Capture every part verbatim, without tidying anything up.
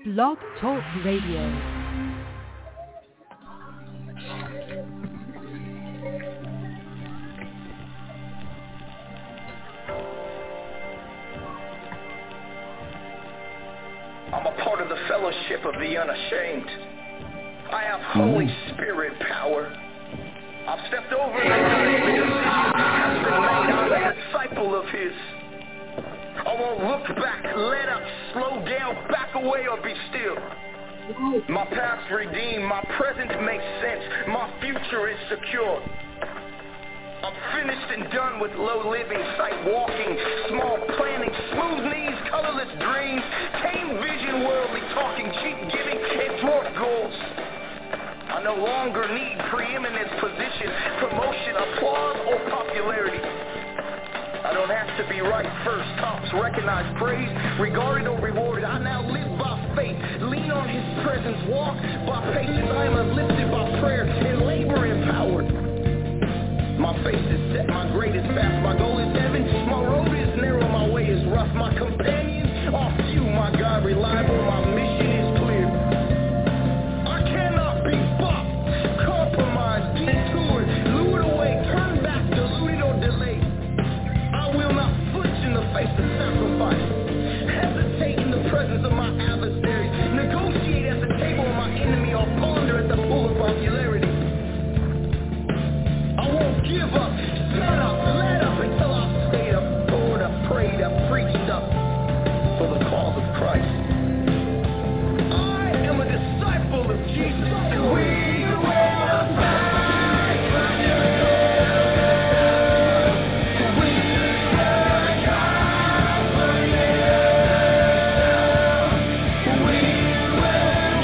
Blog Talk Radio. I'm a part of the fellowship of the unashamed. I have Holy Spirit power. I've stepped over the darkness. Has been made. I'm a disciple of His. I won't look back, let up, slow down, back away, or be still. My past redeemed, my present makes sense, my future is secure. I'm finished and done with low living, sight walking, small planning, smooth knees, colorless dreams, tame vision, worldly talking, cheap giving, and dwarf goals. I no longer need preeminence, position, promotion, applause, or popularity. I don't have to be right first, tops, recognized, praised, regarded, or rewarded. I now live by faith, lean on His presence, walk by patience. I am uplifted by prayer and labor empowered. My face is set, my grade is fast, my goal is heaven, my road is narrow, my way is rough, my companions are few, my God reliable, my mission is clear. I cannot be bought, compromised, detoured, lured away, turned back, deluded, or delayed. I will not flinch in the face of sacrifice, hesitate in the presence of my adversaries, negotiate at the table of my enemy, or ponder at the pool of popularity. I won't give up, stand up, let up until I've stayed up, poured up, prayed up, preached up for the cause of Christ. I am a disciple of Jesus. We will fight for you. We will die for you. We will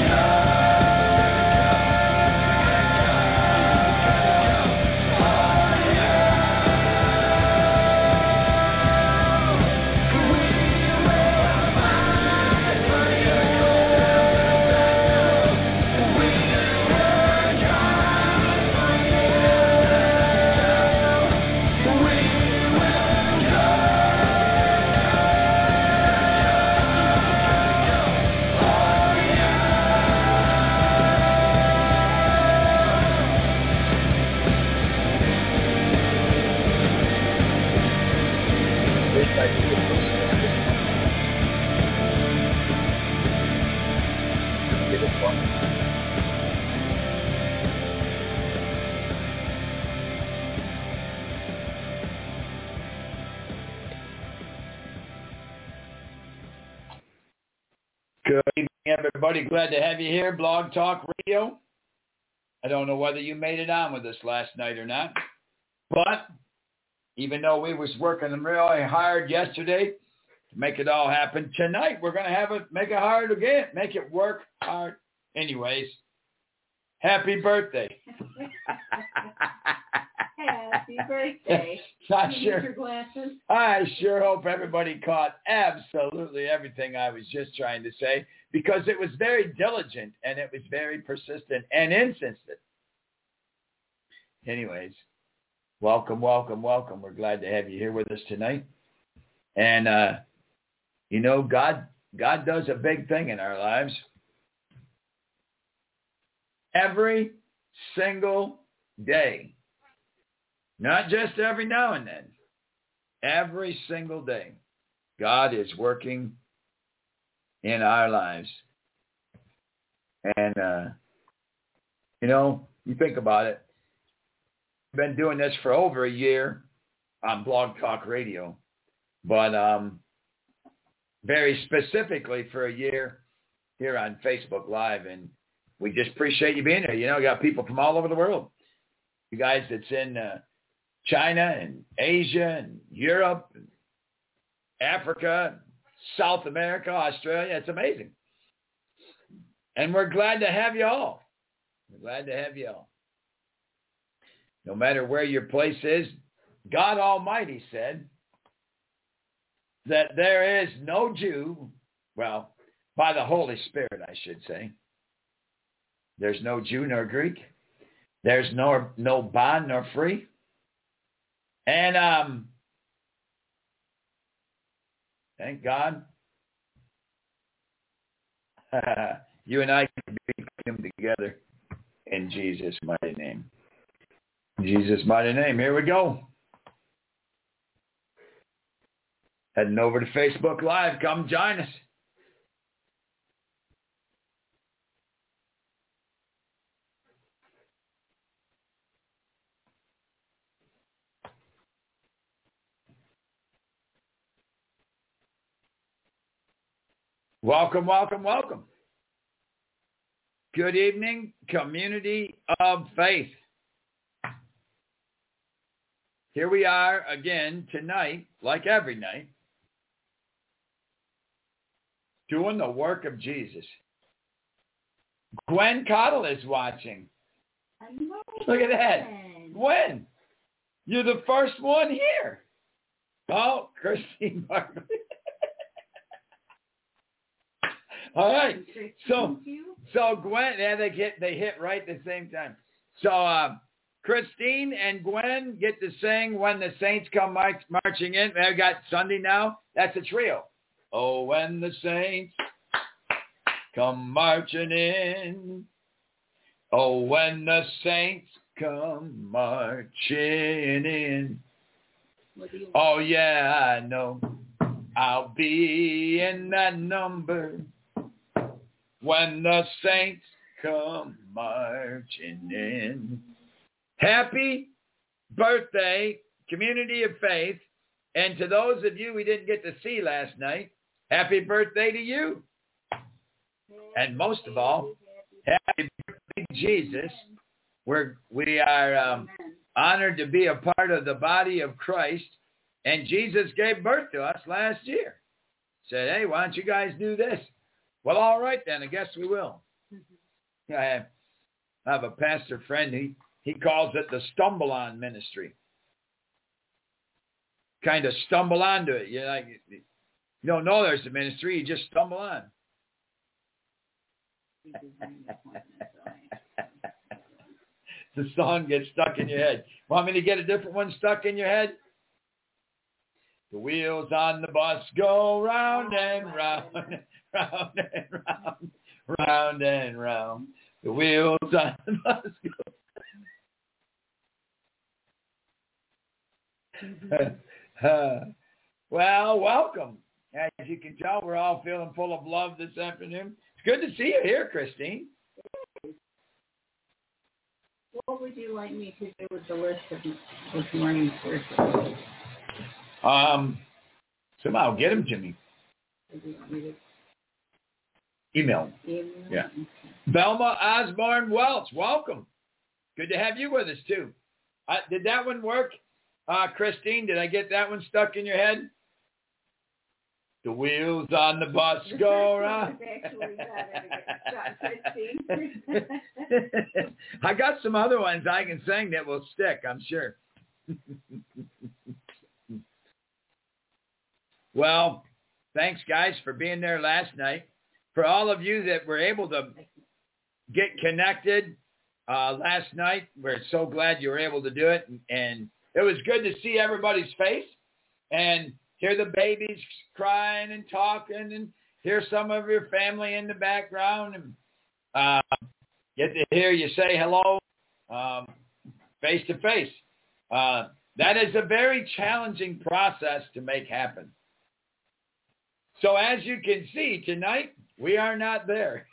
Good evening, everybody. Glad to have you here, Blog Talk Radio. I don't know whether you made it on with us last night or not, but even though we was working really hard yesterday to make it all happen, tonight we're going to have it, make it hard again, make it work hard. Anyways, happy birthday. Happy birthday. Not Can you sure. use your glasses? I sure hope everybody caught absolutely everything I was just trying to say, because it was very diligent and it was very persistent and insistent. Anyways, welcome, welcome, welcome. We're glad to have you here with us tonight. And, uh, you know, God, God does a big thing in our lives. Every single day. Not just every now and then. Every single day, God is working in our lives. And, uh, you know, you think about it. We've been doing this for over a year on Blog Talk Radio. But um, very specifically for a year here on Facebook Live. And we just appreciate you being here. You know, we got people from all over the world. You guys that's in uh, China and Asia and Europe and Africa, South America, Australia. It's amazing. And we're glad to have you all. We're glad to have you all. No matter where your place is, God Almighty said that there is no Jew, well, by the Holy Spirit, I should say. There's no Jew nor Greek. There's no, no bond nor free. And um, thank God You and I can be them together in Jesus' mighty name. In Jesus' mighty name. Here we go. Heading over to Facebook Live. Come join us. Welcome, welcome, welcome. Good evening, community of faith. Here we are again tonight, like every night, doing the work of Jesus. Gwen Cottle is watching. Look at that. Gwen, you're the first one here. Oh, Christine Barkley. All right. So, so Gwen, yeah, they hit, they hit right at the same time. So, uh, Christine and Gwen get to sing When the Saints Come march, Marching In. They've got Sunday now. That's a trio. Oh, when the saints come marching in. Oh, when the saints come marching in. Oh, yeah, I know. I'll be in that number. When the saints come marching in. Happy birthday, community of faith. And to those of you we didn't get to see last night, happy birthday to you. And most of all, happy birthday, Jesus. We're, we are um, honored to be a part of the body of Christ. And Jesus gave birth to us last year. Said, hey, why don't you guys do this? Well, all right then. I guess we will. I have, I have a pastor friend. He, he calls it the stumble on ministry. Kind of stumble onto it. You're like, you don't know there's a ministry. You just stumble on. The song gets stuck in your head. Want me to get a different one stuck in your head? The wheels on the bus go round and round, round and round, round and round. The wheels on the bus go. uh, well, welcome. As you can tell, we're all feeling full of love this afternoon. It's good to see you here, Christine. What would you like me to do with the list of this morning's verses? Um, somehow get them to me. Email. Email. Yeah. Okay. Velma Osborne Welch, welcome. Good to have you with us too. Uh, did that one work, uh, Christine? Did I get that one stuck in your head? The wheels on the bus go round. I got some other ones I can sing that will stick, I'm sure. Well, thanks, guys, for being there last night. For all of you that were able to get connected uh, last night, we're so glad you were able to do it. And it was good to see everybody's face and hear the babies crying and talking and hear some of your family in the background and uh, get to hear you say hello um, face to face. Uh, that is a very challenging process to make happen. So as you can see, tonight, we are not there.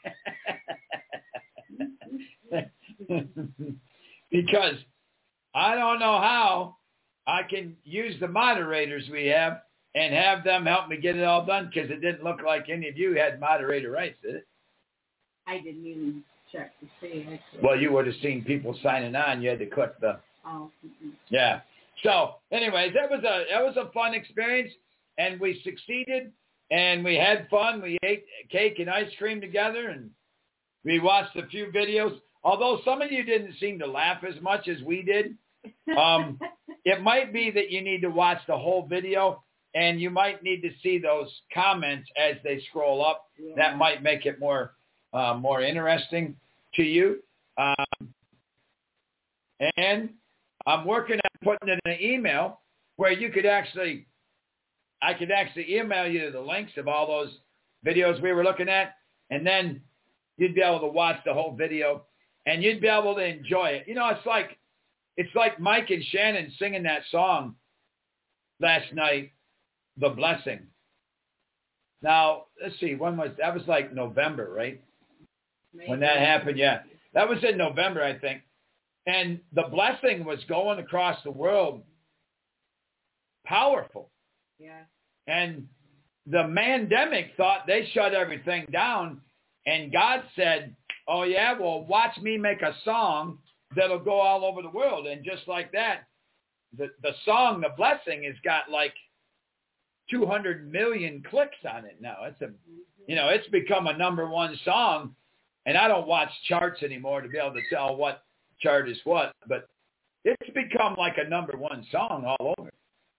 Because I don't know how I can use the moderators we have and have them help me get it all done, because it didn't look like any of you had moderator rights, did it? I didn't even check to see, actually. Well, you would have seen people signing on. You had to click the... Oh. Mm-hmm. Yeah. So, anyways, that was a that was a fun experience, and we succeeded. And we had fun. We ate cake and ice cream together, and we watched a few videos. Although some of you didn't seem to laugh as much as we did, um, it might be that you need to watch the whole video, and you might need to see those comments as they scroll up. Yeah. That might make it more uh, more interesting to you. Um, and I'm working on putting it in an email where you could actually... I could actually email you the links of all those videos we were looking at, And then you'd be able to watch the whole video, and you'd be able to enjoy it. You know, it's like it's like Mike and Shannon singing that song last night, The Blessing. Now, let's see, when was that? Was like November, right? Maybe. When that happened, yeah. That was in November, I think. And The Blessing was going across the world. Powerful. Yeah. And the Mandemic thought they shut everything down, and God said, oh, yeah, well, watch me make a song that'll go all over the world. And just like that, the, the song, The Blessing, has got like two hundred million clicks on it now. It's a, you know, it's become a number one song, and I don't watch charts anymore to be able to tell what chart is what, but it's become like a number one song all over.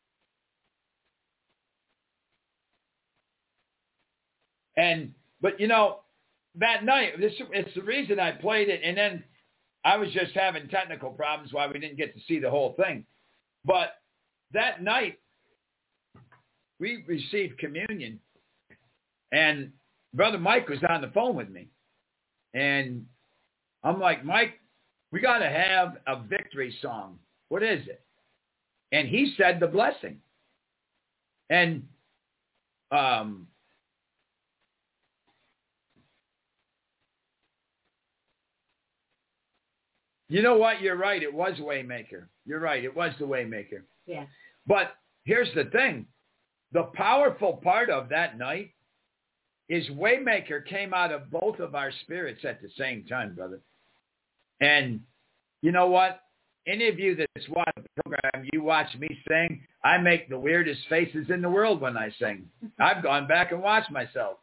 And, but you know, that night, this it's the reason I played it, and then I was just having technical problems why we didn't get to see the whole thing. But that night, we received communion, and Brother Mike was on the phone with me. And I'm like, Mike, we got to have a victory song. What is it? And he said, The Blessing. And um, you know what? You're right. It was Waymaker. You're right. It was the Waymaker. Yeah. But here's the thing. The powerful part of that night is Waymaker came out of both of our spirits at the same time, brother. And you know what? Any of you that's watched the program, you watch me sing, I make the weirdest faces in the world when I sing. I've gone back and watched myself.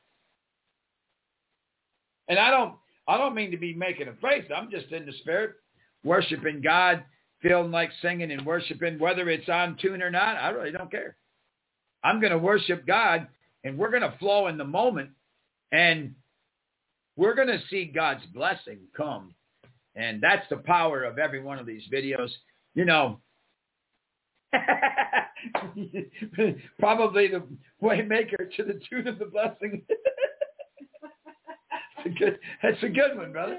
And I don't I don't mean to be making a face. I'm just in the spirit, worshiping God, feeling like singing and worshiping, whether it's on tune or not. I really don't care. I'm going to worship God, and we're going to flow in the moment, and we're going to see God's blessing come. And that's the power of every one of these videos. You know, probably the Waymaker to the tune of the blessing. That's a good, that's a good one, brother.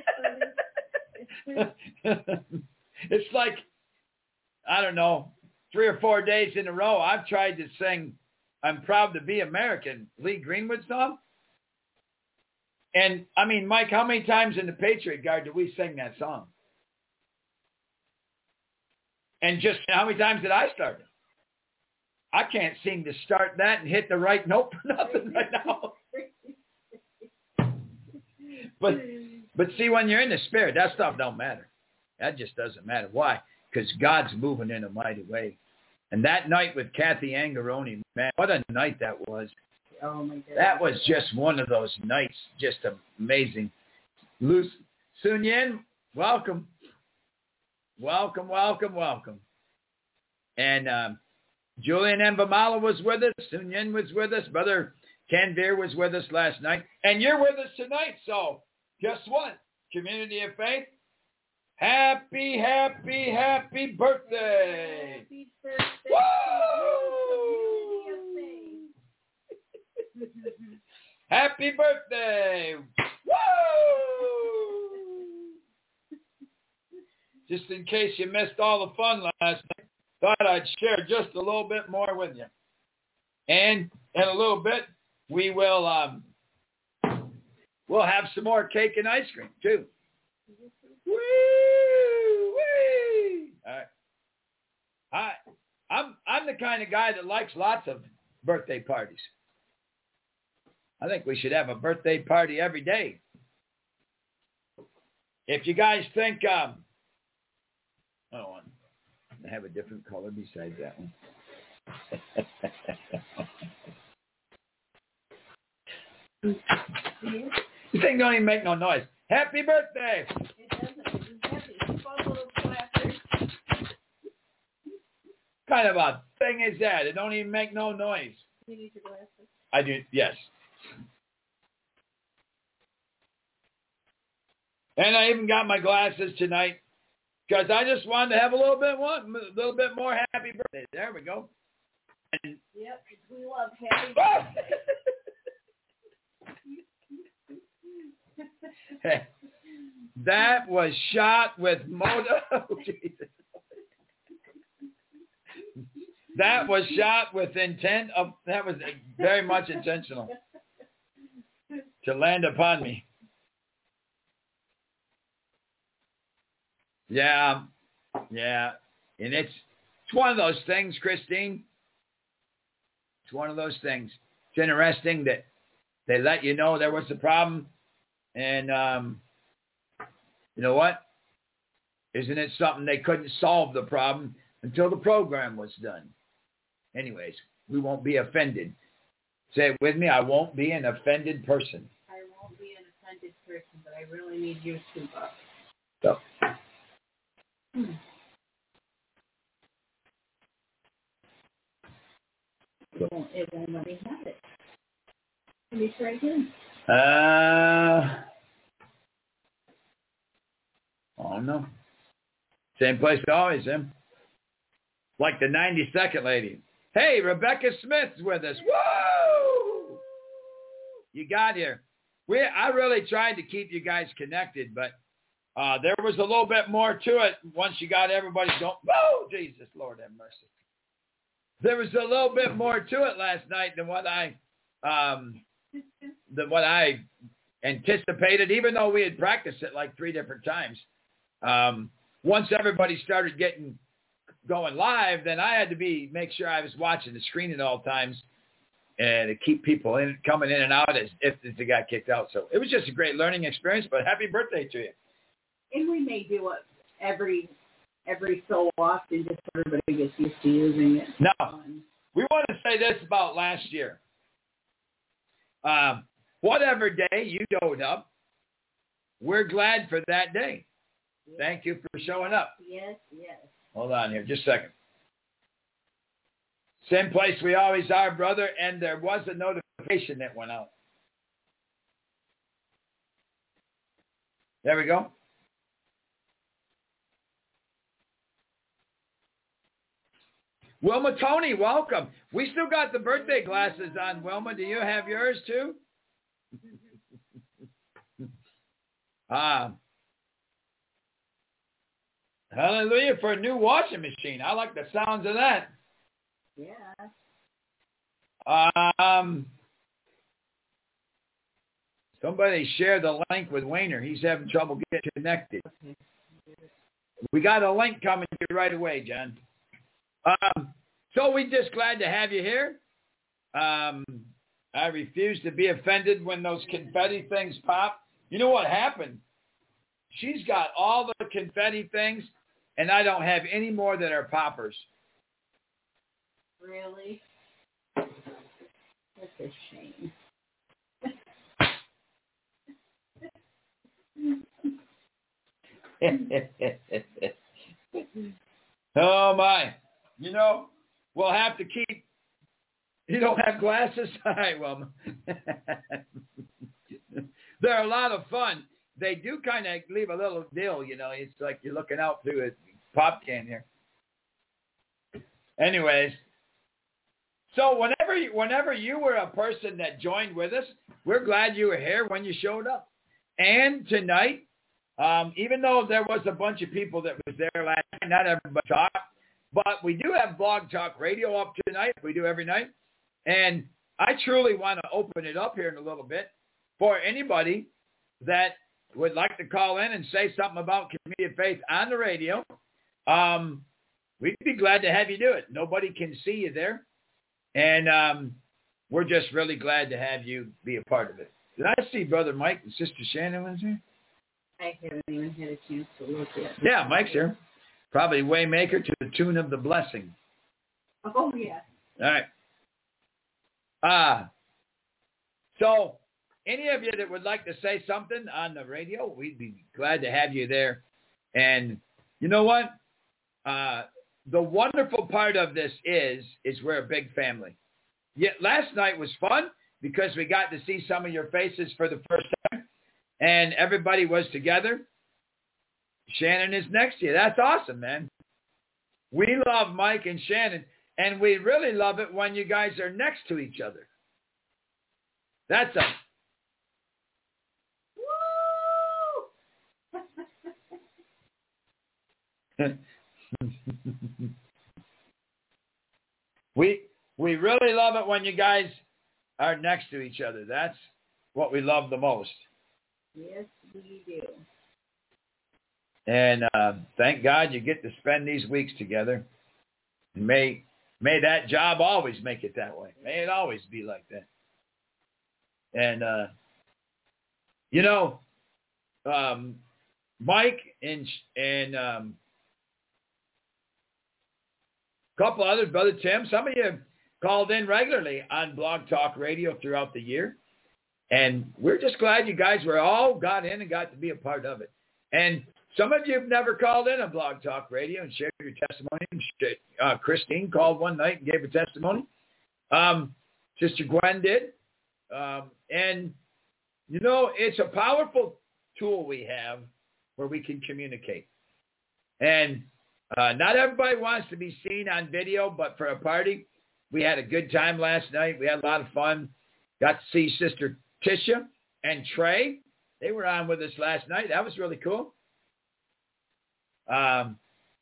It's like, I don't know, three or four days in a row, I've tried to sing I'm Proud to Be American, Lee Greenwood song. And, I mean, Mike, how many times in the Patriot Guard do we sing that song? And just how many times did I start it? I can't seem to start that and hit the right note for nothing right now. But, but see, when you're in the spirit, that stuff don't matter. That just doesn't matter. Why? Because God's moving in a mighty way. And that night with Kathy Angaroni, man, what a night that was. Oh, my goodness. That was just one of those nights, just amazing. Lu Sun Yin, welcome. Welcome, welcome, welcome. And um, Julian Mbamala was with us. Sun Yin was with us. Brother Ken Veer was with us last night. And you're with us tonight. So guess what? Community of Faith, happy, happy, happy birthday. Happy birthday. Woo! Happy birthday. Woo! Just in case you missed all the fun last night, thought I'd share just a little bit more with you. And in a little bit, we will um, we'll have some more cake and ice cream, too. Woo! Woo! All right. I, I'm, I'm the kind of guy that likes lots of birthday parties. I think we should have a birthday party every day. If you guys think, um, oh, I have a different color besides that one. This thing don't even make no noise. Happy birthday! It doesn't. It's happy. It's fun little clappers. Kind of a thing is that? It don't even make no noise. You need your glasses. I do, yes. And I even got my glasses tonight because I just wanted to have a little bit one, a little bit more happy birthday. There we go. And yep, we love happy birthday. That was shot with motive. Oh, Jesus. That was shot with intent of, that was very much intentional to land upon me. Yeah, yeah. And it's, it's one of those things, Christine. It's one of those things. It's interesting that they let you know there was a problem. And um, you know what? Isn't it something they couldn't solve the problem until the program was done? Anyways, we won't be offended. Say it with me. I won't be an offended person. I won't be an offended person, but I really need you to bucks. So. Hmm. It won't, it won't let me have it. Let me try again. Uh, oh, no. Same place always, Em. Like the ninety-second lady. Hey, Rebecca Smith's with us. Woo! You got here. We, I really tried to keep you guys connected, but uh, there was a little bit more to it once you got everybody going. Whoa, Jesus, Lord have mercy. There was a little bit more to it last night than what I um, than what I anticipated, even though we had practiced it like three different times. Um, once everybody started getting going live, then I had to be make sure I was watching the screen at all times and to keep people in coming in and out as if they got kicked out. So it was just a great learning experience, but happy birthday to you. And we may do it every every so often just so everybody gets used to using it. Now, we want to say this about last year. Um, whatever day you showed up, we're glad for that day. Yes. Thank you for showing up. Yes, yes. Hold on here, just a second. Same place we always are, brother, and there was a notification that went out. There we go. Wilma Tony, welcome. We still got the birthday glasses on, Wilma. Do you have yours too? Ah. Hallelujah for a new washing machine. I like the sounds of that. Yeah. Um, somebody share the link with Wayner. He's having trouble getting connected. Okay. We got a link coming to you right away, John. Um, so we're just glad to have you here. Um, I refuse to be offended when those confetti things pop. You know what happened? She's got all the confetti things, and I don't have any more that are poppers. Really? That's a shame. Oh, my. You know, we'll have to keep... You don't have glasses? All right, well... They're a lot of fun. They do kind of leave a little deal, you know. It's like you're looking out through a pop can here. Anyways, so whenever you, whenever you were a person that joined with us, we're glad you were here when you showed up. And tonight, um, even though there was a bunch of people that was there last night, not everybody talked, but we do have Blog Talk Radio up tonight. We do every night. And I truly want to open it up here in a little bit for anybody that would like to call in and say something about Community of Faith on the radio. Um, we'd be glad to have you do it. Nobody can see you there. And um, we're just really glad to have you be a part of it. Did I see Brother Mike and Sister Shannon was here? I haven't even had a chance to look yet. Yeah, Mike's here. Probably Waymaker to the tune of the blessing. Oh, yeah. All right. Ah, uh, so any of you that would like to say something on the radio, we'd be glad to have you there. And you know what? Uh, the wonderful part of this is, is we're a big family. Yet last night was fun because we got to see some of your faces for the first time, and everybody was together. Shannon is next to you. That's awesome, man. We love Mike and Shannon, and we really love it when you guys are next to each other. That's a we we really love it when you guys are next to each other. That's what we love the most. Yes, we do. And uh, thank God you get to spend these weeks together. May may that job always make it that way. May it always be like that. And uh, you know, um, Mike and and um, a couple others, Brother Tim, some of you called in regularly on Blog Talk Radio throughout the year. And we're just glad you guys were all got in and got to be a part of it. And some of you have never called in on Blog Talk Radio and shared your testimony. Uh, Christine called one night and gave a testimony. Um, Sister Gwen did. Um, and, you know, it's a powerful tool we have where we can communicate. And uh, not everybody wants to be seen on video, but for a party, we had a good time last night. We had a lot of fun. Got to see Sister Tisha and Trey. They were on with us last night. That was really cool. Um,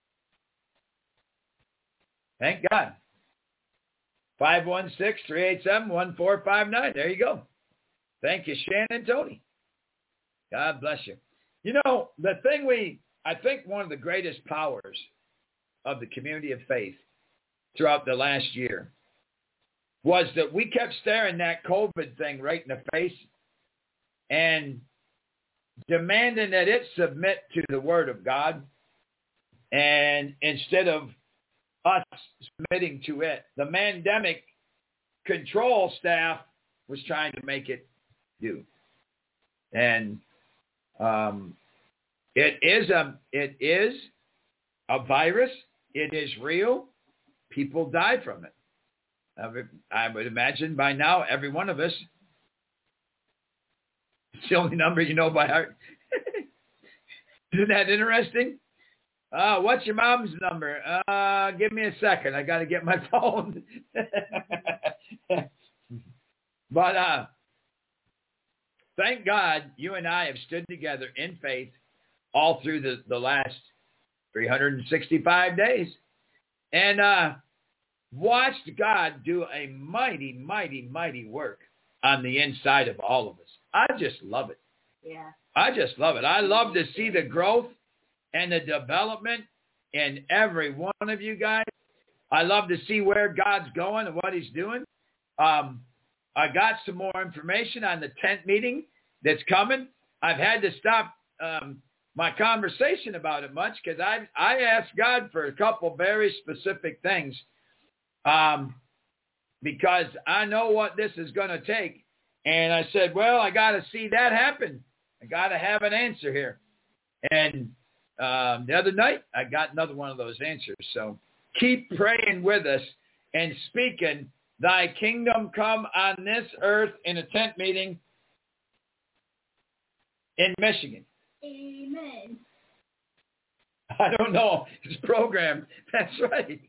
thank God. five one six, three eight seven, one four five nine. There you go. Thank you, Shannon and Tony. God bless you. You know, the thing we, I think one of the greatest powers of the community of faith throughout the last year was that we kept staring that COVID thing right in the face and demanding that it submit to the Word of God. And instead of us submitting to it, the pandemic control staff was trying to make it do. And um, it is a it is a virus. It is real. People die from it. I would, I would imagine by now every one of us. It's the only number you know by heart. Isn't that interesting? Uh, what's your mom's number? Uh, give me a second. I got to get my phone. But uh, thank God you and I have stood together in faith all through the, the last three hundred sixty-five days. And uh, watched God do a mighty, mighty, mighty work on the inside of all of us. I just love it. Yeah. I just love it. I love to see the growth and the development in every one of you guys. I love to see where God's going and what he's doing. Um, I got some more information on the tent meeting that's coming. I've had to stop um, my conversation about it much because I I asked God for a couple very specific things um, because I know what this is going to take. And I said, well, I got to see that happen. I got to have an answer here. And um, the other night, I got another one of those answers. So keep praying with us and speaking, thy kingdom come on this earth in a tent meeting in Michigan. Amen. I don't know. It's programmed. That's right.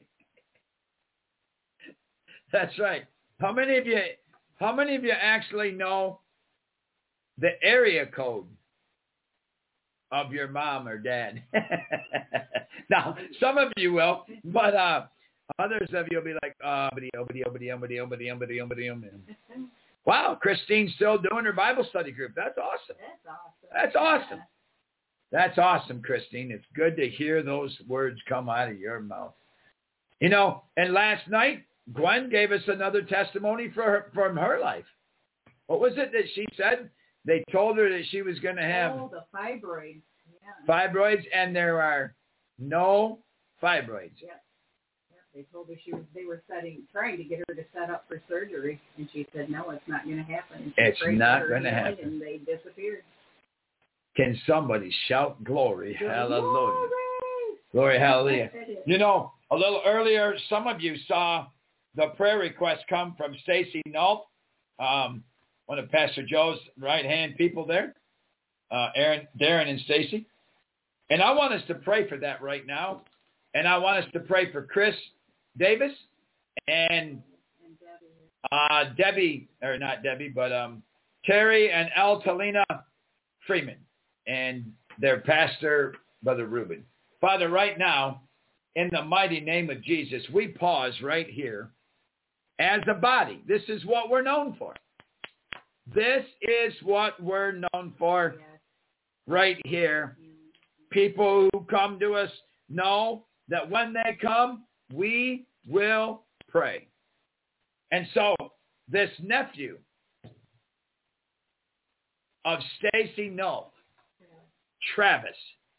That's right. How many of you, how many of you actually know the area code of your mom or dad? Now, some of you will, but uh, others of you will be like, oh, obity, obity, obity, obity, obity, obity, obity, obity. Wow, Christine's still doing her Bible study group. That's awesome. That's awesome. That's awesome. Yeah. That's awesome, Christine. It's good to hear those words come out of your mouth. You know, and last night, Gwen gave us another testimony for her, from her life. What was it that she said? They told her that she was going to have oh, the fibroids. Yeah. Fibroids, and there are no fibroids. Yeah. Yeah. They told her she was. They were setting, trying to get her to set up for surgery, and she said, "No, it's not going to happen." It's not going to happen. And they disappeared. Can somebody shout glory? Glory. Hallelujah. Glory, hallelujah. You know, a little earlier, some of you saw the prayer request come from Stacy Nault, um, one of Pastor Joe's right-hand people there, uh, Aaron, Darren and Stacy. And I want us to pray for that right now. And I want us to pray for Chris Davis and uh, Debbie, or not Debbie, but um, Terry and El Talina Freeman and their pastor, Brother Reuben. Father, right now, in the mighty name of Jesus, we pause right here as a body. This is what we're known for. This is what we're known for right here. People who come to us know that when they come, we will pray. And so this nephew of Stacy Knoll, Travis,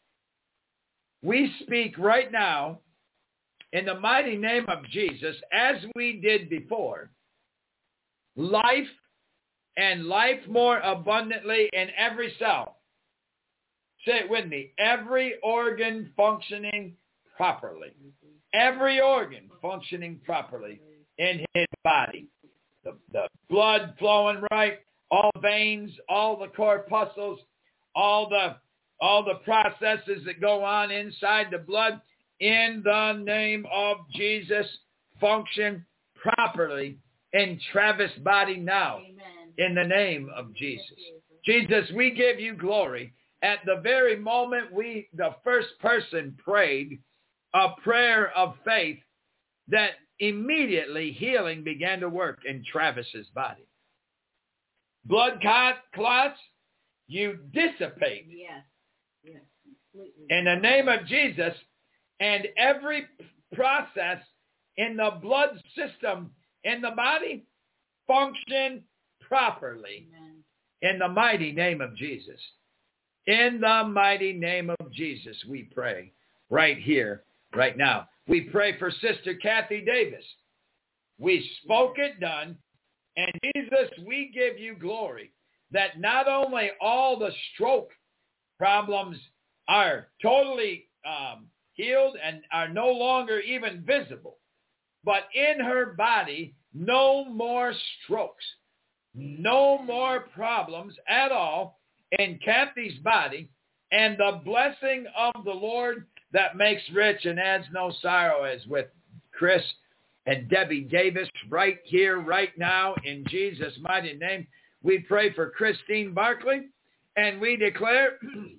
we speak right now in the mighty name of Jesus, as we did before, life and life more abundantly in every cell. Say it with me. Every organ functioning properly. Every organ functioning properly in his body. The, the blood flowing right, all veins, all the corpuscles, all the all the processes that go on inside the blood, in the name of Jesus, function properly in Travis' body now. Amen. In the name of Jesus. Jesus, we give you glory. At the very moment we, the first person prayed a prayer of faith, that immediately healing began to work in Travis's body. Blood clots, you dissipate. Yes. Yes. In the name of Jesus, and every process in the blood system in the body function properly. Amen. In the mighty name of Jesus. In the mighty name of Jesus, we pray right here, right now. We pray for Sister Kathy Davis. We spoke it done, and Jesus, we give you glory that not only all the stroke problems are totally um, healed and are no longer even visible, but in her body, no more strokes, no more problems at all in Kathy's body, and the blessing of the Lord that makes rich and adds no sorrow is with Chris and Debbie Davis right here, right now, in Jesus' mighty name. We pray for Christine Barkley, and we declare,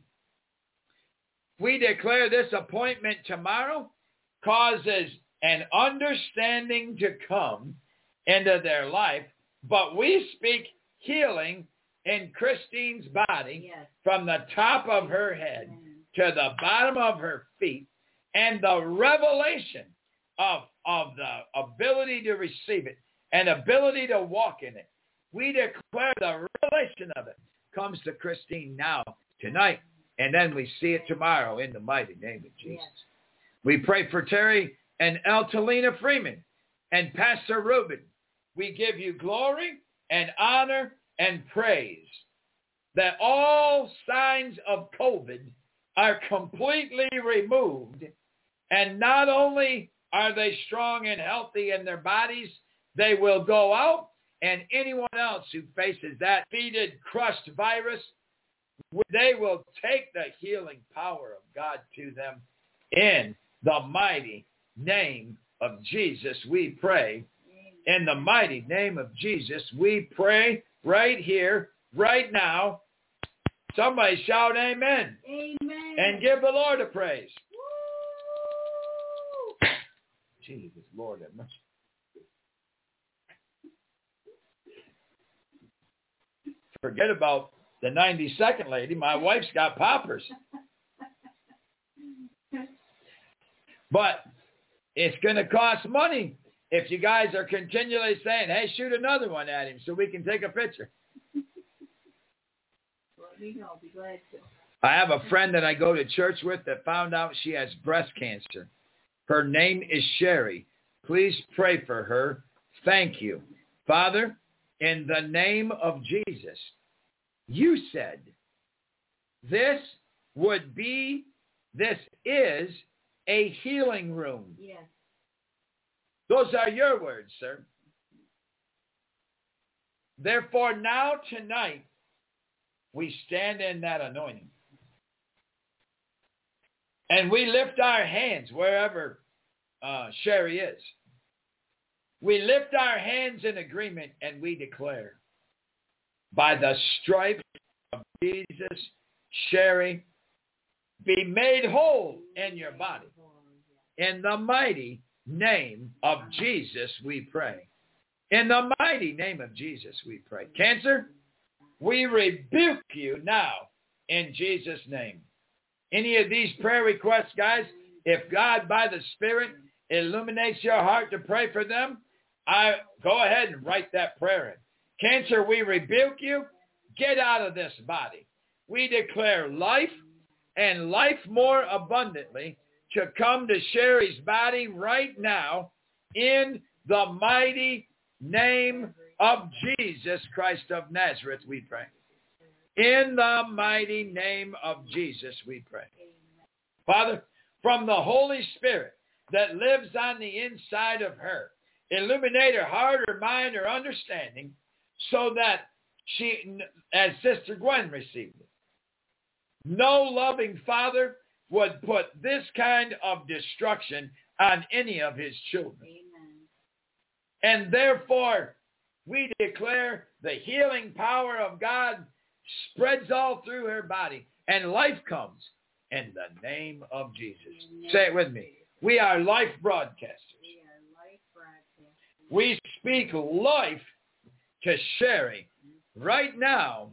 we declare this appointment tomorrow causes an understanding to come into their life, but we speak healing in Christine's body, yes, from the top of her head, amen, to the bottom of her feet, and the revelation of, of the ability to receive it and ability to walk in it. We declare the revelation of it comes to Christine now, tonight, and then we see it tomorrow in the mighty name of Jesus. Yes. We pray for Terry and Eltalina Freeman and Pastor Reuben. We give you glory and honor and praise that all signs of COVID are completely removed, and not only are they strong and healthy in their bodies, they will go out, and anyone else who faces that defeated, crushed virus, they will take the healing power of God to them. In the mighty name of Jesus, we pray. In the mighty name of Jesus, we pray right here, right now. Somebody shout amen. Amen. And give the Lord a praise. Woo! Jesus, Lord have mercy. Forget about the ninety-second lady. My wife's got poppers. But it's going to cost money if you guys are continually saying, hey, shoot another one at him so we can take a picture. Let me know. I'll be glad to. I have a friend that I go to church with that found out she has breast cancer. Her name is Sherry. Please pray for her. Thank you. Father, in the name of Jesus, you said this would be, this is a healing room. Yes. Those are your words, sir. Therefore, now tonight, we stand in that anointing. And we lift our hands wherever uh, Sherry is. We lift our hands in agreement and we declare, by the stripes of Jesus, Sherry, be made whole in your body. In the mighty name of Jesus, we pray. In the mighty name of Jesus, we pray. Cancer, we rebuke you now in Jesus' name. Any of these prayer requests, guys, if God by the Spirit illuminates your heart to pray for them, I go ahead and write that prayer in. Cancer, we rebuke you. Get out of this body. We declare life and life more abundantly to come to Sherry's body right now in the mighty name of Jesus Christ of Nazareth, we pray. In the mighty name of Jesus, we pray. Father, from the Holy Spirit that lives on the inside of her, illuminate her heart, her mind, her understanding, so that she, as Sister Gwen received it, no loving father would put this kind of destruction on any of his children. Amen. And therefore, we declare the healing power of God spreads all through her body, and life comes in the name of Jesus. Amen. Say it with me. We are life broadcasters. We are life broadcasters. We speak life to Sherry right now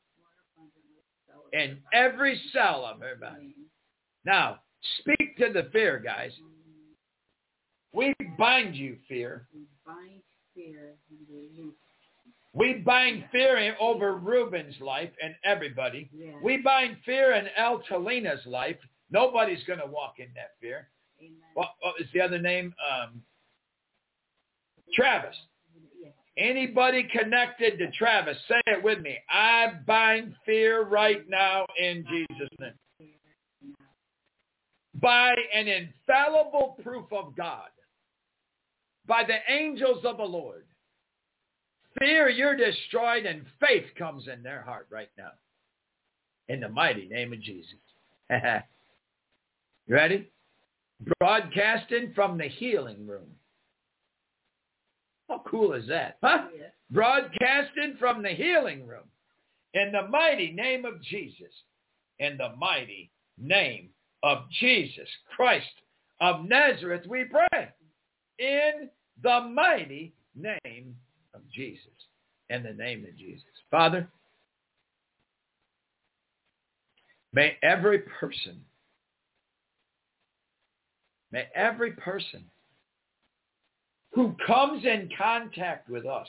in every cell of her body. Now, speak to the fear, guys. We bind you, fear. We bind fear. We bind fear over Reuben's life and everybody. Yeah. We bind fear in El Talina's life. Nobody's going to walk in that fear. Amen. What, what was the other name? Um, Travis. Anybody connected to Travis, say it with me. I bind fear right now in Jesus' name. By an infallible proof of God, by the angels of the Lord, fear, you're destroyed, and faith comes in their heart right now. In the mighty name of Jesus. You ready? Broadcasting from the healing room. How cool is that? Huh? Yeah. Broadcasting from the healing room. In the mighty name of Jesus. In the mighty name of Jesus Christ of Nazareth, we pray. In the mighty name of Jesus. In the name of Jesus. Father, may every person, may every person who comes in contact with us,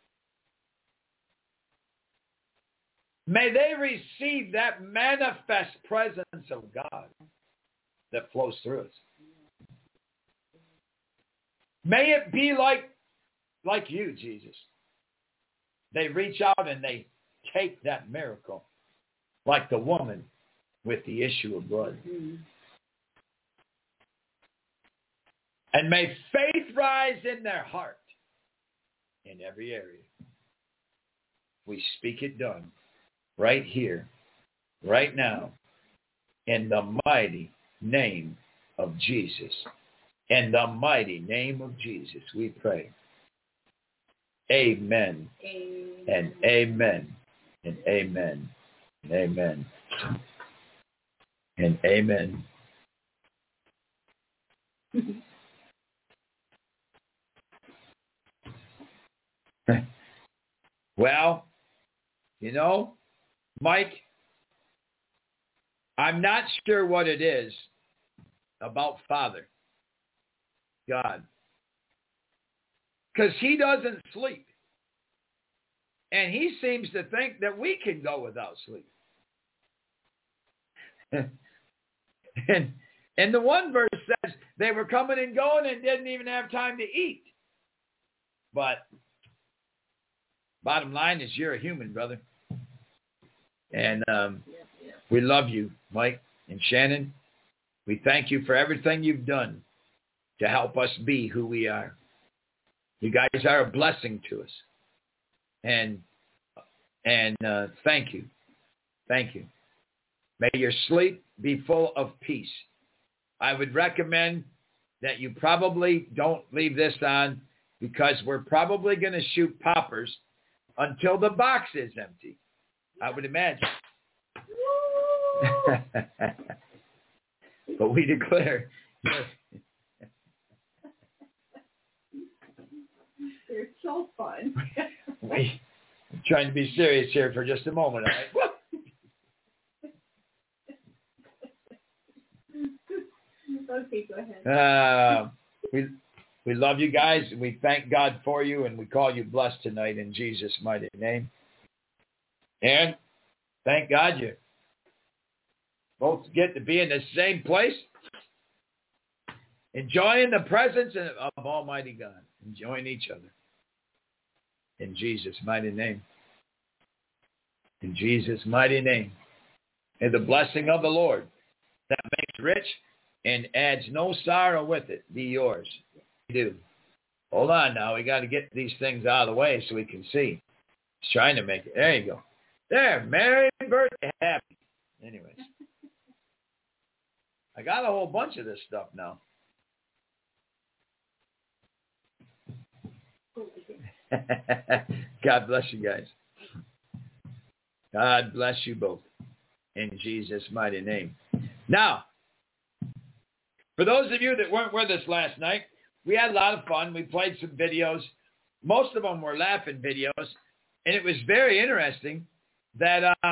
may they receive that manifest presence of God that flows through us. May it be like, like you, Jesus. They reach out and they take that miracle, like the woman with the issue of blood. Mm-hmm. And may faith rise in their heart in every area. We speak it done right here, right now, in the mighty name of Jesus. In the mighty name of Jesus, we pray. Amen. Amen. And amen. And amen. And amen. And amen. Well, you know, Mike, I'm not sure what it is about Father God, because he doesn't sleep. And he seems to think that we can go without sleep. and, and the one verse says they were coming and going and didn't even have time to eat. But bottom line is you're a human, brother. And um, we love you, Mike and Shannon. We thank you for everything you've done to help us be who we are. You guys are a blessing to us. And and uh, thank you. Thank you. May your sleep be full of peace. I would recommend that you probably don't leave this on, because we're probably going to shoot poppers until the box is empty. I would imagine. we declare. They're so fun. we, I'm trying to be serious here for just a moment. All right? Okay, go ahead. Uh, we we love you guys. We thank God for you, and we call you blessed tonight in Jesus' mighty name. And thank God you both get to be in the same place, enjoying the presence of Almighty God, enjoying each other. In Jesus' mighty name. In Jesus' mighty name. And the blessing of the Lord that makes rich and adds no sorrow with it be yours. We do. Hold on now. We got to get these things out of the way so we can see. He's trying to make it. There you go. There. Merry birthday. Happy. Anyways. I got a whole bunch of this stuff now. God bless you guys. God bless you both. In Jesus' mighty name. Now, for those of you that weren't with us last night, we had a lot of fun. We played some videos. Most of them were laughing videos. And it was very interesting that um,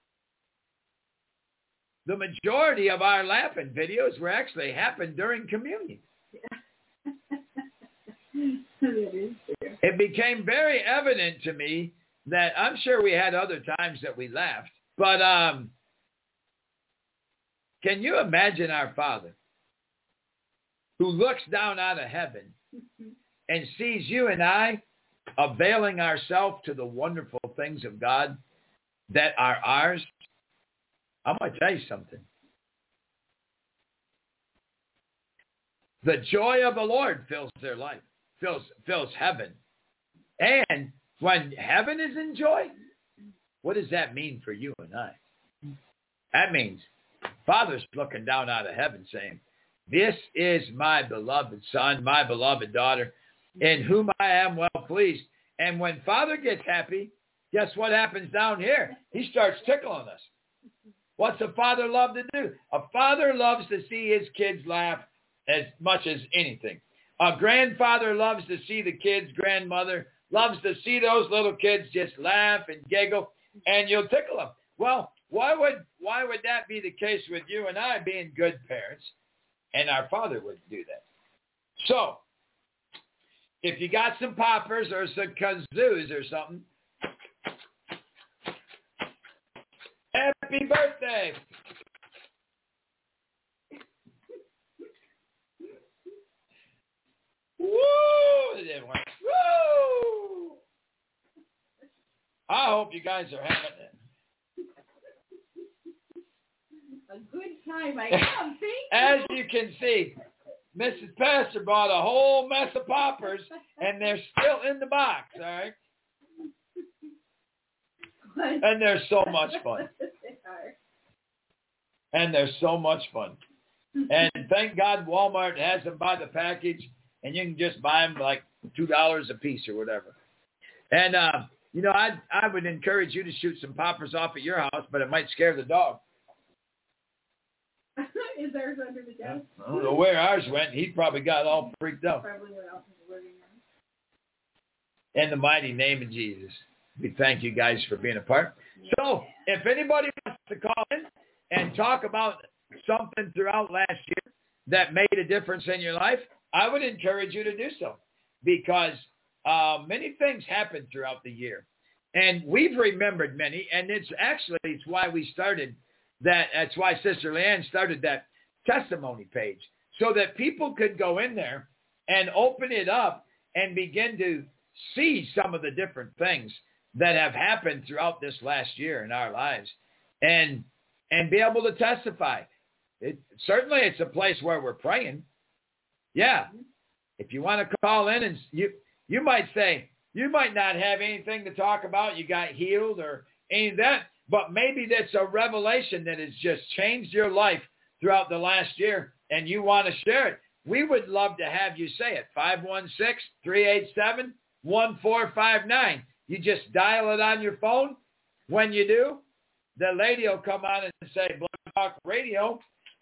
the majority of our laughing videos were actually happened during communion. It became very evident to me that I'm sure we had other times that we laughed. But um, can you imagine our Father who looks down out of heaven and sees you and I availing ourselves to the wonderful things of God that are ours? I'm going to tell you something. The joy of the Lord fills their life, fills, fills heaven. And when heaven is in joy, what does that mean for you and I? That means Father's looking down out of heaven saying, this is my beloved son, my beloved daughter, in whom I am well pleased. And when Father gets happy, guess what happens down here? He starts tickling us. What's a father love to do? A father loves to see his kids laugh as much as anything. A grandfather loves to see the kids, grandmother loves to see those little kids just laugh and giggle, and you'll tickle them. Well, why would why would that be the case with you and I being good parents? And our Father would do that. So, if you got some poppers or some kazoos or something, happy birthday. Woo! Woo! I hope you guys are having it. A good time. I am. Thank you. As you can see, Missus Pastor bought a whole mess of poppers, and they're still in the box, all right? And they're so much fun. And they're so much fun. And thank God Walmart has them by the package, and you can just buy them like two dollars a piece or whatever. And, uh, you know, I I would encourage you to shoot some poppers off at your house, but it might scare the dog. Is ours under the desk? I don't know where ours went. He probably got all freaked out. Probably went out in the living room. In the mighty name of Jesus, we thank you guys for being a part. So if anybody wants to call in and talk about something throughout last year that made a difference in your life, I would encourage you to do so, because uh, many things happened throughout the year. And we've remembered many, and it's actually it's why we started that. That's why Sister Leanne started that testimony page, so that people could go in there and open it up and begin to see some of the different things that have happened throughout this last year in our lives, and and be able to testify. It, certainly it's a place where we're praying. Yeah. If you want to call in, and you you might say, you might not have anything to talk about, you got healed or any of that, but maybe that's a revelation that has just changed your life throughout the last year, and you want to share it. We would love to have you say it. five one six, three eight seven, one four five nine. You just dial it on your phone. When you do, the lady will come on and say, Blog Talk Radio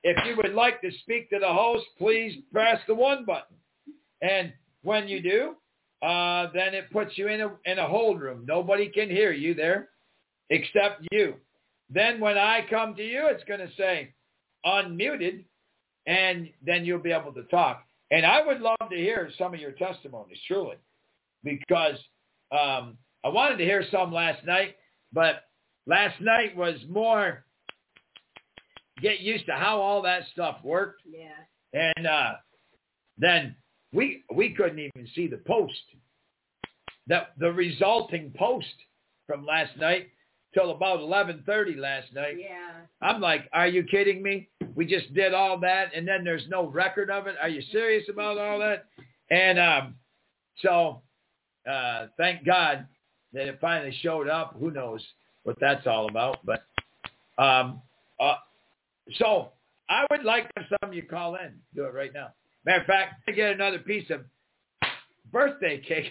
if you would like to speak to the host, please press the one button. And when you do, uh, then it puts you in a, in a hold room. Nobody can hear you there except you. Then when I come to you, it's going to say unmuted, and then you'll be able to talk. And I would love to hear some of your testimonies, truly, because um, I wanted to hear some last night, but last night was more get used to how all that stuff worked. Yeah. And uh, then we we couldn't even see the post, the, the resulting post from last night till about eleven thirty last night. Yeah. I'm like, are you kidding me? We just did all that, and then there's no record of it. Are you serious about all that? And um, so uh, thank God that it finally showed up. Who knows what that's all about? But um, uh, so I would like to have some of you call in. Do it right now. Matter of fact, to get another piece of birthday cake.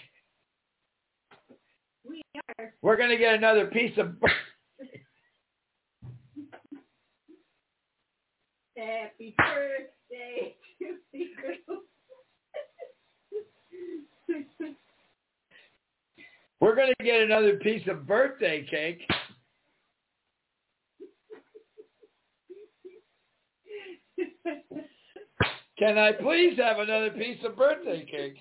We are. We're going to get another piece of birthday. Happy birthday to you. We're going to get another piece of birthday cake. Can I please have another piece of birthday cake?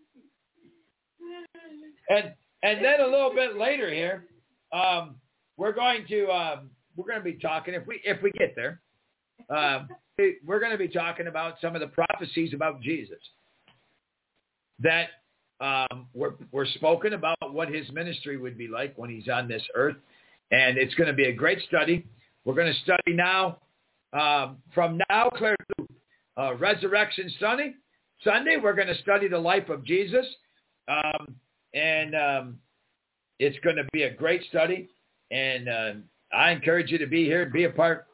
And and then a little bit later here, um, we're going to um, we're going to be talking if we if we get there. Um, we're going to be talking about some of the prophecies about Jesus that um, were were spoken about what his ministry would be like when he's on this earth, and it's going to be a great study. We're going to study now um, from now clear through uh, Resurrection Sunday. Sunday, we're going to study the life of Jesus, um, and um, it's going to be a great study. And uh, I encourage you to be here and be a part.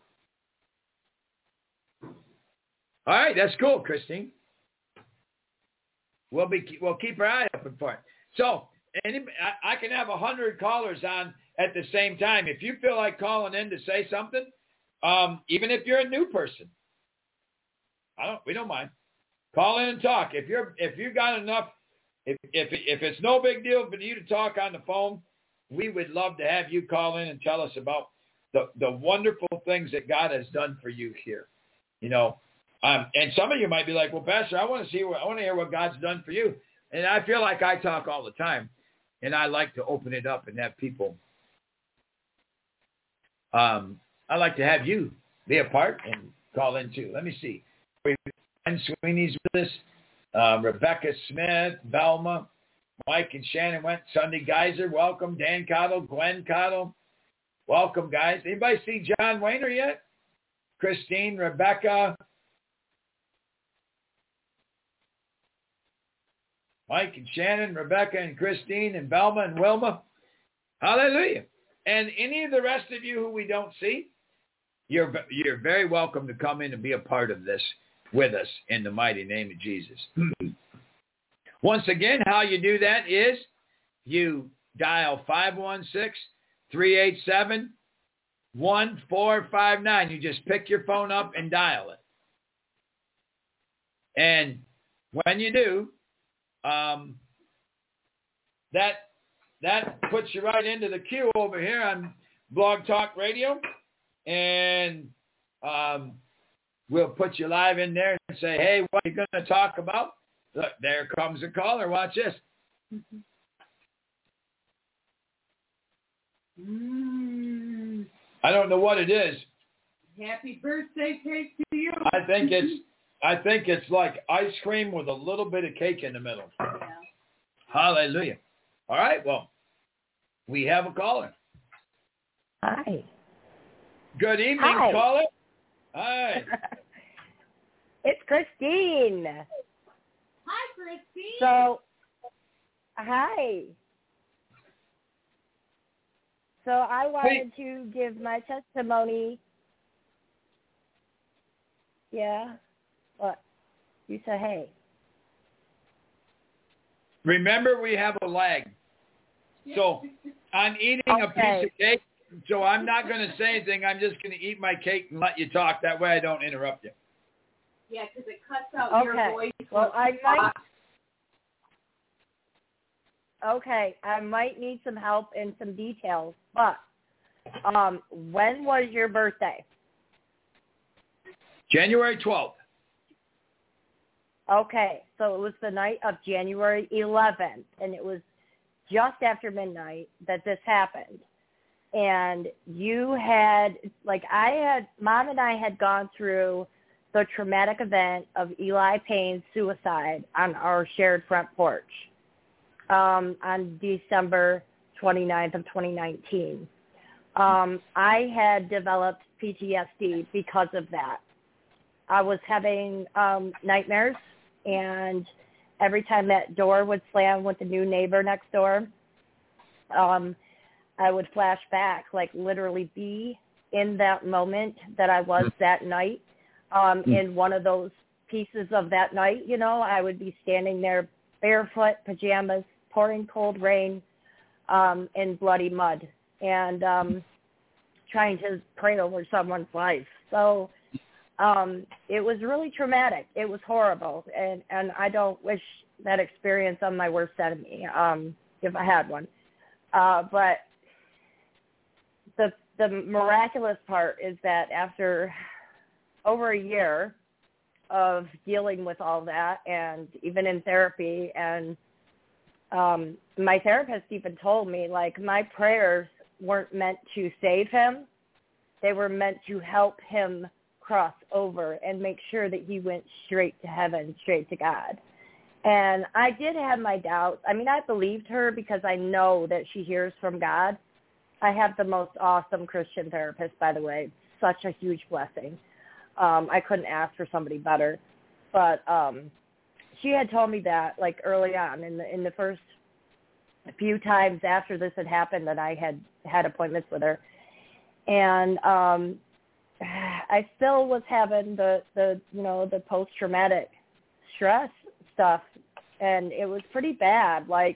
All right, that's cool, Christine. We'll be we'll keep our eye open for it. So, any, I, I can have a hundred callers on at the same time. If you feel like calling in to say something, um, even if you're a new person, I don't. We don't mind. Call in and talk. If you're if you got enough, if if if it's no big deal for you to talk on the phone, we would love to have you call in and tell us about the the wonderful things that God has done for you here. You know. Um, and some of you might be like, well, Pastor, I want to see what, I want to hear what God's done for you. And I feel like I talk all the time, and I like to open it up and have people. Um, I like to have you be a part and call in too. Let me see. Ben Sweeney's with us. Uh, Rebecca Smith, Velma, Mike and Shannon went. Sunday Geyser, welcome. Dan Cottle, Gwen Cottle, welcome, guys. Anybody see John Wayner yet? Christine, Rebecca. Mike and Shannon, Rebecca and Christine and Velma and Wilma. Hallelujah. And any of the rest of you who we don't see, you're, you're very welcome to come in and be a part of this with us in the mighty name of Jesus. Once again, how you do that is you dial five one six, three eight seven, one four five nine. You just pick your phone up and dial it. And when you do, Um, that that puts you right into the queue over here on Blog Talk Radio, and um, we'll put you live in there and say, hey, what are you going to talk about? Look, there comes a caller. Watch this. Mm. I don't know what it is. Happy birthday cake to you. I think it's I think it's like ice cream with a little bit of cake in the middle. Yeah. Hallelujah. All right, well, we have a caller. Hi. Good evening, Hi. caller. Hi. It's Christine. Hi, Christine. So, hi. So I wanted Hey. to give my testimony. Yeah. What? You said hey. Remember, we have a lag. So I'm eating Okay. a piece of cake. so I'm not going to say anything. I'm just going to eat my cake and let you talk. That way I don't interrupt you. Yeah, because it cuts out Okay. your voice. Well, I might. Okay, I might need some help in some details, but um, when was your birthday? January twelfth. Okay, so it was the night of January eleventh, and it was just after midnight that this happened. And you had, like I had, Mom and I had gone through the traumatic event of Eli Payne's suicide on our shared front porch um, on December twenty-ninth of twenty nineteen. Um, I had developed P T S D because of that. I was having um, nightmares, and every time that door would slam with the new neighbor next door, um, I would flash back, like literally be in that moment that I was that night. Um, in one of those pieces of that night, you know, I would be standing there barefoot, pajamas, pouring cold rain, um, in bloody mud, and um, trying to pray over someone's life. So um, it was really traumatic. It was horrible, and, and I don't wish that experience on my worst enemy, um, if I had one. Uh, but the the miraculous part is that after over a year of dealing with all that, and even in therapy, and um, my therapist even told me, like, my prayers weren't meant to save him. They were meant to help him cross over and make sure that he went straight to heaven, straight to God. And I did have my doubts. I mean, I believed her because I know that she hears from God. I have the most awesome Christian therapist, by the way. Such a huge blessing. Um, I couldn't ask for somebody better. But um, she had told me that, like, early on in the in the first few times after this had happened that I had had appointments with her. And um, I still was having the, the, you know, the post-traumatic stress stuff, and it was pretty bad. Like,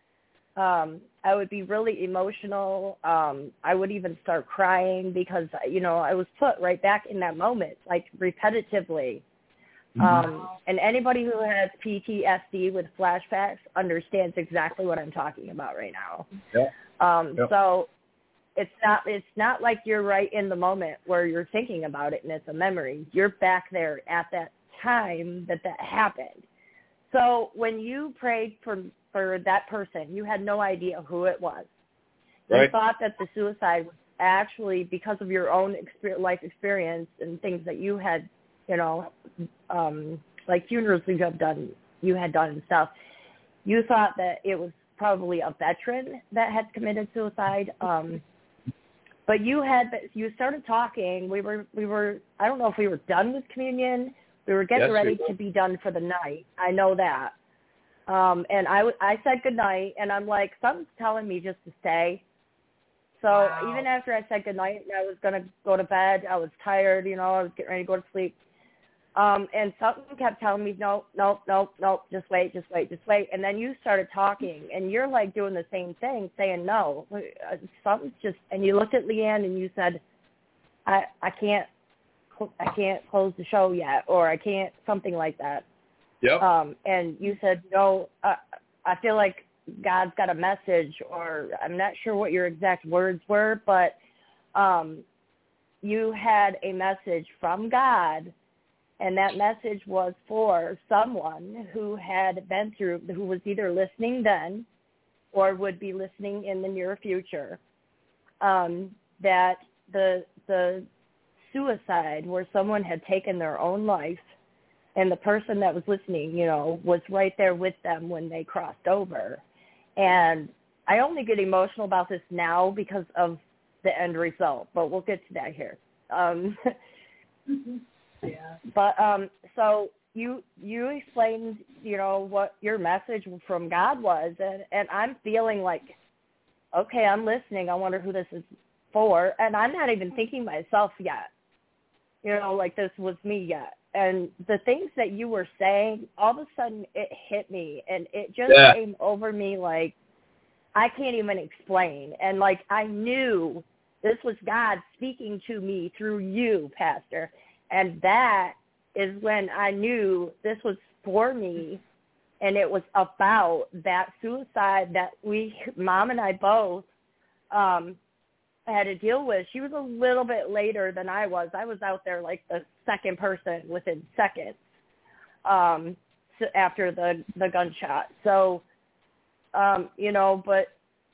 um, I would be really emotional. Um, I would even start crying because, you know, I was put right back in that moment, like, repetitively. Mm-hmm. Um, and anybody who has P T S D with flashbacks understands exactly what I'm talking about right now. Yeah. Um, yep. So it's not it's not like you're right in the moment where you're thinking about it and it's a memory. You're back there at that time that that happened. So when you prayed for for that person, you had no idea who it was. You right. thought that the suicide was actually because of your own exper- life experience and things that you had, you know, um, like funerals you have done, you had done and stuff. You thought that it was probably a veteran that had committed suicide. Um, but you had, you started talking. We were, we were. I don't know if we were done with communion. We were getting yes, ready to be done for the night. I know that. Um, and I, I said goodnight, and I'm like, something's telling me just to stay. So wow. Even after I said goodnight and I was going to go to bed, I was tired, you know, I was getting ready to go to sleep. Um, and something kept telling me, nope, nope, nope, nope, just wait, just wait, just wait. And then you started talking, and you're like doing the same thing, saying no. Something's just, and you looked at Leanne and you said, I, I can't, I can't close the show yet, or I can't, something like that. Yep. Um, and you said, no, uh, I feel like God's got a message, or I'm not sure what your exact words were, but um, you had a message from God, and that message was for someone who had been through, who was either listening then or would be listening in the near future, um, that the the suicide where someone had taken their own life, and the person that was listening, you know, was right there with them when they crossed over. And I only get emotional about this now because of the end result, but we'll get to that here. Um, yeah. But um, so you you explained, you know, what your message from God was, and, and I'm feeling like, okay, I'm listening. I wonder who this is for, and I'm not even thinking myself yet. You know, like this was me yet. And the things that you were saying, all of a sudden it hit me, and it just yeah. came over me like I can't even explain. And like I knew This was God speaking to me through you, Pastor. And that is when I knew this was for me, and it was about that suicide that we, Mom and I both, um, had to deal with. She was a little bit later than I was. I was out there like the second person within seconds um, after the, the gunshot. So, um, you know, but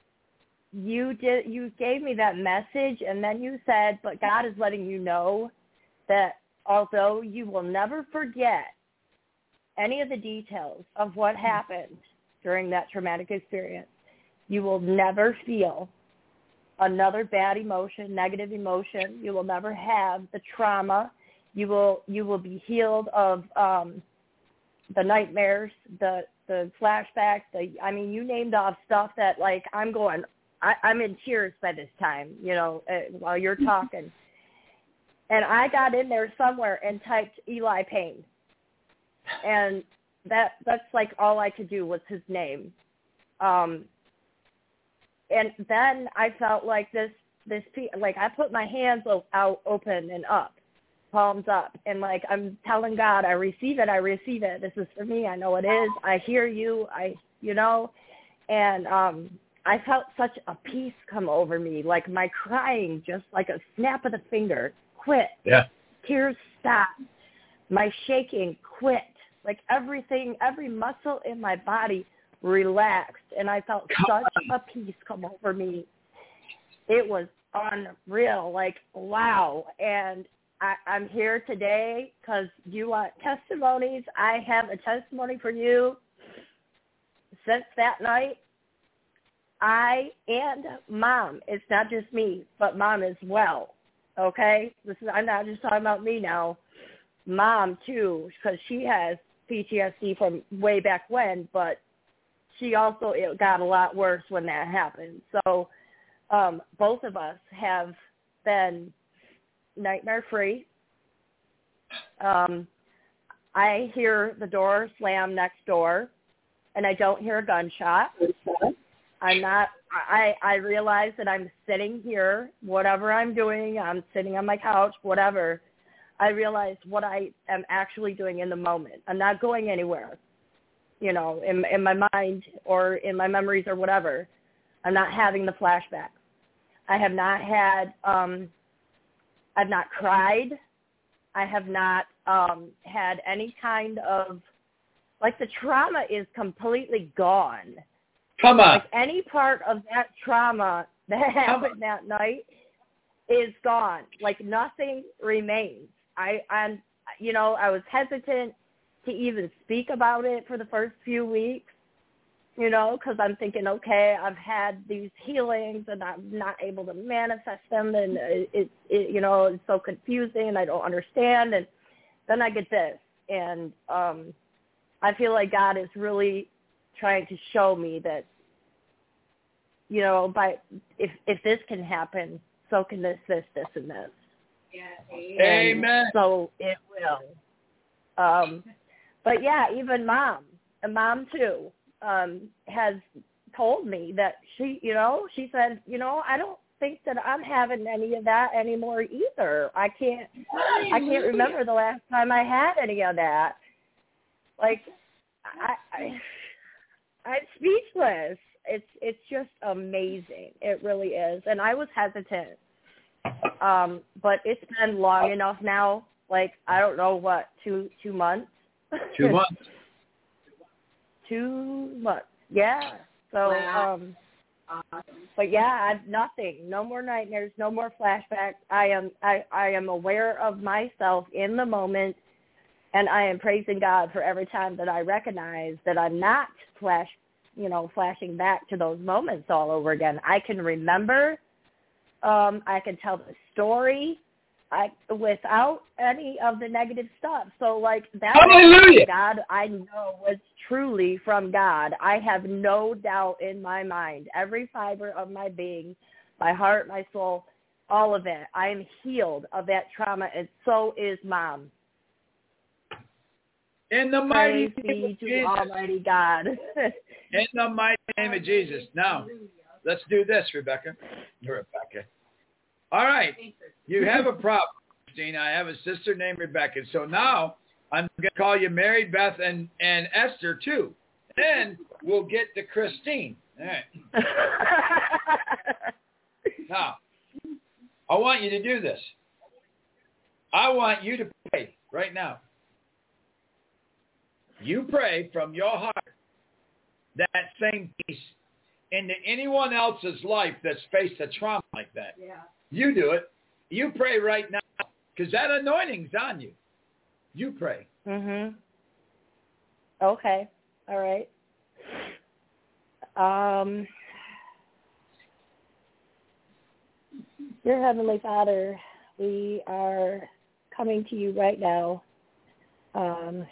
you did, you gave me that message, and then you said, but God is letting you know that although you will never forget any of the details of what happened during that traumatic experience, you will never feel another bad emotion, negative emotion. You will never have the trauma. You will you will be healed of um, the nightmares, the the flashbacks. The I mean, you named off stuff that like I'm going. I, I'm in tears by this time. You know, uh, while you're talking, and I got in there somewhere and typed Eli Payne, and that that's like all I could do was his name. Um, And then I felt like this, this, like I put my hands out open and up, palms up, and like I'm telling God, I receive it, I receive it. This is for me. I know it is. I hear you. I, you know, and um, I felt such a peace come over me, like my crying, just like a snap of the finger, quit. Yeah. Tears stopped. My shaking quit. Like everything, every muscle in my body relaxed, and I felt such a peace come over me. It was unreal, like, wow. And I, I'm here today because you want testimonies. I have a testimony for you. Since that night, I and Mom, it's not just me, but Mom as well, okay? This is, I'm not just talking about me now. Mom, too, because she has P T S D from way back when, but she also, it got a lot worse when that happened. So um, both of us have been nightmare-free. Um, I hear the door slam next door, and I don't hear a gunshot. I'm not, I, I realize that I'm sitting here, whatever I'm doing, I'm sitting on my couch, whatever. I realize what I am actually doing in the moment. I'm not going anywhere. You know, in, in my mind or in my memories or whatever. I'm not having the flashbacks. I have not had, um, I've not cried. I have not um, had any kind of, like the trauma is completely gone. Come on. Like any part of that trauma that happened that night is gone. Like nothing remains. I, I'm, you know, I was hesitant to even speak about it for the first few weeks, you know, because I'm thinking, okay, I've had these healings and I'm not able to manifest them, and it's, it, it, you know, it's so confusing and I don't understand. And then I get this, and um, I feel like God is really trying to show me that, you know, by if if this can happen, so can this, this, this, and this. Yeah, amen. Amen. So it will. Um, But, yeah, even Mom, and Mom, too, um, has told me that she, you know, she said, you know, I don't think that I'm having any of that anymore either. I can't, I can't remember the last time I had any of that. Like, I, I, I'm speechless. It's, it's just amazing. It really is. And I was hesitant. Um, but it's been long enough now, like, I don't know what, two, two months. Two months. Two months. Yeah. So, Wow. um, Awesome. but yeah, I've nothing. No more nightmares. No more flashbacks. I am, I, I am aware of myself in the moment, and I am praising God for every time that I recognize that I'm not flash, you know, flashing back to those moments all over again. I can remember. Um, I can tell the story. I, without any of the negative stuff. So, like, that Hallelujah. God, I know was truly from God. I have no doubt in my mind. Every fiber of my being, my heart, my soul, all of it. I am healed of that trauma, and so is Mom. In the mighty Praise name be of to Jesus. Almighty God. In the mighty name of Jesus. Now, let's do this, Rebecca. Rebecca. All right. You have a problem, Christine. I have a sister named Rebecca. So now I'm going to call you Mary, Beth, and, and Esther, too. Then we'll get to Christine. All right. Now, I want you to do this. I want you to pray right now. You pray from your heart that same peace into anyone else's life that's faced a trauma like that. Yeah. You do it. You pray right now because that anointing's on you. You pray. Mhm. Okay. All right. Um, dear Heavenly Father, we are coming to you right now um,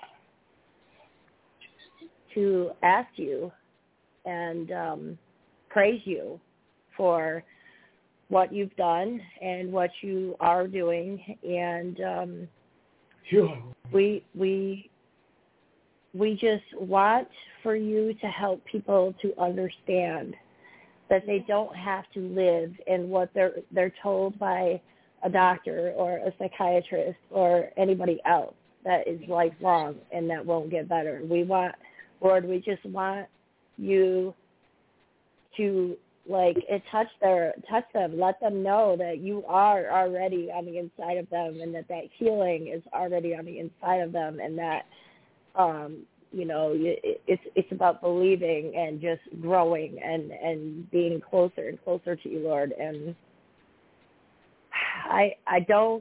to ask you and um, praise you for what you've done and what you are doing, and um, we we we just want for you to help people to understand that they don't have to live in what they're they're told by a doctor or a psychiatrist or anybody else that is lifelong and that won't get better. We want, Lord, we just want you to like it touch their touch them, let them know that you are already on the inside of them and that that healing is already on the inside of them, and that um you know, it's it's about believing and just growing and, and being closer and closer to you, Lord. And I I don't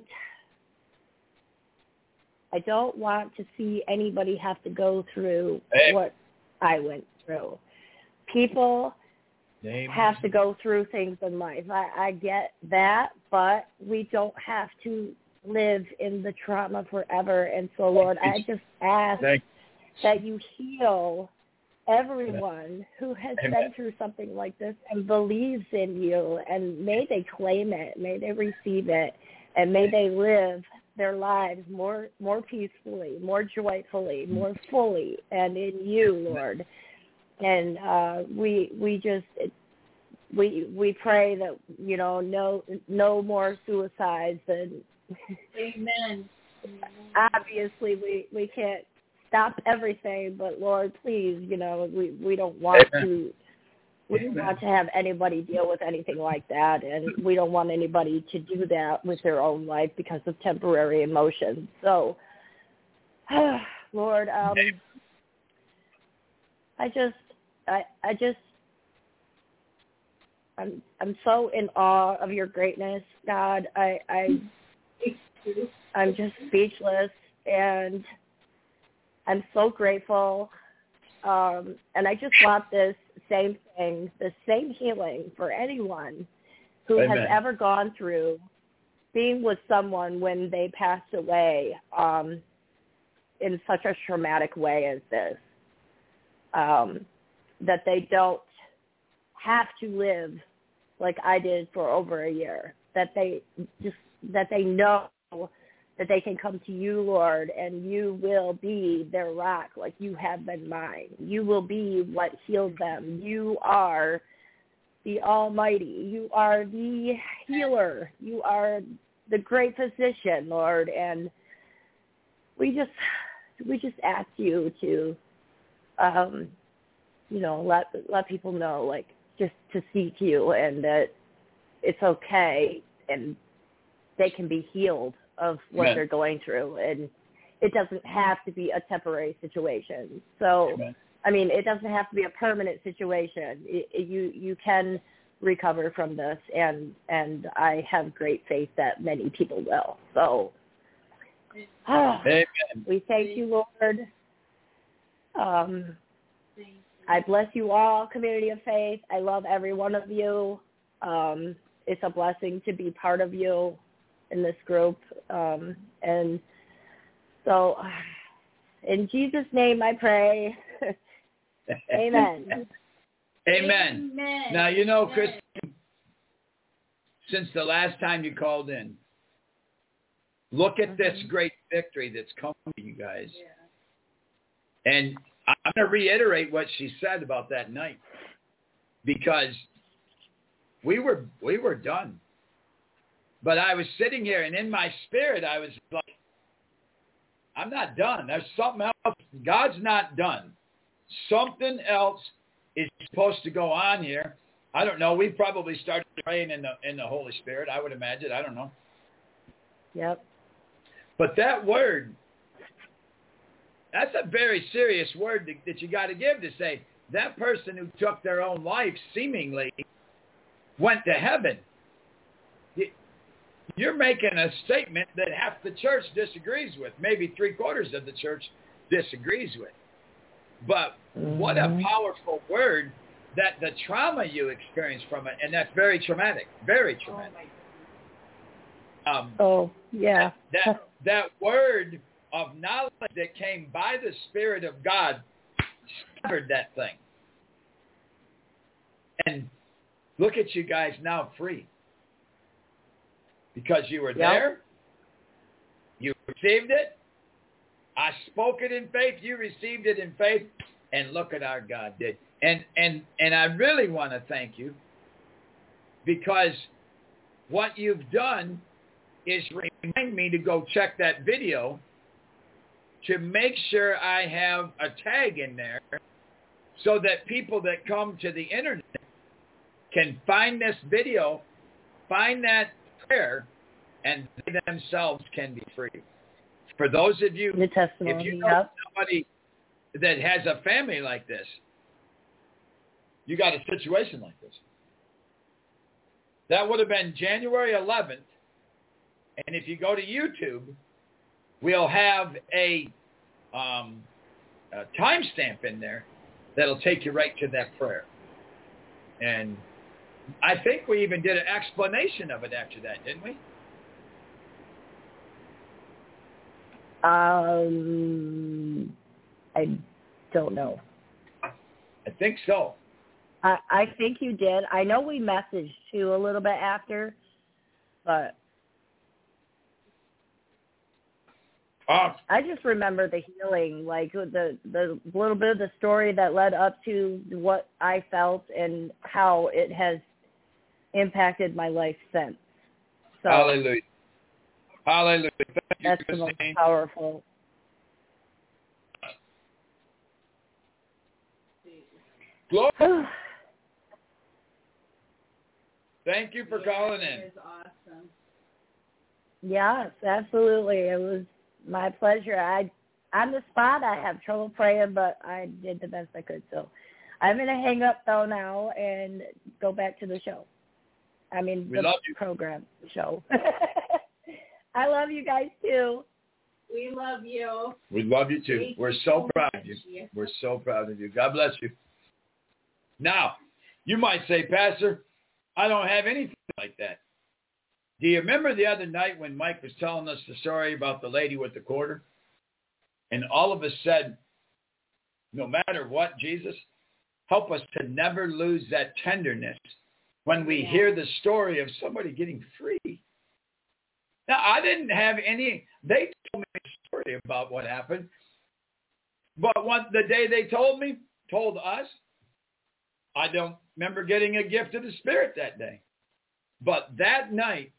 I don't want to see anybody have to go through hey. what I went through. People Name. have to go through things in life. I, I get that, but we don't have to live in the trauma forever. And so, Lord, I just ask Thanks. that you heal everyone who has Amen. been through something like this and believes in you, and may they claim it, may they receive it, and may they live their lives more more peacefully, more joyfully, more fully, and in you, Lord. And uh, we we just we we pray that, you know, no no more suicides, and Amen. Obviously we we can't stop everything, but Lord, please, you know, we, we don't want Amen. to we don't want to have anybody deal with anything like that, and we don't want anybody to do that with their own life because of temporary emotions. So, Lord, um, I just, I, I just, I'm, I'm so in awe of your greatness, God. I, I, I'm just speechless, and I'm so grateful, um, and I just want this same thing, the same healing for anyone who Amen. has ever gone through being with someone when they passed away um, in such a traumatic way as this, um, that they don't have to live like I did for over a year, that they just that they know that they can come to you, Lord, and you will be their rock like you have been mine. You will be what heals them. You are the Almighty. You are the healer. You are the great physician, Lord, and we just we just ask you to, um, you know, let let people know, like, just to seek you, and that it's okay, and they can be healed of what Amen. they're going through, and it doesn't have to be a temporary situation. So, Amen. I mean, it doesn't have to be a permanent situation. It, it, you you can recover from this, and and I have great faith that many people will. So, oh, we thank you, Lord. Um, I bless you all, community of faith. I love every one of you. Um, it's a blessing to be part of you in this group. Um, and so in Jesus' name I pray. Amen. Amen. Amen. Now, you know, Christine, since the last time you called in, look at mm-hmm. this great victory that's come to you guys. Yeah. And I'm going to reiterate what she said about that night, because we were we were done. But I was sitting here, and in my spirit, I was like, I'm not done. There's something else. God's not done. Something else is supposed to go on here. I don't know. We probably started praying in the in the Holy Spirit, I would imagine. I don't know. Yep. But that word, that's a very serious word that, that you got to give to say, that person who took their own life seemingly went to heaven. You're making a statement that half the church disagrees with. Maybe three quarters of the church disagrees with. But mm-hmm. what a powerful word, that the trauma you experience from it, and that's very traumatic, very traumatic. Um, oh, yeah. That, that, that word of knowledge that came by the Spirit of God severed that thing. And look at you guys now free. Because you were yep. there, you received it, I spoke it in faith, you received it in faith, and look at our God did. And and and I really want to thank you, because what you've done is remind me to go check that video to make sure I have a tag in there so that people that come to the internet can find this video, find that prayer, and they themselves can be free. For those of you, the testimony, if you know yep. somebody that has a family like this, you got a situation like this. That would have been January eleventh, and if you go to YouTube, we'll have a, um, a timestamp in there that'll take you right to that prayer. And I think we even did an explanation of it after that, didn't we? Um, I don't know. I think so. I, I think you did. I know we messaged too a little bit after, but uh, I just remember the healing, like the the little bit of the story that led up to what I felt and how it has impacted my life since. So, hallelujah. Hallelujah. Thank you, that's the most Christine. powerful. Glory. Thank you for yeah, calling in. It was awesome. Yes, absolutely. It was my pleasure. I, on the spot, I have trouble praying, but I did the best I could. So I'm going to hang up, though, now and go back to the show. I mean, we the love you. program, the show. I love you guys, too. We love you. We love you, too. Thank We're you so so proud much. of you. Yes. We're so proud of you. God bless you. Now, you might say, Pastor, I don't have anything like that. Do you remember the other night when Mike was telling us the story about the lady with the quarter? And all of us said, no matter what, Jesus, help us to never lose that tenderness when we yeah. hear the story of somebody getting free. Now, I didn't have any, they told me a story about what happened. But one, the day they told me, told us, I don't remember getting a gift of the Spirit that day. But that night,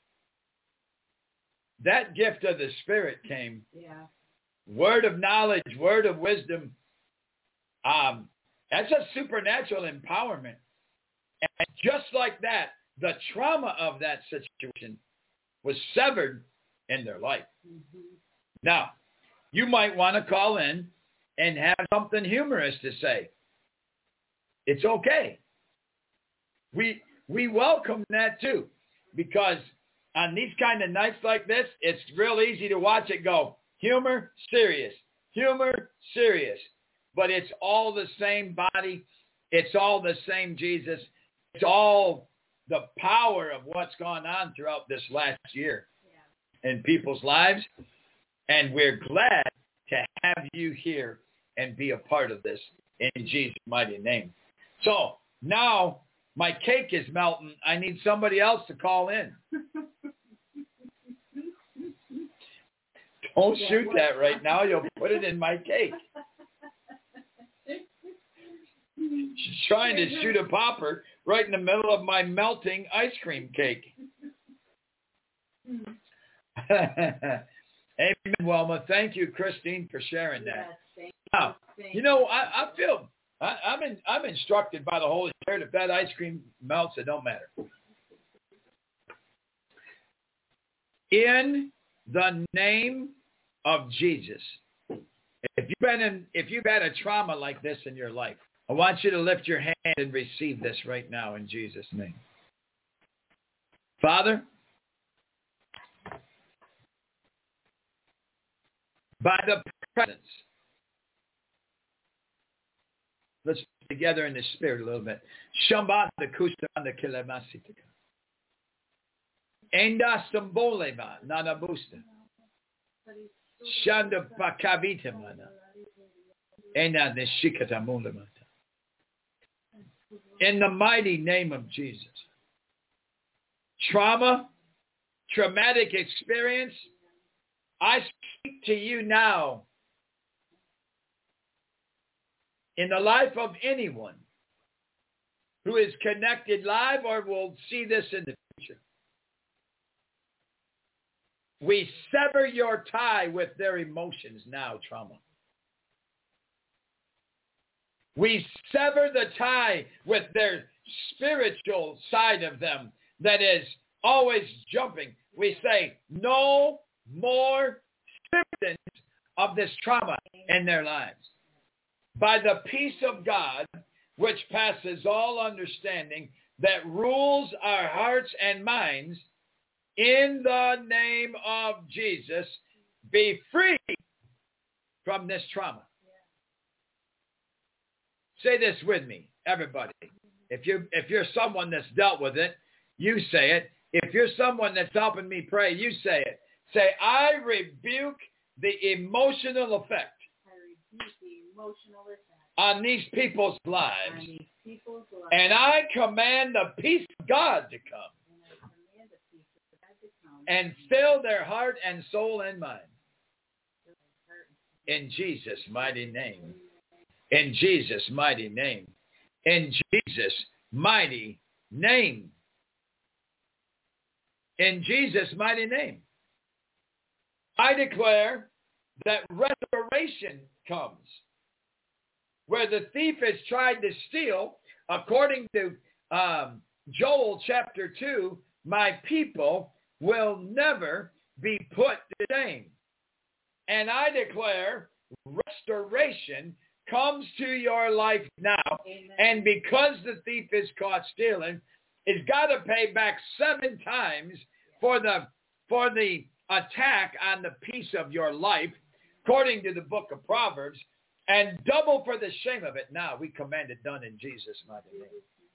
that gift of the Spirit came. Yeah. Word of knowledge, word of wisdom. Um, that's a supernatural empowerment. And just like that, the trauma of that situation was severed in their life. Mm-hmm. Now, you might want to call in and have something humorous to say. It's okay. We we welcome that too, because on these kind of nights like this, it's real easy to watch it go, humor, serious, humor, serious. But it's all the same body. It's all the same Jesus. It's all the power of what's gone on throughout this last year yeah. in people's lives. And we're glad to have you here and be a part of this in Jesus' mighty name. So now my cake is melting. I need somebody else to call in. Don't shoot that right now. You'll put it in my cake. She's trying to shoot a popper right in the middle of my melting ice cream cake. Amen, Wilma. Thank you, Christine, for sharing that. Yes, thank Now, you. Thank you know, I, I feel I, I'm in, I'm instructed by the Holy Spirit. If that ice cream melts, it don't matter. In the name of Jesus, if you've been in, if you've had a trauma like this in your life, I want you to lift your hand and receive this right now in Jesus' name. Father, by the presence, let's be together in the spirit a little bit. Shamba the kusanda kilemasitaka. Enda stamboleva nanabusta. Shanda pakavita mana. Enda neshikata mulamata. In the mighty name of Jesus. Trauma, traumatic experience, I speak to you now in the life of anyone who is connected live or will see this in the future. We sever your tie with their emotions now, trauma. We sever the tie with their spiritual side of them that is always jumping. We say, no more symptoms of this trauma in their lives. By the peace of God, which passes all understanding, that rules our hearts and minds, in the name of Jesus, be free from this trauma. Say this with me, everybody. If you're, if you're someone that's dealt with it, you say it. If you're someone that's helping me pray, you say it. Say, I rebuke the emotional effect, I rebuke the emotional effect on these people's lives. on these people's lives. And I command the peace of God to come And I command the peace of God to come and fill their heart and soul and mind. In Jesus' mighty name. In Jesus' mighty name. In Jesus' mighty name. In Jesus' mighty name. I declare that restoration comes. Where the thief has tried to steal, according to um, Joel chapter two, my people will never be put to shame. And I declare restoration comes to your life now. Amen. And because the thief is caught stealing, he's got to pay back seven times for the for the attack on the peace of your life, according to the book of Proverbs, and double for the shame of it. Now we command it done in Jesus' mighty name.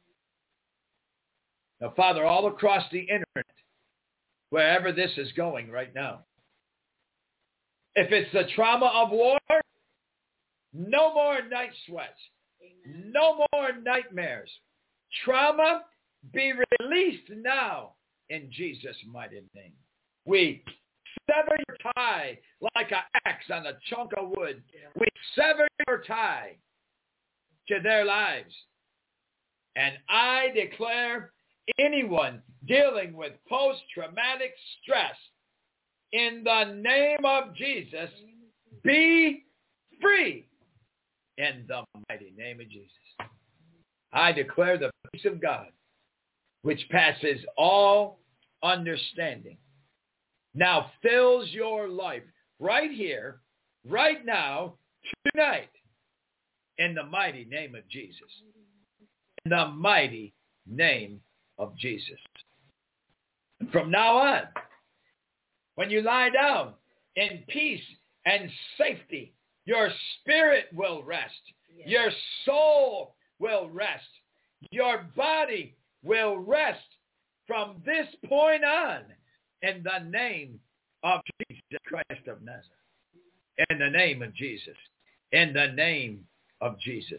Now, Father, all across the internet, wherever this is going right now, if it's the trauma of war, no more night sweats. Amen. No more nightmares. Trauma, be released now in Jesus' mighty name. We sever your tie like an axe on a chunk of wood. We sever your tie to their lives. And I declare anyone dealing with post-traumatic stress, in the name of Jesus, be free in the mighty name of Jesus. I declare the peace of God, which passes all understanding, now fills your life right here, right now, tonight, in the mighty name of Jesus. In the mighty name of Jesus. And from now on, when you lie down in peace and safety, your spirit will rest. Yes. Your soul will rest. Your body will rest from this point on, in the name of Jesus Christ of Nazareth. In the name of Jesus. In the name of Jesus.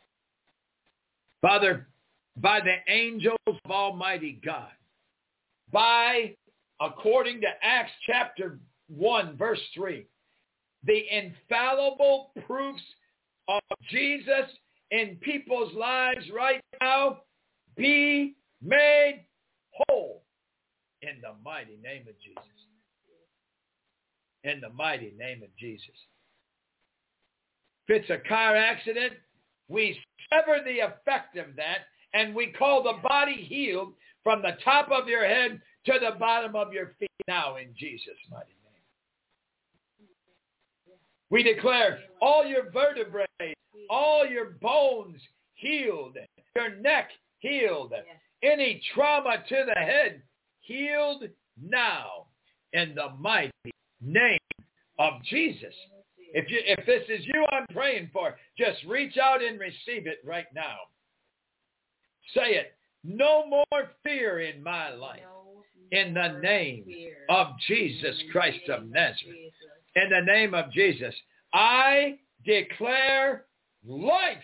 Father, by the angels of Almighty God, by, according to Acts chapter one, verse three, the infallible proofs of Jesus in people's lives right now, be made whole in the mighty name of Jesus. in the mighty name of Jesus. If it's a car accident, we sever the effect of that, and we call the body healed from the top of your head to the bottom of your feet now in Jesus' mighty name. We declare all your vertebrae, all your bones healed, your neck healed, any trauma to the head healed now in the mighty name of Jesus. If you, if this is you I'm praying for, just reach out and receive it right now. Say it. No more fear in my life. In the name of Jesus Christ of Nazareth. In the name of Jesus. I declare life.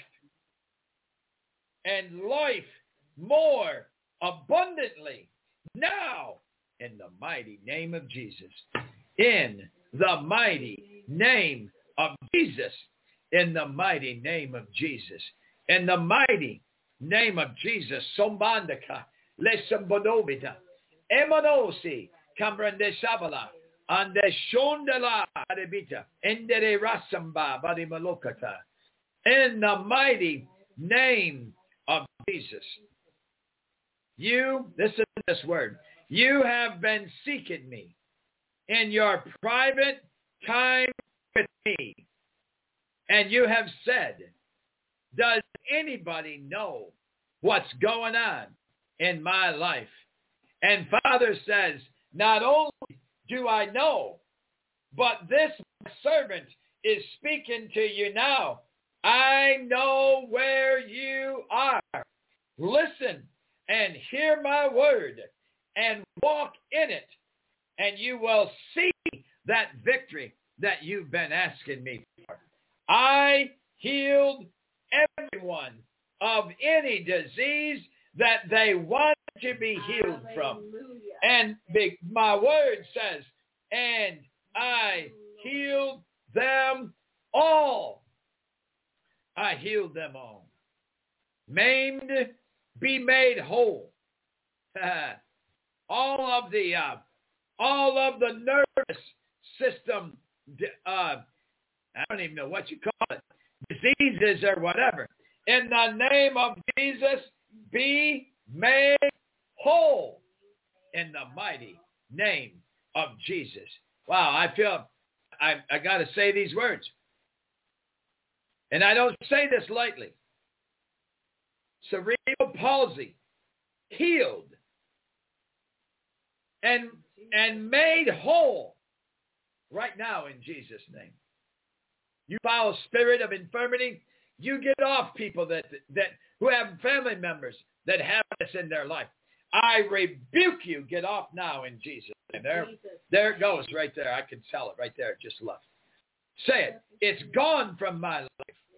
And life more abundantly now in the mighty name of Jesus. In the mighty name of Jesus. In the mighty name of Jesus. In the mighty name of Jesus. Sombandaka. Lesambodovita. Emonosi. Kamrande Shabala. Ande Shondala. Adebita. Endere Rasamba. Badimalokata. In the mighty name of Jesus. You, listen to this word. You have been seeking me in your private time with me. And you have said, does anybody know what's going on in my life? And Father says, not only do I know, but this servant is speaking to you now. I know where you are. Listen and hear my word and walk in it, and you will see that victory that you've been asking me for. I healed everyone of any disease that they want to be healed from. And big, my word says, and I healed them all. I healed them all. Maimed, be made whole. all of the, uh, all of the nervous system, uh, I don't even know what you call it, diseases or whatever. In the name of Jesus, be made whole. In the mighty name of Jesus. Wow, I feel I, I got to say these words. And I don't say this lightly. Cerebral palsy, healed and, and made whole right now in Jesus' name. You foul spirit of infirmity, you get off people that, that who have family members that have this in their life. I rebuke you. Get off now in Jesus' name. There, there it goes right there. I can tell it right there. It just left. Say it. It's gone from my life.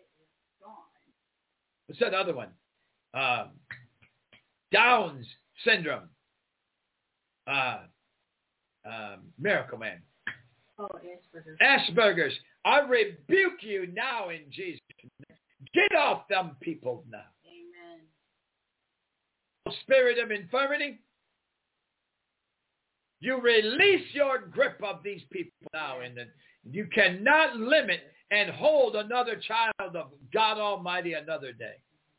What's that other one? Um, Down's syndrome. Uh, um, Miracle Man. Oh, Asperger's. Asperger's. I rebuke you now in Jesus' name. Get off them people now. Amen. Spirit of infirmity, you release your grip of these people now, and you cannot limit and hold another child of God Almighty another day.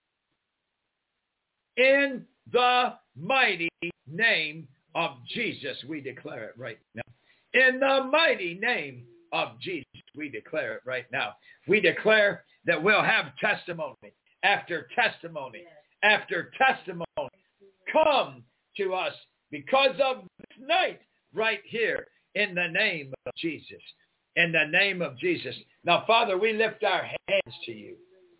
In the mighty name of Jesus, we declare it right now. In the mighty name of Jesus, we declare it right now. We declare that we'll have testimony after testimony after testimony come to us because of this night right here in the name of Jesus. In the name of Jesus. Now, Father, we lift our hands to you.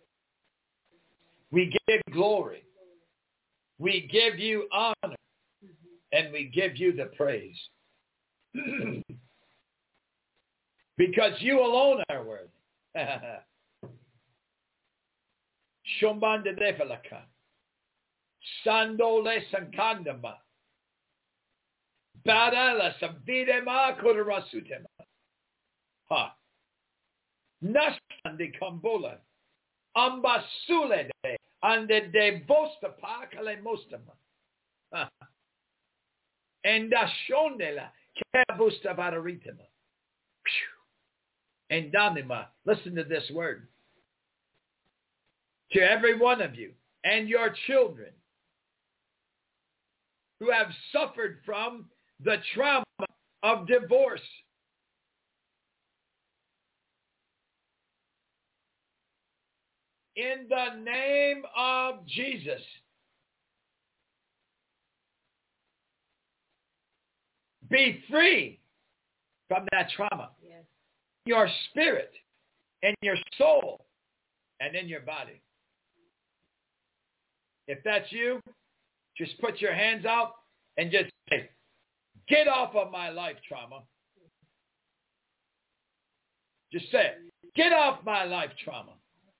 We give glory. We give you honor. And we give you the praise. Because you alone are worthy. Shombanda develaka. Sandole sankandama. Badala sabidema kurasutema. Ha. Nastandi kambola. Ambasule de. Ande de vosta pakale mostama. Ha. Enda shondela. Kabusta vararitema. and Danima. Listen to this word. To every one of you and your children who have suffered from the trauma of divorce. In the name of Jesus, be free from that trauma. Yes. Your spirit, in your soul, and in your body. If that's you, just put your hands out and just say, get off of my life, trauma. Just say it. Get off my life, trauma.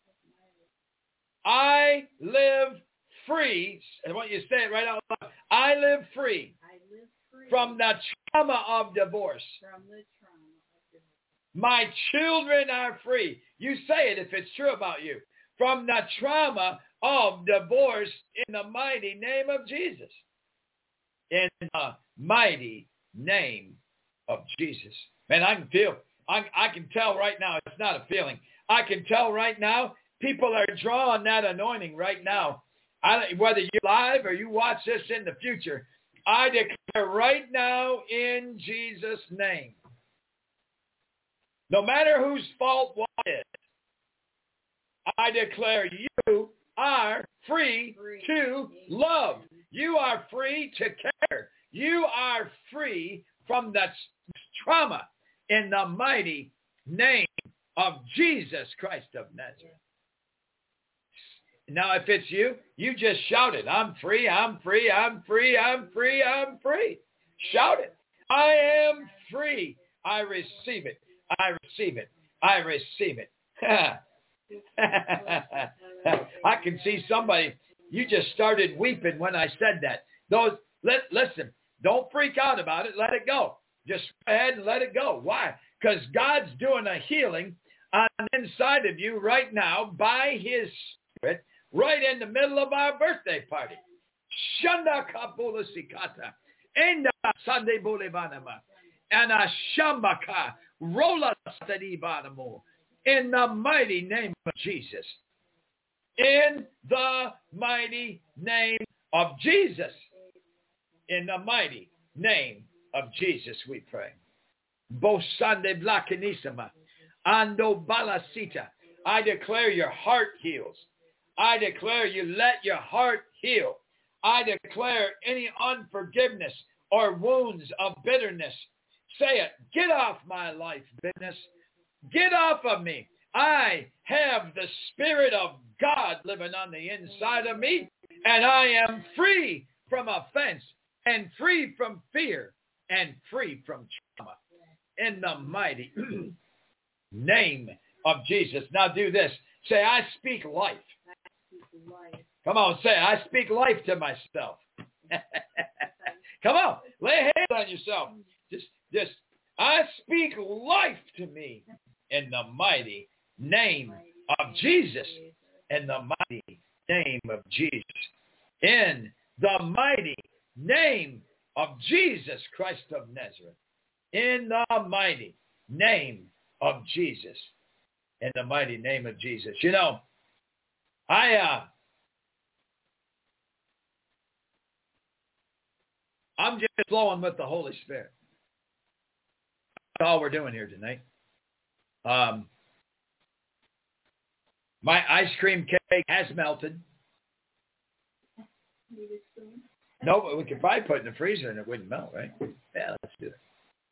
I live free. I want you to say it right out loud. I live free, I live free from the trauma of divorce. from the trauma of divorce. My children are free. You say it if it's true about you. From the trauma of divorce in the mighty name of Jesus. In the mighty name of Jesus. Man, I can feel, I, I can tell right now, it's not a feeling. I can tell right now, people are drawing that anointing right now. I, whether you're live or you watch this in the future, I declare right now in Jesus' name, no matter whose fault what is, I declare you are free, free to love. You are free to care. You are free from the trauma in the mighty name of Jesus Christ of Nazareth. Now, if it's you, you just shout it. I'm free, I'm free, I'm free, I'm free, I'm free. Shout it. I am free. I receive it. I receive it. I receive it. I can see somebody, you just started weeping when I said that. Those, let, listen, don't freak out about it. Let it go. Just go ahead and let it go. Why? Because God's doing a healing on the inside of you right now by his Spirit, right in the middle of our birthday party. Shanda kapula sikata. Enda Sunday bulevanama. And a shambaka. Rola stadibanamo. In the mighty name of Jesus. In the mighty name of Jesus. In the mighty name of Jesus we pray. Bosande blakanisama. Ando balasita. I declare your heart heals. I declare you let your heart heal. I declare any unforgiveness or wounds of bitterness. Say it. Get off my life, bitterness. Get off of me. I have the Spirit of God living on the inside of me, and I am free from offense and free from fear and free from trauma. In the mighty name of Jesus. Now do this. Say, I speak life. Come on, say, I speak life to myself. Come on, lay hands on yourself. Just, just, I speak life to me in the mighty name of Jesus. In the mighty name of Jesus. In the mighty name of Jesus Christ of Nazareth. In the mighty name of Jesus. In the mighty name of Jesus. You know, I, uh, I'm just flowing with the Holy Spirit. That's all we're doing here tonight. Um, my ice cream cake has melted. No, but we could probably put it in the freezer and it wouldn't melt, right? Yeah, let's do it.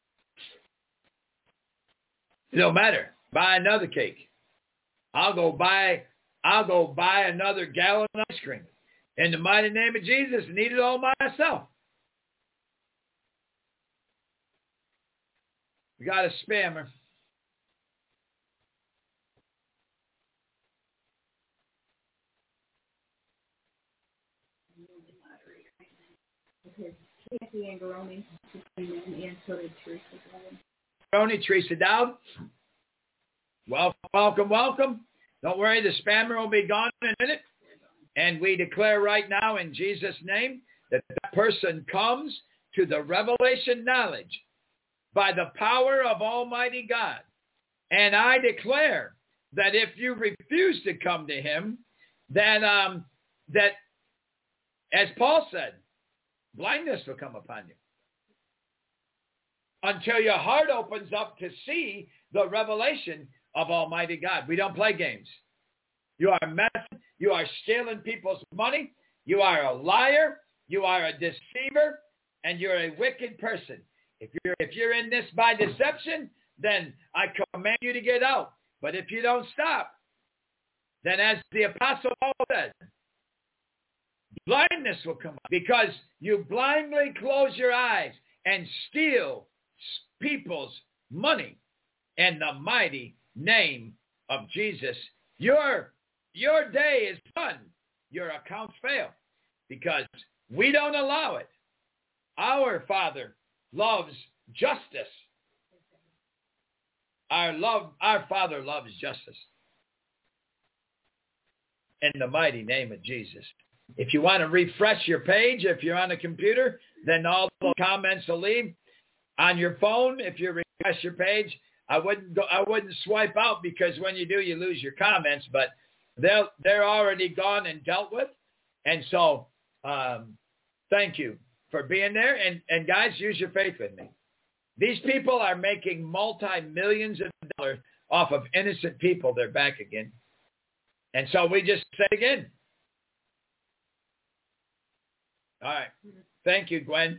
It don't matter. Buy another cake. I'll go buy, I'll go buy another gallon of ice cream in the mighty name of Jesus and eat it all myself. We got a spammer. Kathy and Garoni and so did Teresa Dowd. Garoni, Teresa Dowd. Welcome, welcome, welcome. Don't worry, the spammer will be gone in a minute. And we declare right now in Jesus' name that that person comes to the revelation knowledge by the power of Almighty God And I declare that if you refuse to come to him, that, um, that as Paul said, blindness will come upon you until your heart opens up to see the revelation of Almighty God. We don't play games. You are messing. You are stealing people's money. You are a liar. You are a deceiver. And you're a wicked person. If you're, if you're in this by deception, then I command you to get out. But if you don't stop, then as the Apostle Paul said, blindness will come up because you blindly close your eyes and steal people's money in the mighty name of Jesus. Your, your day is done. Your accounts fail because we don't allow it. Our Father loves justice. Our love, our Father loves justice. In the mighty name of Jesus. If you want to refresh your page, if you're on a computer, then all the comments will leave. On your phone, if you refresh your page, I wouldn't go, I wouldn't swipe out because when you do, you lose your comments. But they're they're already gone and dealt with. And so, um, thank you for being there. And and guys, use your faith with me. These people are making multi-millions of dollars off of innocent people. They're back again. And so we just say again. All right. Thank you, Gwen.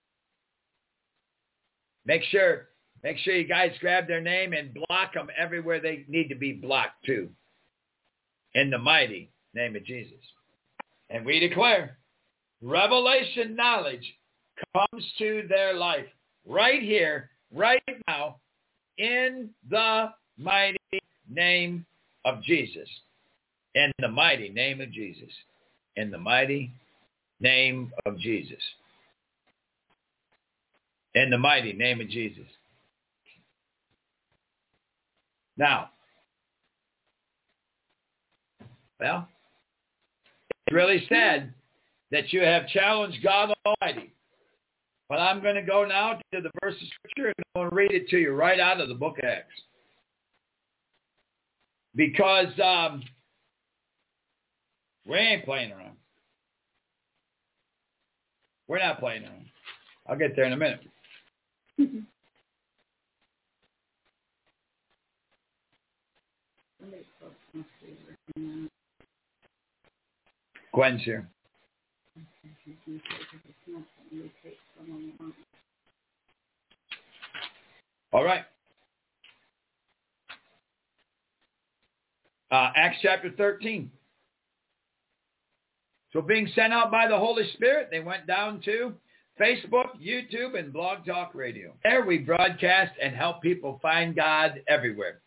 Make sure, make sure you guys grab their name and block them everywhere they need to be blocked too. In the mighty name of Jesus. And we declare revelation knowledge comes to their life right here, right now, in the mighty name of Jesus. In the mighty name of Jesus. In the mighty name of Jesus. In the mighty name of Jesus. Now, well, it's really sad that you have challenged God Almighty. But I'm going to go now to the verse of Scripture and I'm going to read it to you right out of the book of Acts. Because um, we ain't playing around. We're not playing around. I'll get there in a minute. Gwen's here. All right. Uh, Acts chapter thirteen. So being sent out by the Holy Spirit, they went down to Facebook, YouTube, and Blog Talk Radio. There we broadcast and help people find God everywhere.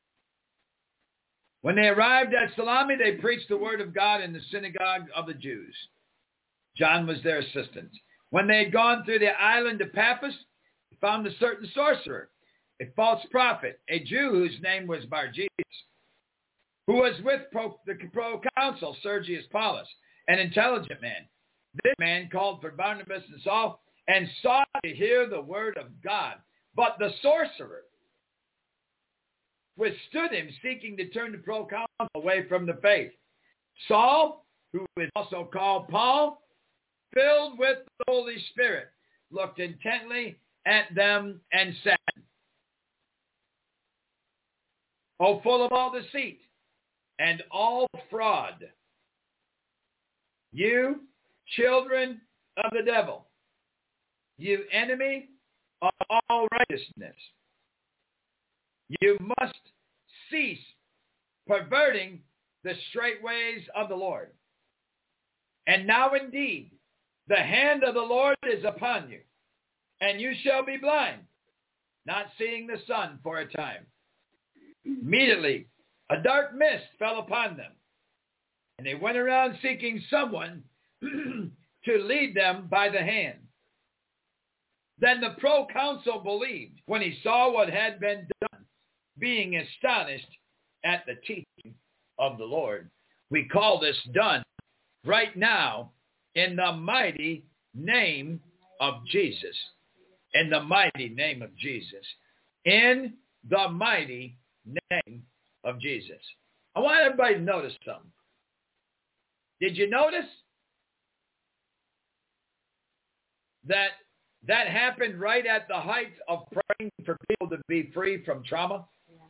When they arrived at Salami, they preached the word of God in the synagogue of the Jews. John was their assistant. When they had gone through the island of Paphos, they found a certain sorcerer, a false prophet, a Jew whose name was Bar-Jesus, who was with pro, the proconsul Sergius Paulus, an intelligent man. This man called for Barnabas and Saul and sought to hear the word of God. But the sorcerer withstood him, seeking to turn the proconsul away from the faith. Saul, who is also called Paul, filled with the Holy Spirit, looked intently at them and said, O full of all deceit and all fraud, you children of the devil, you enemy of all righteousness, you must cease perverting the straight ways of the Lord. And now indeed, the hand of the Lord is upon you, and you shall be blind, not seeing the sun for a time. Immediately, a dark mist fell upon them, and they went around seeking someone to lead them by the hand. Then the proconsul believed when he saw what had been done, being astonished at the teaching of the Lord. We call this done right now in the mighty name of Jesus. In the mighty name of Jesus. In the mighty name of Jesus. I want everybody to notice something. Did you notice that that happened right at the height of praying for people to be free from trauma?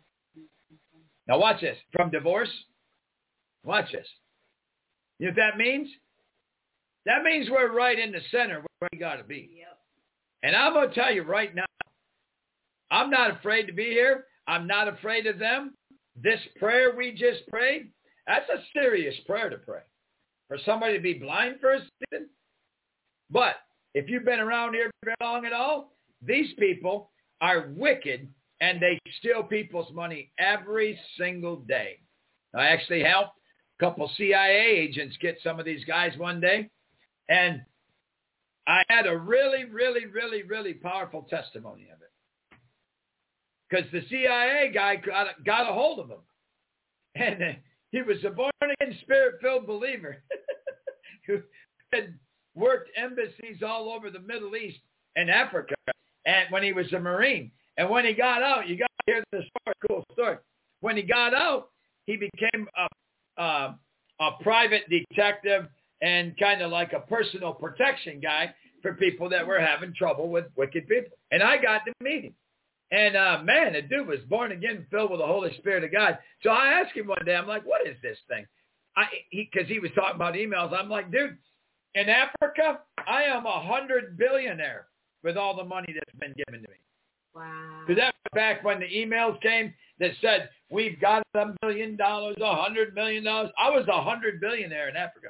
Now watch this. From divorce? Watch this. You know what that means? That means we're right in the center where we got to be. Yep. And I'm going to tell you right now, I'm not afraid to be here. I'm not afraid of them. This prayer we just prayed, that's a serious prayer to pray. For somebody to be blind for a season. But if you've been around here very long at all, these people are wicked and they steal people's money every single day. I actually helped a couple C I A agents get some of these guys one day. And I had a really, really, really, really powerful testimony of it. Because the C I A guy got, got a hold of him. And uh, he was a born-again, spirit-filled believer who had worked embassies all over the Middle East and Africa and when he was a Marine. And when he got out, you got to hear the story, cool story. When he got out, he became a, a, a private detective and kind of like a personal protection guy for people that were having trouble with wicked people. And I got to meet him. And, uh, man, the dude was born again, filled with the Holy Spirit of God. So I asked him one day, I'm like, what is this thing? I, he, because he was talking about emails. I'm like, dude, in Africa, I am a hundred billionaire with all the money that's been given to me. Wow. Because that was back when the emails came that said, we've got a million dollars, a hundred million dollars. I was a hundred billionaire in Africa.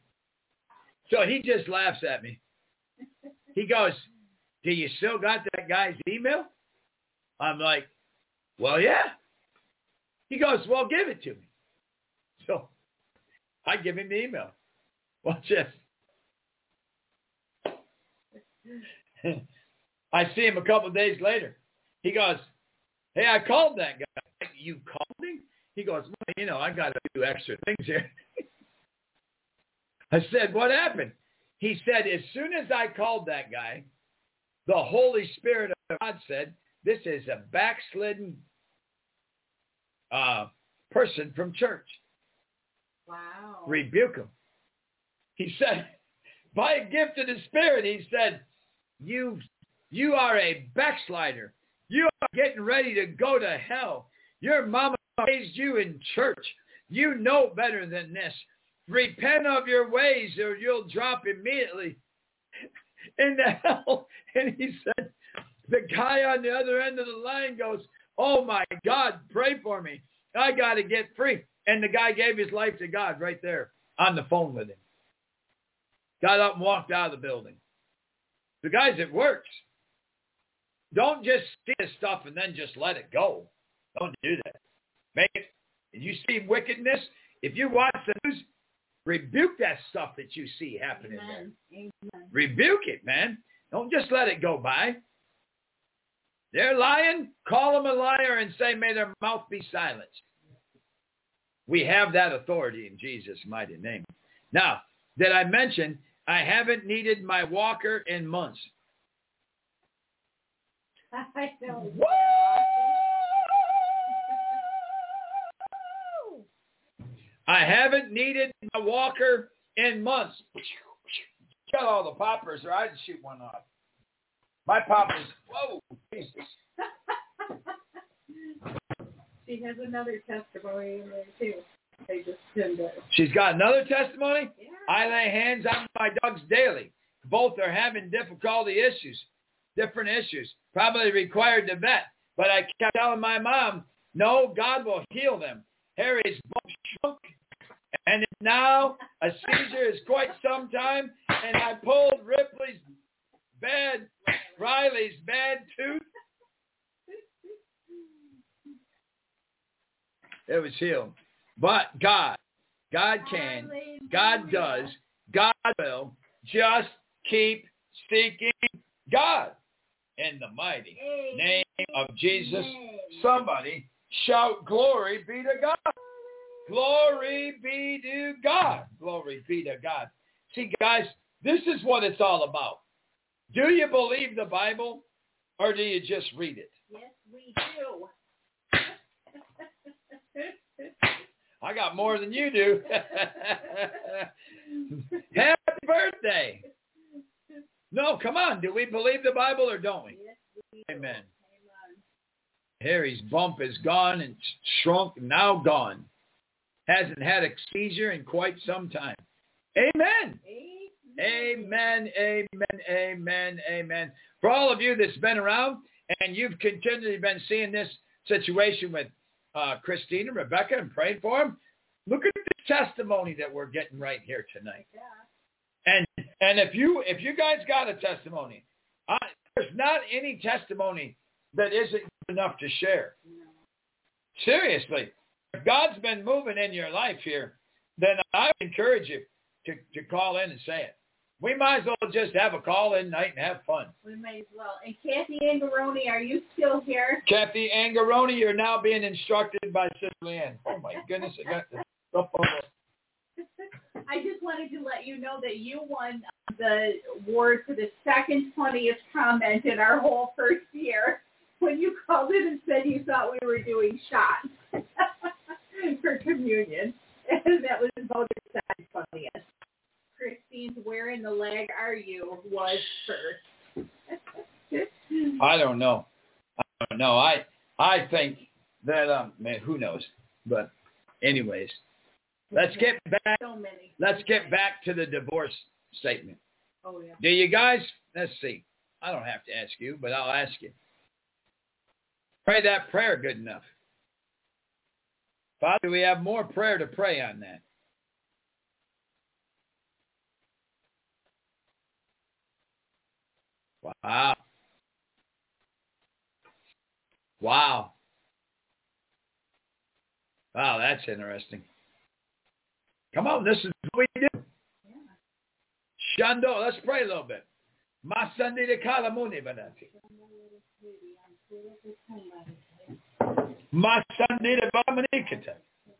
So he just laughs at me. He goes, do you still got that guy's email? I'm like, well, yeah. He goes, well, give it to me. So I give him the email. Watch this. I see him a couple of days later. He goes, hey, I called that guy. You called him? He goes, well, you know, I got to do extra things here. I said, what happened? He said, as soon as I called that guy, the Holy Spirit of God said, this is a backslidden uh, person from church. Wow. Rebuke him. He said, by a gift of the Spirit, he said, you, you are a backslider. You are getting ready to go to hell. Your mama raised you in church. You know better than this. Repent of your ways or you'll drop immediately into hell. And he said, the guy on the other end of the line goes, oh my God, pray for me. I got to get free. And the guy gave his life to God right there on the phone with him. Got up and walked out of the building. The guys, it works. Don't just see this stuff and then just let it go. Don't do that. Make it. You see wickedness, if you watch the news, rebuke that stuff that you see happening Amen. there. Amen. Rebuke it, man. Don't just let it go by. They're lying. Call them a liar and say, may their mouth be silenced. We have that authority in Jesus' mighty name. Now, did I mention I haven't needed my walker in months? I know. Woo! I haven't needed my walker in months. Got all the poppers, or I'd shoot one off. My poppers, whoa, Jesus. She has another testimony in there, too. They just send it. She's got another testimony? Yeah. I lay hands on my dogs daily. Both are having difficulty issues, different issues, probably required the vet. But I kept telling my mom, no, God will heal them. Harry's both shrunk, and now a seizure is quite some time, and I pulled Ripley's bad, Riley's bad tooth. It was healed. But God, God can, God does, God will. Just keep seeking God in the mighty name of Jesus. Somebody shout, glory be to God. Glory be to God. Glory be to God. See, guys, this is what it's all about. Do you believe the Bible or do you just read it? Yes, we do. I got more than you do. Happy birthday. No, come on. Do we believe the Bible or don't we? Yes, we Amen. Amen. Harry's bump is gone and shrunk, now gone. Hasn't had a seizure in quite some time. Amen. Amen, amen, amen, amen. For all of you that's been around and you've continually been seeing this situation with uh, Christine and Rebecca and praying for them, look at the testimony that we're getting right here tonight. And and if you if you guys got a testimony, uh, there's not any testimony that isn't good enough to share. Seriously, if God's been moving in your life here, then I encourage you to, to call in and say it. We might as well just have a call-in night and have fun. We might as well. And Kathy Angaroni, are you still here? Kathy Angaroni, you're now being instructed by Sister Leanne. Oh, my goodness. I got this stuff on this. I just wanted to let you know that you won the award for the second funniest comment in our whole first year when you called in and said you thought we were doing shots for communion. And that was voted second funniest. Christine's "Where in the Lag Are You" was first. I don't know. I don't know. I I think that um man, who knows? But anyways, let's get back. So many. Let's get back to the divorce statement. Oh yeah. Do you guys? Let's see. I don't have to ask you, but I'll ask you. Pray that prayer good enough. Father, we have more prayer to pray on that. Wow. Wow. Wow, that's interesting. Come on, this is what we do. Yeah. Shando, let's pray a little bit. Masandi de kalamuni banati. Masandi de bamanikata.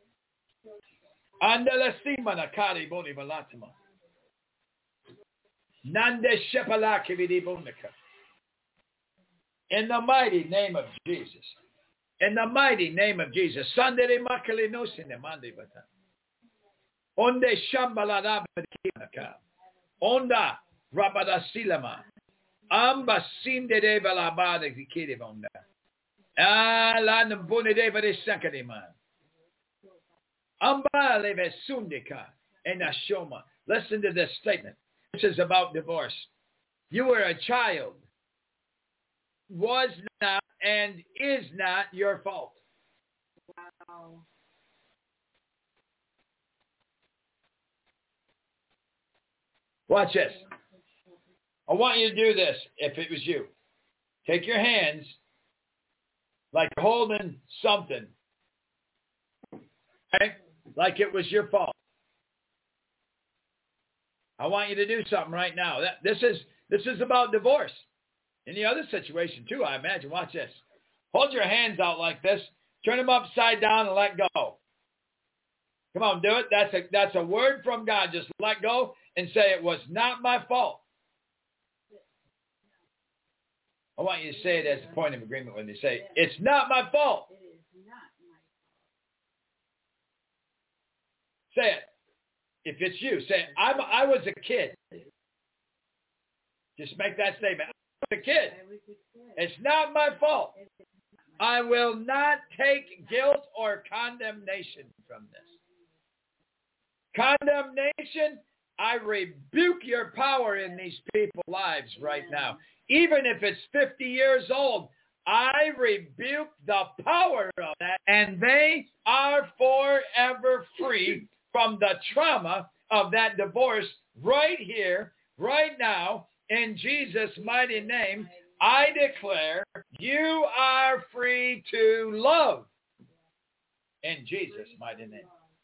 Andala simana kari boni balatima. Nande shepalaki vidibundaka. In the mighty name of Jesus. In the mighty name of Jesus. Sandere makali no sine mandi bata. Onde shambala rabadika. Onda rabada silama. Amba sinde de balabada kiri bonda. Ala nbune de bade sakade man. Amba leve sundika enashoma. Listen to this statement. This is about divorce. You were a child. Was not and is not your fault. Wow. Watch this. I want you to do this if it was you. Take your hands like holding something. Okay? Like it was your fault. I want you to do something right now. That, this is this is about divorce. In the other situation too, I imagine. Watch this. Hold your hands out like this. Turn them upside down and let go. Come on, do it. That's a that's a word from God. Just let go and say it was not my fault. I want you to say it as a point of agreement when they say, it's not my fault. It is not my fault. Say it. If it's you, say, I'm, I was a kid. Just make that statement. I was a kid. It's not my fault. I will not take guilt or condemnation from this. Condemnation, I rebuke your power in these people's lives right now. Even if it's fifty years old, I rebuke the power of that, and they are forever free from the trauma of that divorce right here, right now, in Jesus' mighty name. I declare you are free to love in Jesus' mighty name.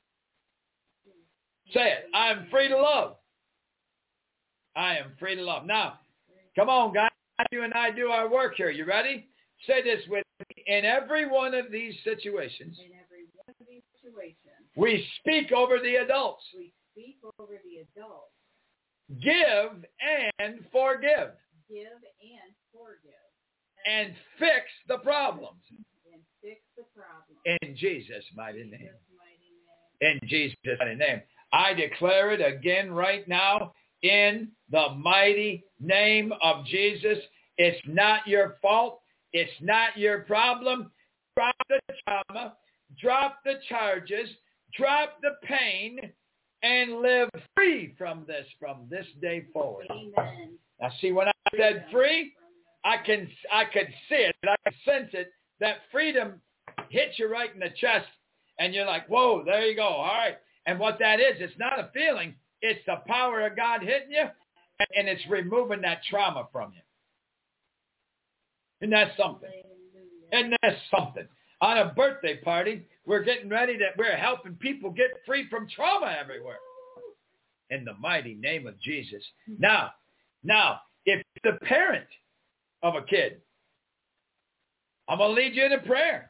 Say it. I'm free to love. I am free to love. Now, come on, guys. You and I do our work here. You ready? Say this with me. In every one of these situations, In every one of these situations, we speak over the adults. we speak over the adults. Give and forgive. Give and forgive. And fix the problems. And fix the problem. In Jesus' mighty name. Jesus' mighty name. in Jesus' mighty name. I declare it again right now in the mighty name of Jesus. It's not your fault. It's not your problem. Drop the trauma. Drop the charges. Drop the pain and live free from this from this day forward. Amen. Now see, when I said free, I can I could see it. I can sense it. That freedom hits you right in the chest. And you're like, whoa, there you go. All right. And what that is, it's not a feeling. It's the power of God hitting you, and, and it's removing that trauma from you. And that's something. And that's something. On a birthday party, we're getting ready to, we're helping people get free from trauma everywhere. In the mighty name of Jesus. Now, now, if the parent of a kid, I'm going to lead you in a prayer.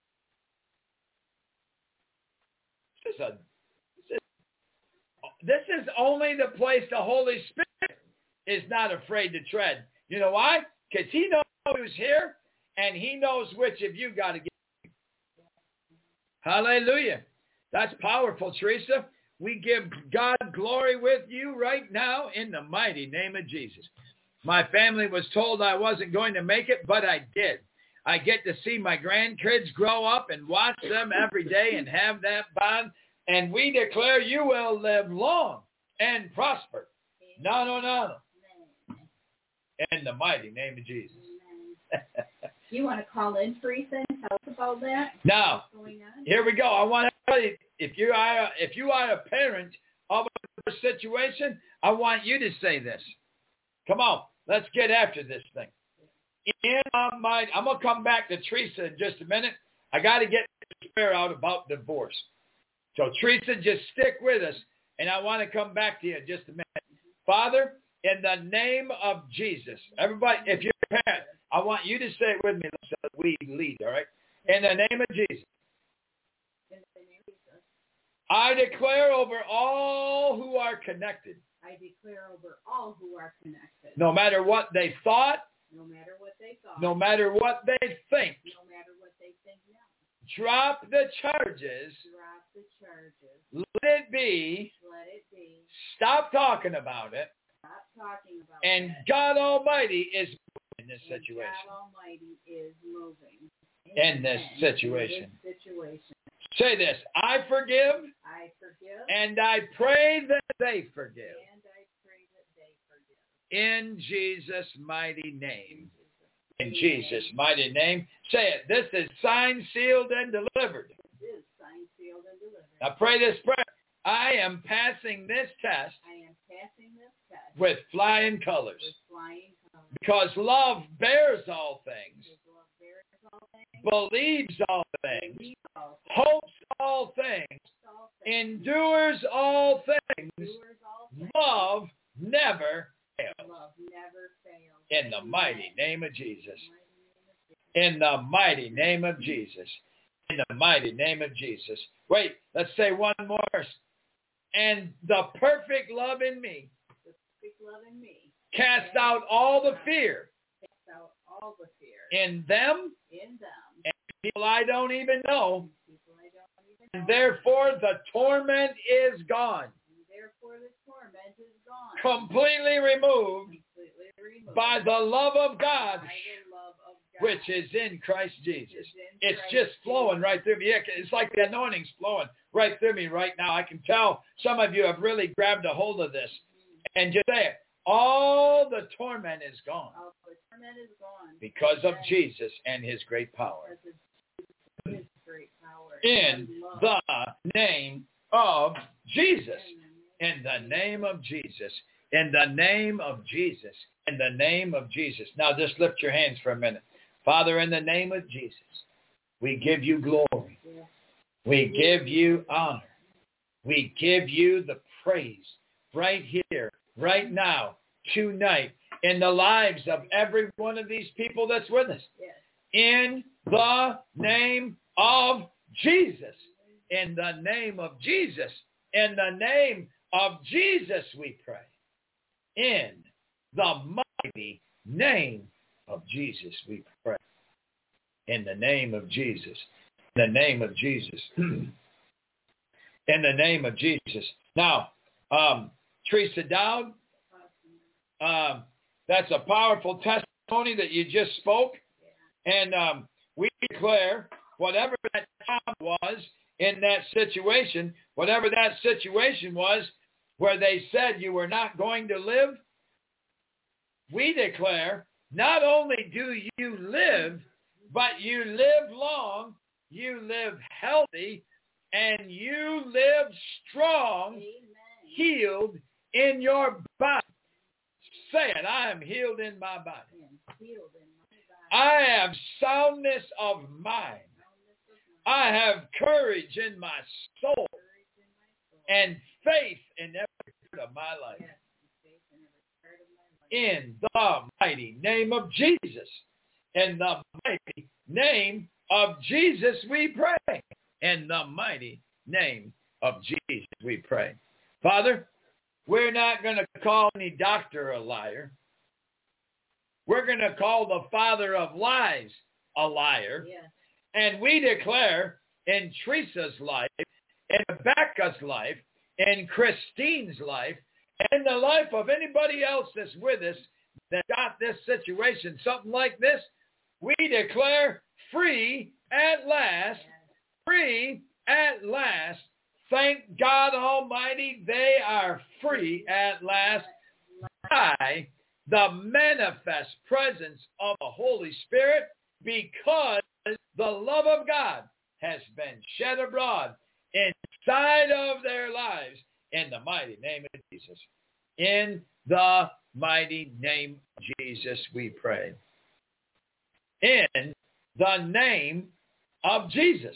This is, a, this, is, this is only the place the Holy Spirit is not afraid to tread. You know why? Because he knows who's here, and he knows which of you got to get. Hallelujah. That's powerful, Teresa. We give God glory with you right now in the mighty name of Jesus. My family was told I wasn't going to make it, but I did. I get to see my grandkids grow up and watch them every day and have that bond. And we declare you will live long and prosper. No, no, no. In the mighty name of Jesus. You want to call in, Teresa, and tell us about that? Now, What's going on? here we go. I want to tell you, if you are, if you are a parent of a situation, I want you to say this. Come on, let's get after this thing. In my mind, I'm going to come back to Teresa in just a minute. I got to get this prayer out about divorce. So, Teresa, just stick with us, and I want to come back to you in just a minute. Father, in the name of Jesus, everybody, if you're a parent, I want you to say it with me so that we lead, all right? In the name of Jesus, I declare over all who are connected. I declare over all who are connected. No matter what they thought. No matter what they thought. No matter what they think. No matter what they think now. Drop the charges. Drop the charges. Let it be. Let it be. Stop talking about it. Stop talking about and it. And God Almighty is moving in this and situation. God Almighty is moving. In this situation. In this situation. Say this. I forgive. I forgive. And I pray that they forgive. And I pray that they forgive. In Jesus' mighty name. In Jesus' mighty name. Say it. This is signed, sealed, and delivered. This is signed, sealed, and delivered. Now pray this prayer. I am passing this test. I am passing this test. With flying colors. With flying colors. Because love bears all things. Because love bears all things. Believes all things. Believes all things. Hopes all things. All things. Endures all things. Endures all things. Love never fails. Love never fails. In the mighty name of Jesus. In the mighty name of Jesus. In the mighty name of Jesus. Wait, let's say one more verse. And the perfect love in me. The perfect love in me. Cast out all the fear. Cast out all the fear. In them. In them. And people I don't even know. People I don't even know. And therefore the torment is gone. And therefore the torment is gone. Completely removed. Completely removed. By the love of God. By the love of God. Which is in Christ Jesus. In it's Christ just flowing Jesus. right through me. It's like the anointing's flowing right through me right now. I can tell some of you have really grabbed a hold of this. And just say it. All the torment is gone. All the torment is gone. Because of Jesus and his great power. Because of his great power. In the name of Jesus. In the name of Jesus. In the name of Jesus. In the name of Jesus. Now just lift your hands for a minute. Father, in the name of Jesus, we give you glory. We give you honor. We give you the praise right here, right now, tonight, in the lives of every one of these people that's with us. In the name of Jesus. In the name of Jesus. In the name of Jesus, we pray. In the mighty name of Jesus, we pray. In the name of Jesus. In the name of Jesus. in the name of Jesus. Now, um, Teresa Dowd, um, that's a powerful testimony that you just spoke. And um, we declare whatever that time was in that situation, whatever that situation was where they said you were not going to live, we declare not only do you live, but you live long, you live healthy, and you live strong, Amen. Healed in your body. Say it, I am healed in my body. I have soundness of mind. I have courage in my soul and faith in every part of my life. In the mighty name of Jesus. In the mighty name of Jesus we pray. In the mighty name of Jesus we pray. Father, we're not going to call any doctor a liar. We're going to call the father of lies a liar. Yeah. And we declare in Teresa's life, in Rebecca's life, in Christine's life, and the life of anybody else that's with us that got this situation, something like this, we declare free at last, free at last. Thank God Almighty, they are free at last by the manifest presence of the Holy Spirit, because the love of God has been shed abroad inside of their lives in the mighty name of Jesus. In the mighty name of Jesus we pray. In the name of Jesus.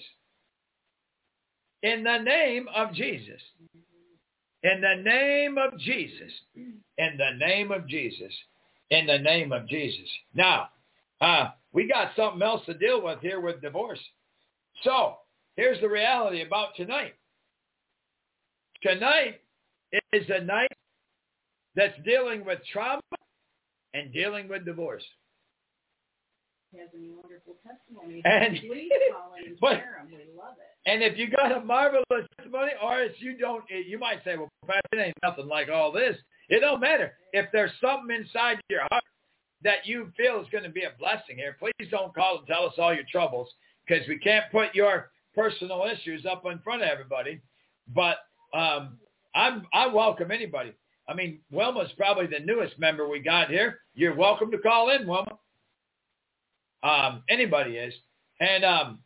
In the name of Jesus. In the name of Jesus. In the name of Jesus. In the name of Jesus. Now, uh, we got something else to deal with here with divorce. So, here's the reality about tonight. Tonight is a night that's dealing with trauma and dealing with divorce. Has any wonderful testimony. And, please call in and but, share them. We love it. And if you got a marvelous testimony, or if you don't, you might say, well, it ain't nothing like all this. It don't matter. If there's something inside your heart that you feel is going to be a blessing here, please don't call and tell us all your troubles, because we can't put your personal issues up in front of everybody. But um, I'm, I welcome anybody. I mean, Wilma's probably the newest member we got here. You're welcome to call in, Wilma. Um, anybody is. And um,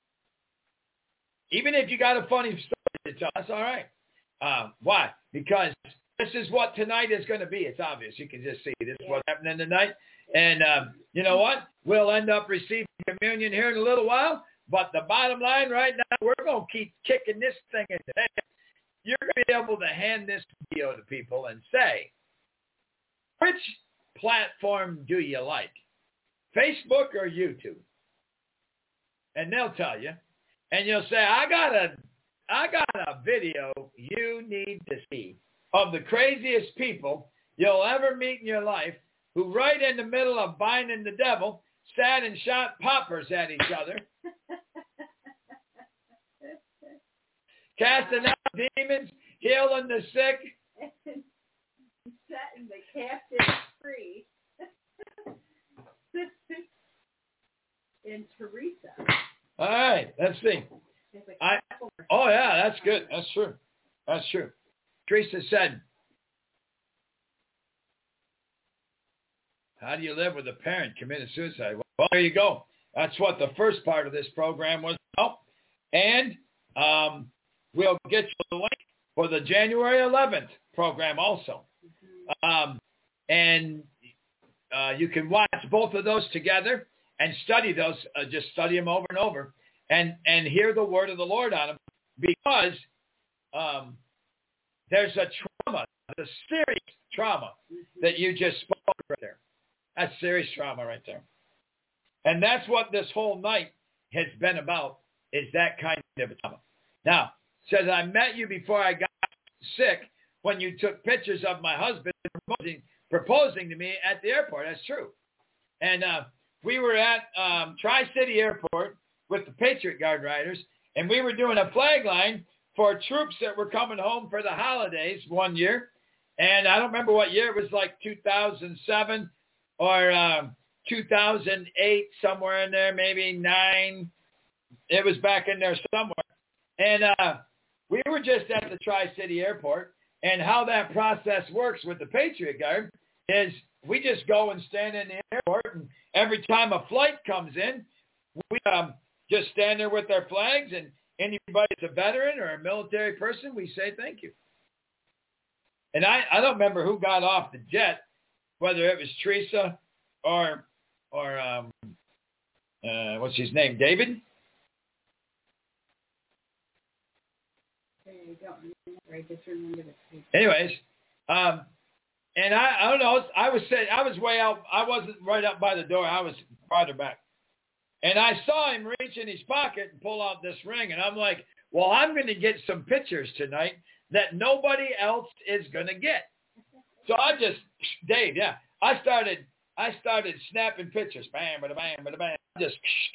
even if you got a funny story to tell, that's all right. Uh, why? Because this is what tonight is going to be. It's obvious. You can just see this is what's happening tonight. And um, you know what? We'll end up receiving communion here in a little while. But the bottom line right now, we're going to keep kicking this thing into the head. You're going to be able to hand this video to people and say, which platform do you like? Facebook or YouTube? And they'll tell you. And you'll say, I got a I got a video you need to see of the craziest people you'll ever meet in your life, who right in the middle of binding the devil sat and shot poppers at each other, casting out demons, healing the sick, setting the captives free. In Teresa. All right, let's see. I, oh, yeah, that's good. That's true. That's true. Teresa said, how do you live with a parent committed suicide? Well, there you go. That's what the first part of this program was about. And um, we'll get you the link for the January eleventh program also. Um, and uh, you can watch both of those together and study those. Uh, just study them over and over. And, and hear the word of the Lord on them, because um, there's a trauma, a serious trauma that you just spoke right there. That's serious trauma right there. And that's what this whole night has been about, is that kind of trauma. Now, it says, I met you before I got sick when you took pictures of my husband proposing, proposing to me at the airport. That's true. And uh, we were at um, Tri-City Airport with the Patriot Guard Riders, and we were doing a flag line for troops that were coming home for the holidays one year. And I don't remember what year. It was like two thousand seven or um, two thousand eight, somewhere in there, maybe nine. It was back in there somewhere. And uh, we were just at the Tri-City Airport. And how that process works with the Patriot Guard is we just go and stand in the airport. And every time a flight comes in, we um, just stand there with our flags. And anybody that's a veteran or a military person, we say thank you. And I, I don't remember who got off the jet, whether it was Teresa or, or um, uh, what's his name, David? I don't remember. I just remember the Anyways, um, and I, I don't know. I was saying I was way out. I wasn't right up by the door. I was farther back, and I saw him reach in his pocket and pull out this ring, and I'm like, "Well, I'm going to get some pictures tonight that nobody else is going to get." So I just, Dave, yeah, I started. I started snapping pictures. Bam, bada, bam, bada, bam. Just.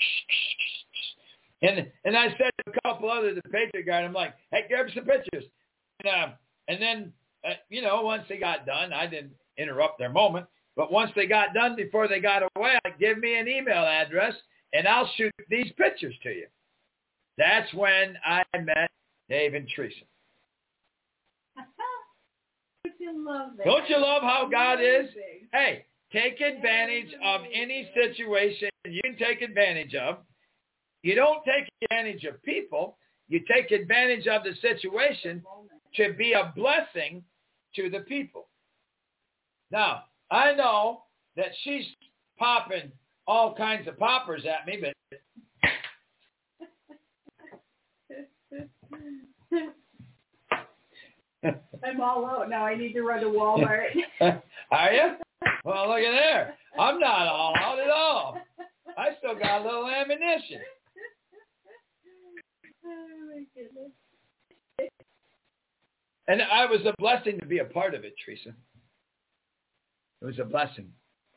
And and I said to a couple others, the Patriot Guard, I'm like, hey, grab some pictures. And, uh, and then, uh, you know, once they got done, I didn't interrupt their moment, but once they got done, before they got away, I give me an email address, and I'll shoot these pictures to you. That's when I met Dave and Teresa. Don't you love that? Don't you love how God is? Hey, take advantage of any situation you can take advantage of. You don't take advantage of people. You take advantage of the situation to be a blessing to the people. Now, I know that she's popping all kinds of poppers at me, but I'm all out now. I need to run to Walmart. Are you? Well, look at there. I'm not all out at all. I still got a little ammunition. Oh, my goodness. And I was a blessing to be a part of it, Teresa. It was a blessing.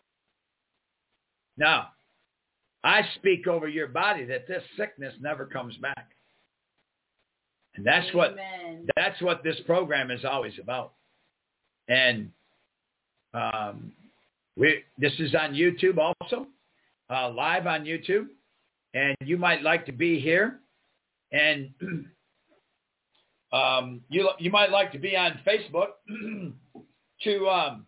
Now, I speak over your body that this sickness never comes back. And that's Amen. what that's what this program is always about. And um, we this is on YouTube also, uh, live on YouTube. And you might like to be here. And um, you you might like to be on Facebook to um,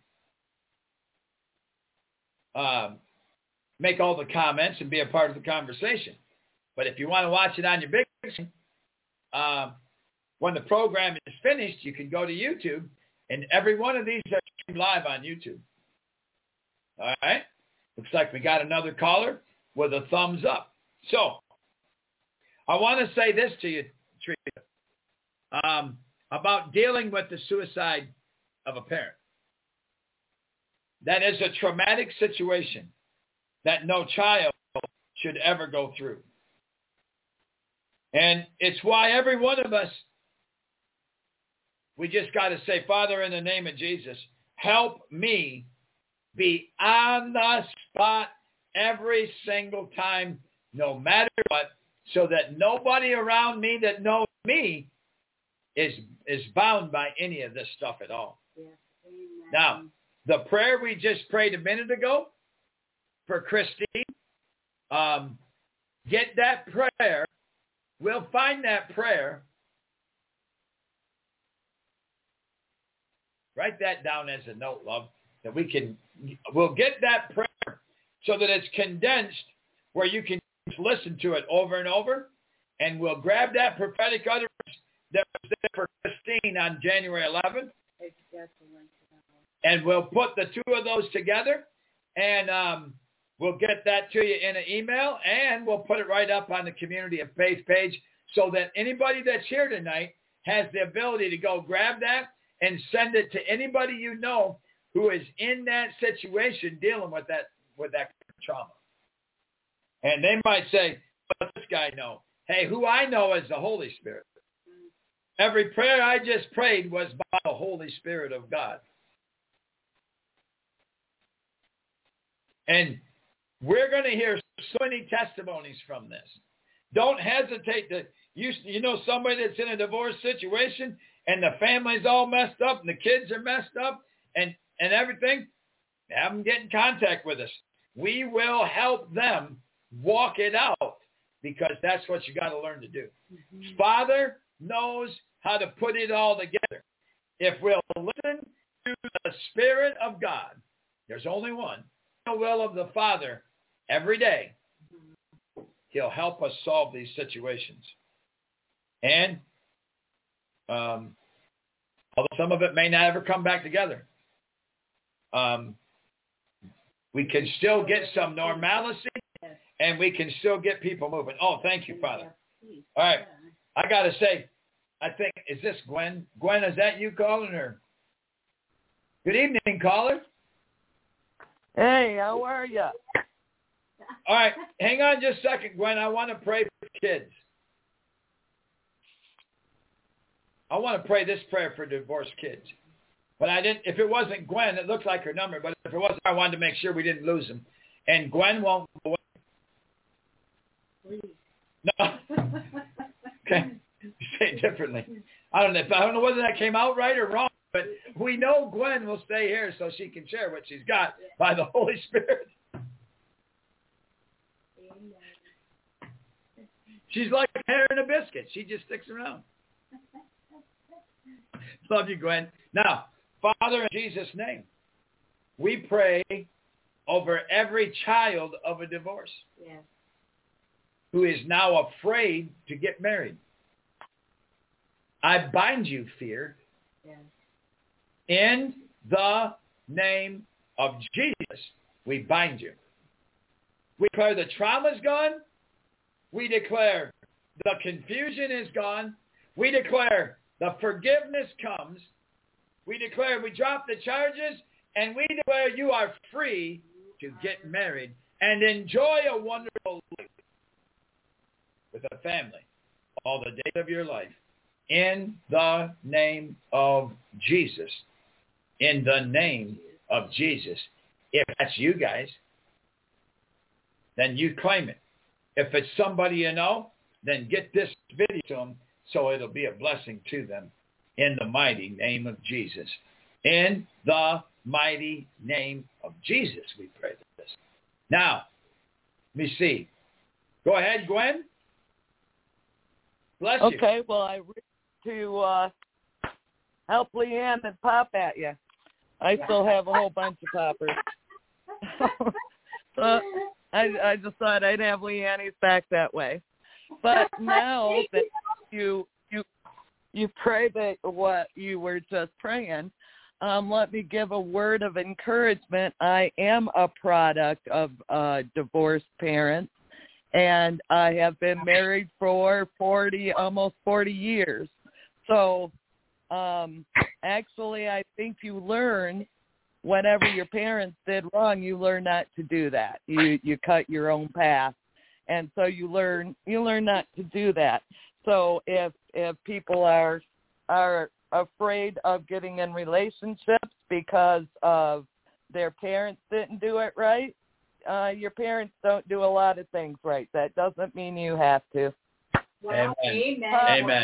uh, make all the comments and be a part of the conversation. But if you want to watch it on your big screen, uh, when the program is finished, you can go to YouTube, and every one of these are streamed live on YouTube. All right? Looks like we got another caller with a thumbs up. So I want to say this to you, Teresa, um, about dealing with the suicide of a parent. That is a traumatic situation that no child should ever go through. And it's why every one of us, we just got to say, Father, in the name of Jesus, help me be on the spot every single time, no matter what, so that nobody around me that knows me is is bound by any of this stuff at all. Yes. Now, the prayer we just prayed a minute ago for Christine, um, get that prayer. We'll find that prayer. Write that down as a note, love, that we can, we'll get that prayer so that it's condensed where you can listen to it over and over, and we'll grab that prophetic utterance that was there for Christine on January eleventh, and we'll put the two of those together, and um, we'll get that to you in an email, and we'll put it right up on the Community of Faith page so that anybody that's here tonight has the ability to go grab that and send it to anybody you know who is in that situation dealing with that with that trauma. And they might say, what does this guy know? Hey, who I know is the Holy Spirit. Every prayer I just prayed was by the Holy Spirit of God. And we're going to hear so many testimonies from this. Don't hesitate to, You, you know somebody that's in a divorce situation and the family's all messed up and the kids are messed up and, and everything? Have them get in contact with us. We will help them walk it out because that's what you got to learn to do. Mm-hmm. Father knows how to put it all together. If we'll listen to the Spirit of God, there's only one, the will of the Father every day, he'll help us solve these situations. And um, although some of it may not ever come back together, um, we can still get some normalcy and we can still get people moving. Oh, thank you, Father. All right. I got to say, I think, is this Gwen? Gwen, is that you calling her? Good evening, caller. Hey, how are you? All right. Hang on just a second, Gwen. I want to pray for kids. I want to pray this prayer for divorced kids. But I didn't. If it wasn't Gwen, it looks like her number. But if it wasn't, I wanted to make sure we didn't lose them. And Gwen won't go away. No. Okay. Say it differently. I don't know. I don't know whether that came out right or wrong. But we know Gwen will stay here so she can share what she's got by the Holy Spirit. She's like a hair in a biscuit. She just sticks around. Love you, Gwen. Now, Father, in Jesus' name, we pray over every child of a divorce yes. who is now afraid to get married. I bind you, fear, yes. in the name of Jesus. We bind you. We declare the trauma's gone. We declare the confusion is gone. We declare the forgiveness comes. We declare we drop the charges, and we declare you are free to get married and enjoy a wonderful life with a family all the days of your life. In the name of Jesus. In the name of Jesus. If that's you guys, then you claim it. If it's somebody you know, then get this video to them so it'll be a blessing to them. In the mighty name of Jesus. In the mighty name of Jesus, we pray this. Now, let me see. Go ahead, Gwen. Bless okay, you. Okay, well, I read to uh, help Leanne and pop at you. I still have a whole bunch of poppers. so I, I just thought I'd have Leanne's back that way. But now that you you you pray that what you were just praying, um, let me give a word of encouragement. I am a product of uh, divorced parents, and I have been married for forty, almost forty years. So um, actually, I think you learn whatever your parents did wrong, you learn not to do that. You you cut your own path. And so you learn you learn not to do that. So if if people are are afraid of getting in relationships because of their parents didn't do it right, uh, your parents don't do a lot of things right. That doesn't mean you have to. Well, amen. Amen.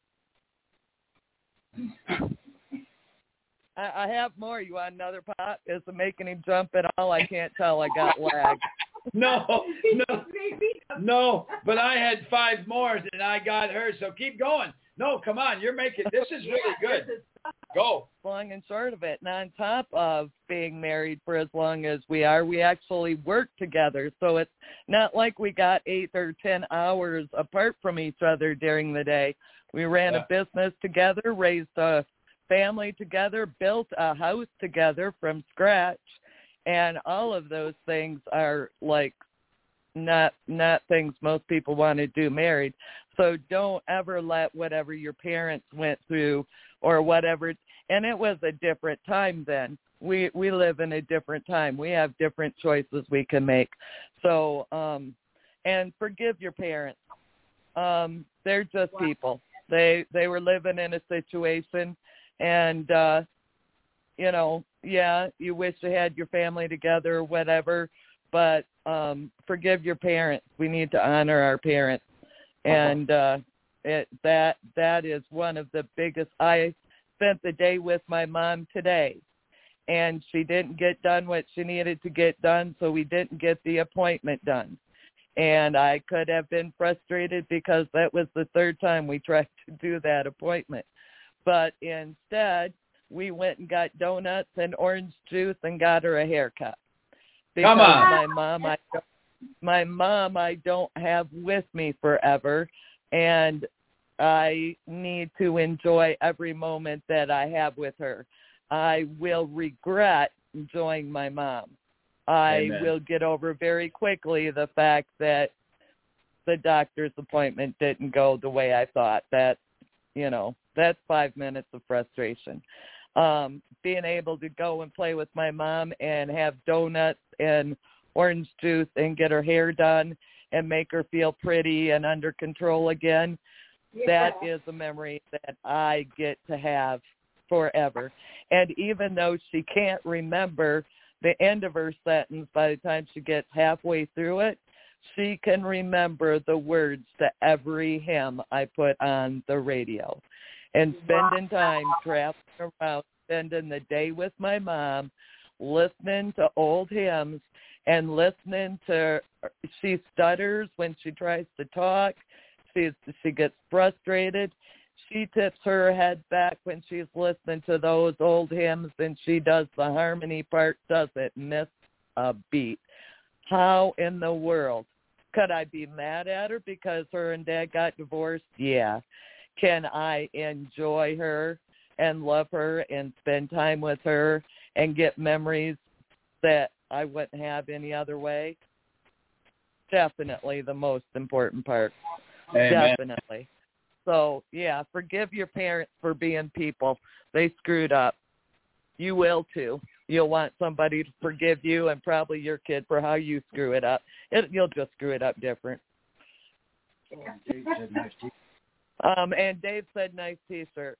Amen. I, I have more. You want another pop? Is it making him jump at all? I can't tell. I got lag. No, no, no, but I had five more and I got her, so keep going. No, come on, you're making, this is really good. Go. Long and short of it, and on top of being married for as long as we are, we actually work together, so it's not like we got eight or ten hours apart from each other during the day. We ran yeah. a business together, raised a family together, built a house together from scratch. And all of those things are like not not things most people want to do married. So don't ever let whatever your parents went through or whatever. And it was a different time then. We we live in a different time. We have different choices we can make. So um, and forgive your parents. Um, they're just people. They they were living in a situation, and uh, you know. Yeah, you wish you had your family together or whatever, but um, forgive your parents. We need to honor our parents. And uh, it that that is one of the biggest. I spent the day with my mom today, and she didn't get done what she needed to get done, so we didn't get the appointment done. And I could have been frustrated because that was the third time we tried to do that appointment. But instead, we went and got donuts and orange juice and got her a haircut. Because Come on. my mom, I don't, my mom, I don't have with me forever, and I need to enjoy every moment that I have with her. I will regret enjoying my mom. I Amen. will get over very quickly the fact that the doctor's appointment didn't go the way I thought. That, you know, that's five minutes of frustration. Um, being able to go and play with my mom and have donuts and orange juice and get her hair done and make her feel pretty and under control again, yeah. That is a memory that I get to have forever. And even though she can't remember the end of her sentence by the time she gets halfway through it, she can remember the words to every hymn I put on the radio. And spending time traveling around, spending the day with my mom, listening to old hymns and listening to, she stutters when she tries to talk. She, she gets frustrated. She tips her head back when she's listening to those old hymns, and she does the harmony part, doesn't miss a beat. How in the world could I be mad at her because her and Dad got divorced? Yeah. Can I enjoy her and love her and spend time with her and get memories that I wouldn't have any other way? Definitely the most important part. Amen. Definitely. So, yeah, forgive your parents for being people. They screwed up. You will, too. You'll want somebody to forgive you and probably your kid for how you screw it up. It, you'll just screw it up different. Um, and Dave said nice T-shirt.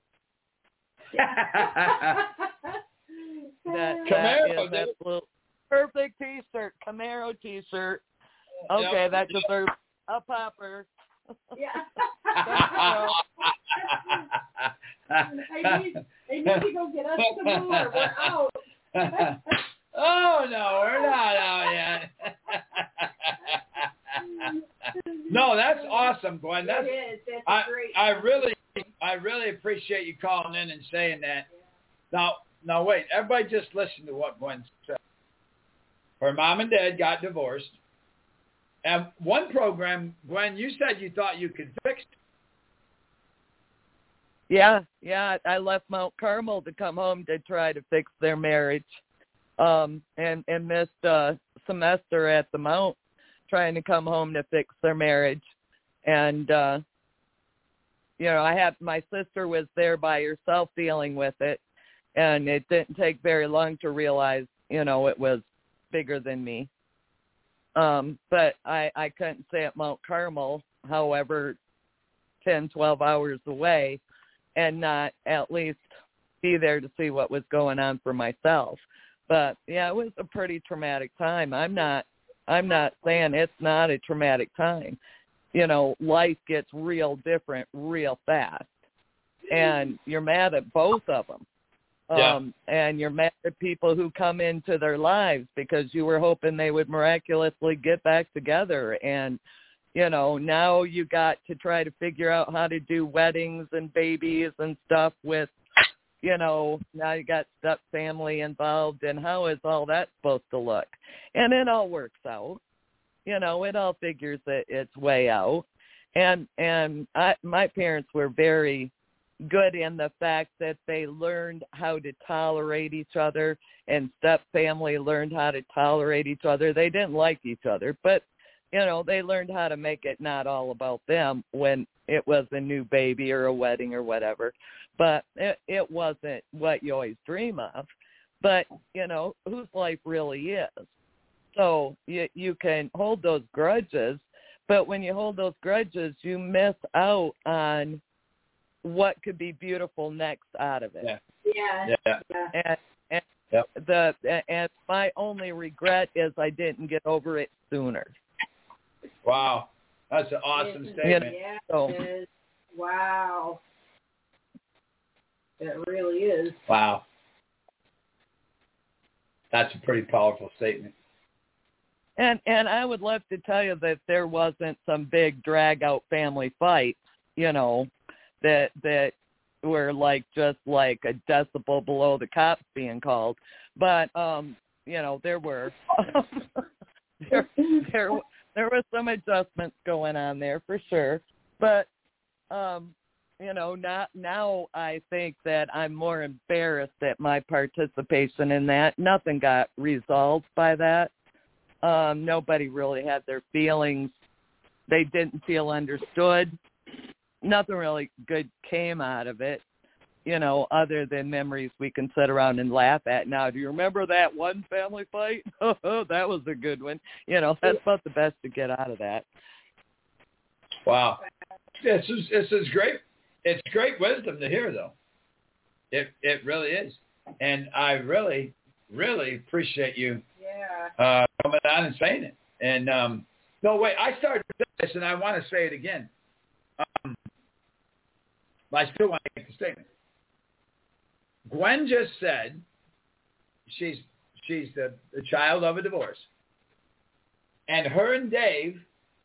that that Camaro, is absolute perfect T-shirt. Camaro T-shirt. Okay, Yep. that deserves a popper. Yeah. I I need, I need to go get us some more. We're out. Oh, no, we're not out yet. No, that's awesome, Gwen. That's, it is. That's I, great. I really, I really appreciate you calling in and saying that. Now, now wait, everybody just listen to what Gwen said. Her mom and dad got divorced. And one program, Gwen, you said you thought you could fix it. Yeah, yeah. I left Mount Carmel to come home to try to fix their marriage, um, and and missed a semester at the Mount, trying to come home to fix their marriage. And uh, you know, I had my sister was there by herself dealing with it, and it didn't take very long to realize, you know, it was bigger than me. Um, but I, I couldn't stay at Mount Carmel, however, ten, twelve hours away, and not at least be there to see what was going on for myself. But yeah, it was a pretty traumatic time. I'm not, I'm not saying it's not a traumatic time. You know, life gets real different real fast, and you're mad at both of them. Yeah. Um, and you're mad at people who come into their lives because you were hoping they would miraculously get back together. And, you know, now you got to try to figure out how to do weddings and babies and stuff with, you know, now you got step family involved, and how is all that supposed to look? And it all works out. You know, it all figures it, its way out. And, and I, my parents were very good in the fact that they learned how to tolerate each other, and step family learned how to tolerate each other. They didn't like each other, but, you know, they learned how to make it not all about them when it was a new baby or a wedding or whatever. But it, it wasn't what you always dream of. But, you know, whose life really is. So you, you can hold those grudges, but when you hold those grudges, you miss out on what could be beautiful next out of it. Yeah. Yeah. Yeah. yeah. And, and Yep. the and my only regret is I didn't get over it sooner. Wow. That's an awesome Isn't statement. it? Yeah, So- it is. Wow. It really is. Wow. That's a pretty powerful statement. And and I would love to tell you that there wasn't some big drag out family fights, you know, that that were like just like a decibel below the cops being called. But um, you know, there were there there there was some adjustments going on there for sure. But um, you know, not now I think that I'm more embarrassed at my participation in that. Nothing got resolved by that. Um, nobody really had their feelings. They didn't feel understood. Nothing really good came out of it, you know, other than memories we can sit around and laugh at. Now, do you remember that one family fight? Oh, that was a good one. You know, that's about the best to get out of that. Wow. This is this is great. It's great wisdom to hear, though. It it really is. And I really, really appreciate you Yeah. uh, coming on and saying it. And um, no, wait, I started this, and I want to say it again. Um, but I still want to make the statement. Gwen just said she's she's the, the child of a divorce. And her and Dave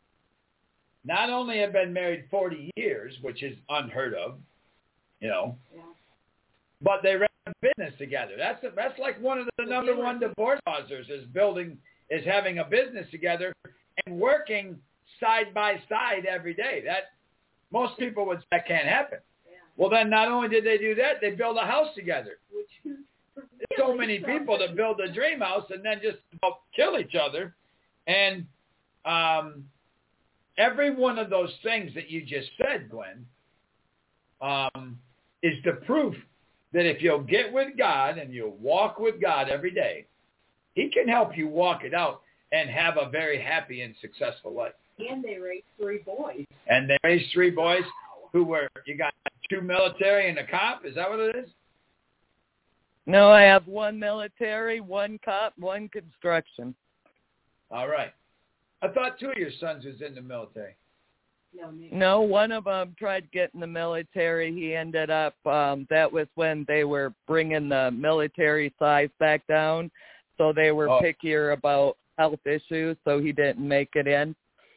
not only have been married forty years, which is unheard of, you know, Yeah. but they ran a business together. That's a, that's like one of the number one divorce causes is building is having a business together and working side by side every day. That most people would say that can't happen. Yeah. Well, then not only did they do that, they built a house together. Which is There's so many people that build a dream house and then just about kill each other. And um, every one of those things that you just said, Gwen, um, is the proof that if you'll get with God and you'll walk with God every day, he can help you walk it out and have a very happy and successful life. And they raised three boys. And they raised three boys Wow. who were, you got two military and a cop. Is that what it is? No, I have one military, one cop, one construction. All right. I thought two of your sons was in the military. No, Nick. No, one of them tried to get in the military. He ended up, um, that was when they were bringing the military size back down. So they were Oh. pickier about health issues, so he didn't make it in.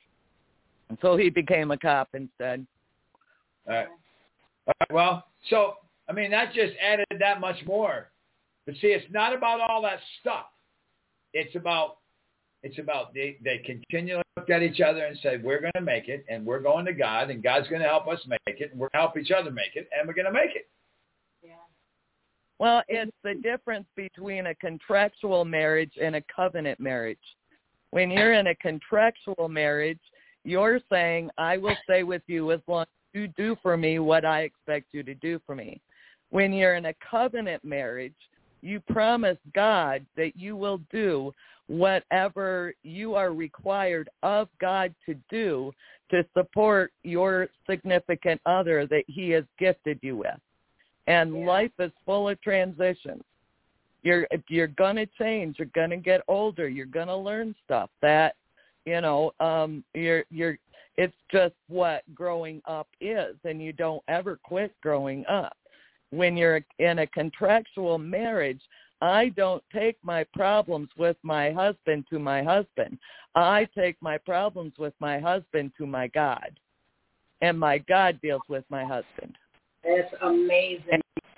And so he became a cop instead. All right. All right. Well, so, I mean, that just added that much more. But see, it's not about all that stuff. It's about, it's about they, they continually look at each other and say, we're going to make it, and we're going to God, and God's going to help us make it, and we're going to help each other make it, and we're going to make it. Yeah. Well, it's the difference between a contractual marriage and a covenant marriage. When you're in a contractual marriage, you're saying, I will stay with you as long as you do for me what I expect you to do for me. When you're in a covenant marriage, you promise God that you will do whatever you are required of God to do to support your significant other that he has gifted you with. And Yeah. life is full of transitions. You're you're gonna change. You're gonna get older. You're gonna learn stuff that, you know, um, you're you're. It's just what growing up is, and you don't ever quit growing up. When you're in a contractual marriage, I don't take my problems with my husband to my husband. I take my problems with my husband to my God, and my God deals with my husband. That's amazing.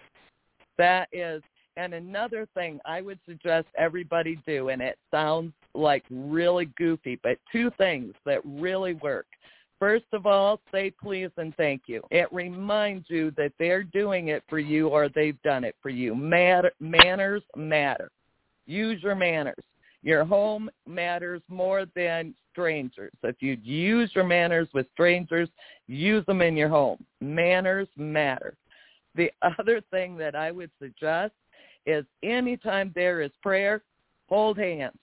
That is, and another thing I would suggest everybody do, and it sounds like really goofy, but two things that really work. First of all, say please and thank you. It reminds you that they're doing it for you or they've done it for you. Matter, manners matter. Use your manners. Your home matters more than strangers. If you use your manners with strangers, use them in your home. Manners matter. The other thing that I would suggest is anytime there is prayer, hold hands.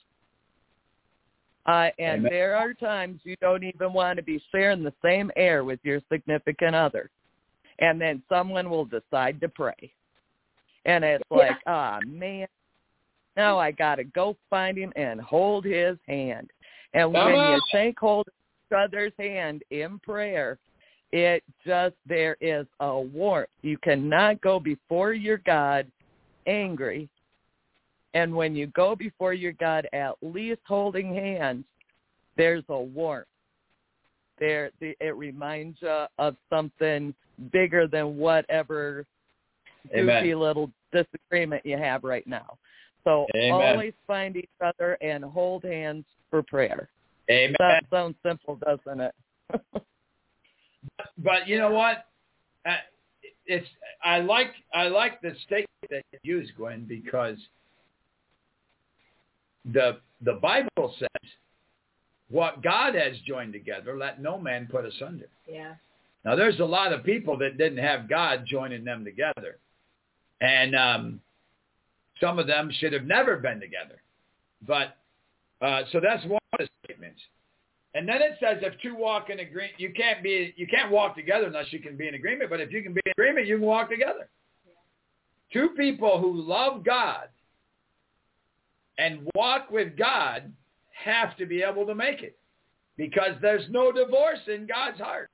Uh, and Amen. there are times you don't even want to be sharing the same air with your significant other. And then someone will decide to pray. And it's like, ah, oh, man, now I got to go find him and hold his hand. And Come when on. you think hold his other's hand in prayer, it just, there is a warmth. You cannot go before your God angry. And when you go before your God at least holding hands, there's a warmth. There, it reminds you of something bigger than whatever Amen. goofy little disagreement you have right now. So Amen. always find each other and hold hands for prayer. Amen. That sounds simple, doesn't it? But you know what? Uh, it's I like I like the statement that you used, Gwen, because the the Bible says, "What God has joined together, let no man put asunder." Yeah. Now, there's a lot of people that didn't have God joining them together, and um, some of them should have never been together. But uh, so that's one of the statements. And then it says, if two walk in agreement, you can't be, you can't walk together unless you can be in agreement. But if you can be in agreement, you can walk together. Yeah. Two people who love God and walk with God have to be able to make it, because there's no divorce in God's heart.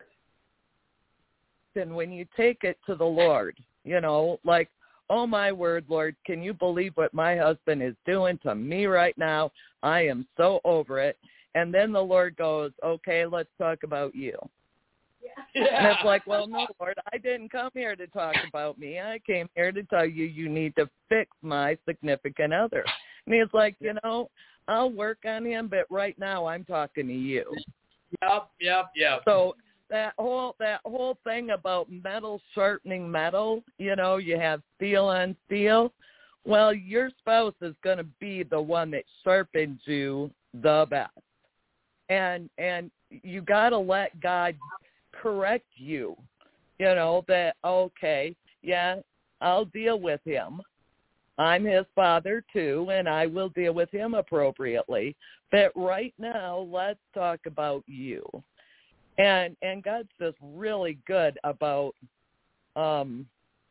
And when you take it to the Lord, you know, like, oh, my word, Lord, can you believe what my husband is doing to me right now? I am so over it. And then the Lord goes, okay, let's talk about you. Yeah. And it's like, well, no, Lord, I didn't come here to talk about me. I came here to tell you you need to fix my significant other. And he's like, you know, I'll work on him, but right now I'm talking to you. Yep, yep, yep. So that whole that whole thing about metal sharpening metal, you know, you have steel on steel. Well, your spouse is going to be the one that sharpens you the best. And and you got to let God correct you, you know, that, okay, yeah, I'll deal with him. I'm his father, too, and I will deal with him appropriately. But right now, let's talk about you. And and God's just really good about, um,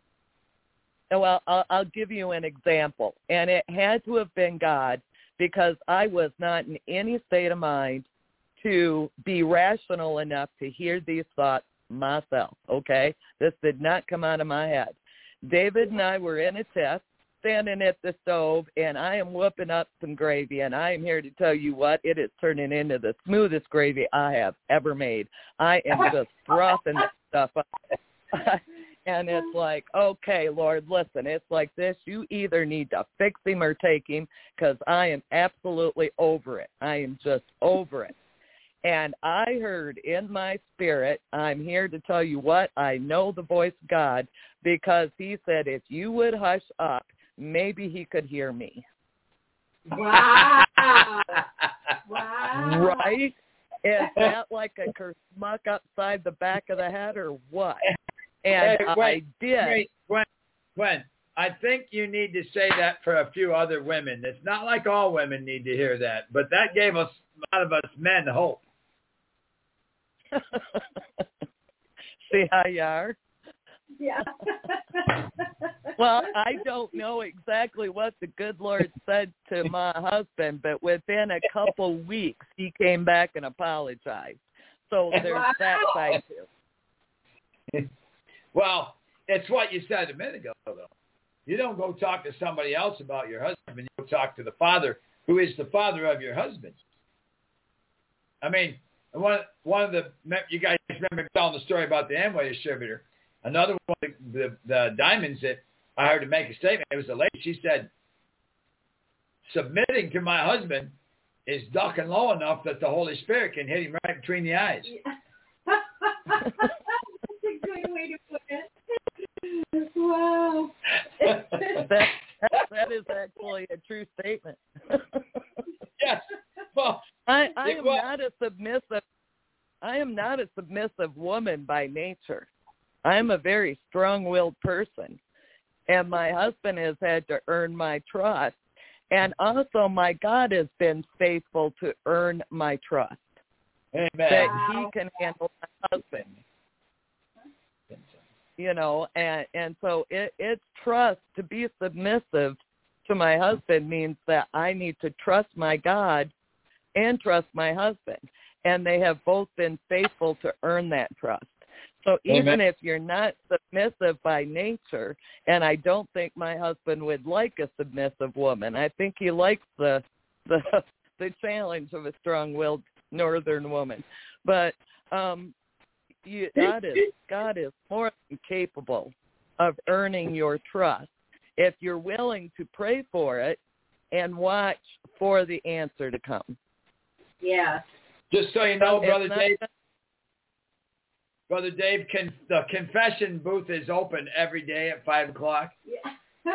well, I'll, I'll give you an example. And it had to have been God, because I was not in any state of mind to be rational enough to hear these thoughts myself, okay? This did not come out of my head. David and I were in a test, standing at the stove, and I am whooping up some gravy, and I am here to tell you what, it is turning into the smoothest gravy I have ever made. I am just frothing this stuff up. And it's like, okay, Lord, listen, it's like this. You either need to fix him or take him, because I am absolutely over it. I am just over it. And I heard in my spirit, I'm here to tell you what, I know the voice of God, because he said, if you would hush up, maybe he could hear me. Wow. Wow. Right? Is that like a kermuck upside the back of the head or what? And hey, wait, I did. Wait, Gwen, Gwen, I think you need to say that for a few other women. It's not like all women need to hear that, but that gave us, a lot of us men, hope. See how you are? Yeah. Well, I don't know exactly what the good Lord said to my husband, but within a couple weeks, he came back and apologized. So there's Wow. that side too. Well, it's what you said a minute ago, though. You don't go talk to somebody else about your husband. You go talk to the Father, who is the Father of your husband. I mean, one one of the, you guys remember telling the story about the Amway distributor. Another one of the, the, the diamonds that I heard to make a statement, it was a lady. She said, submitting to my husband is ducking low enough that the Holy Spirit can hit him right between the eyes. That's a good way to put it. Wow. that, that that is actually a true statement. Yes. Well, I, I am was. not a submissive. I am not a submissive woman by nature. I'm a very strong-willed person, and my husband has had to earn my trust, and also my God has been faithful to earn my trust. Amen. That Wow. he can handle my husband. You know, and and so it, it's trust. To be submissive to my husband means that I need to trust my God and trust my husband. and they have both been faithful to earn that trust. So even Amen. if you're not submissive by nature, and I don't think my husband would like a submissive woman. I think he likes the the the challenge of a strong-willed northern woman. But um, you, God is God is more than capable of earning your trust if you're willing to pray for it and watch for the answer to come. Yeah. Just so you know, So Brother it's not- Dave, Brother Dave, con- the confession booth is open every day at five o'clock. Yeah.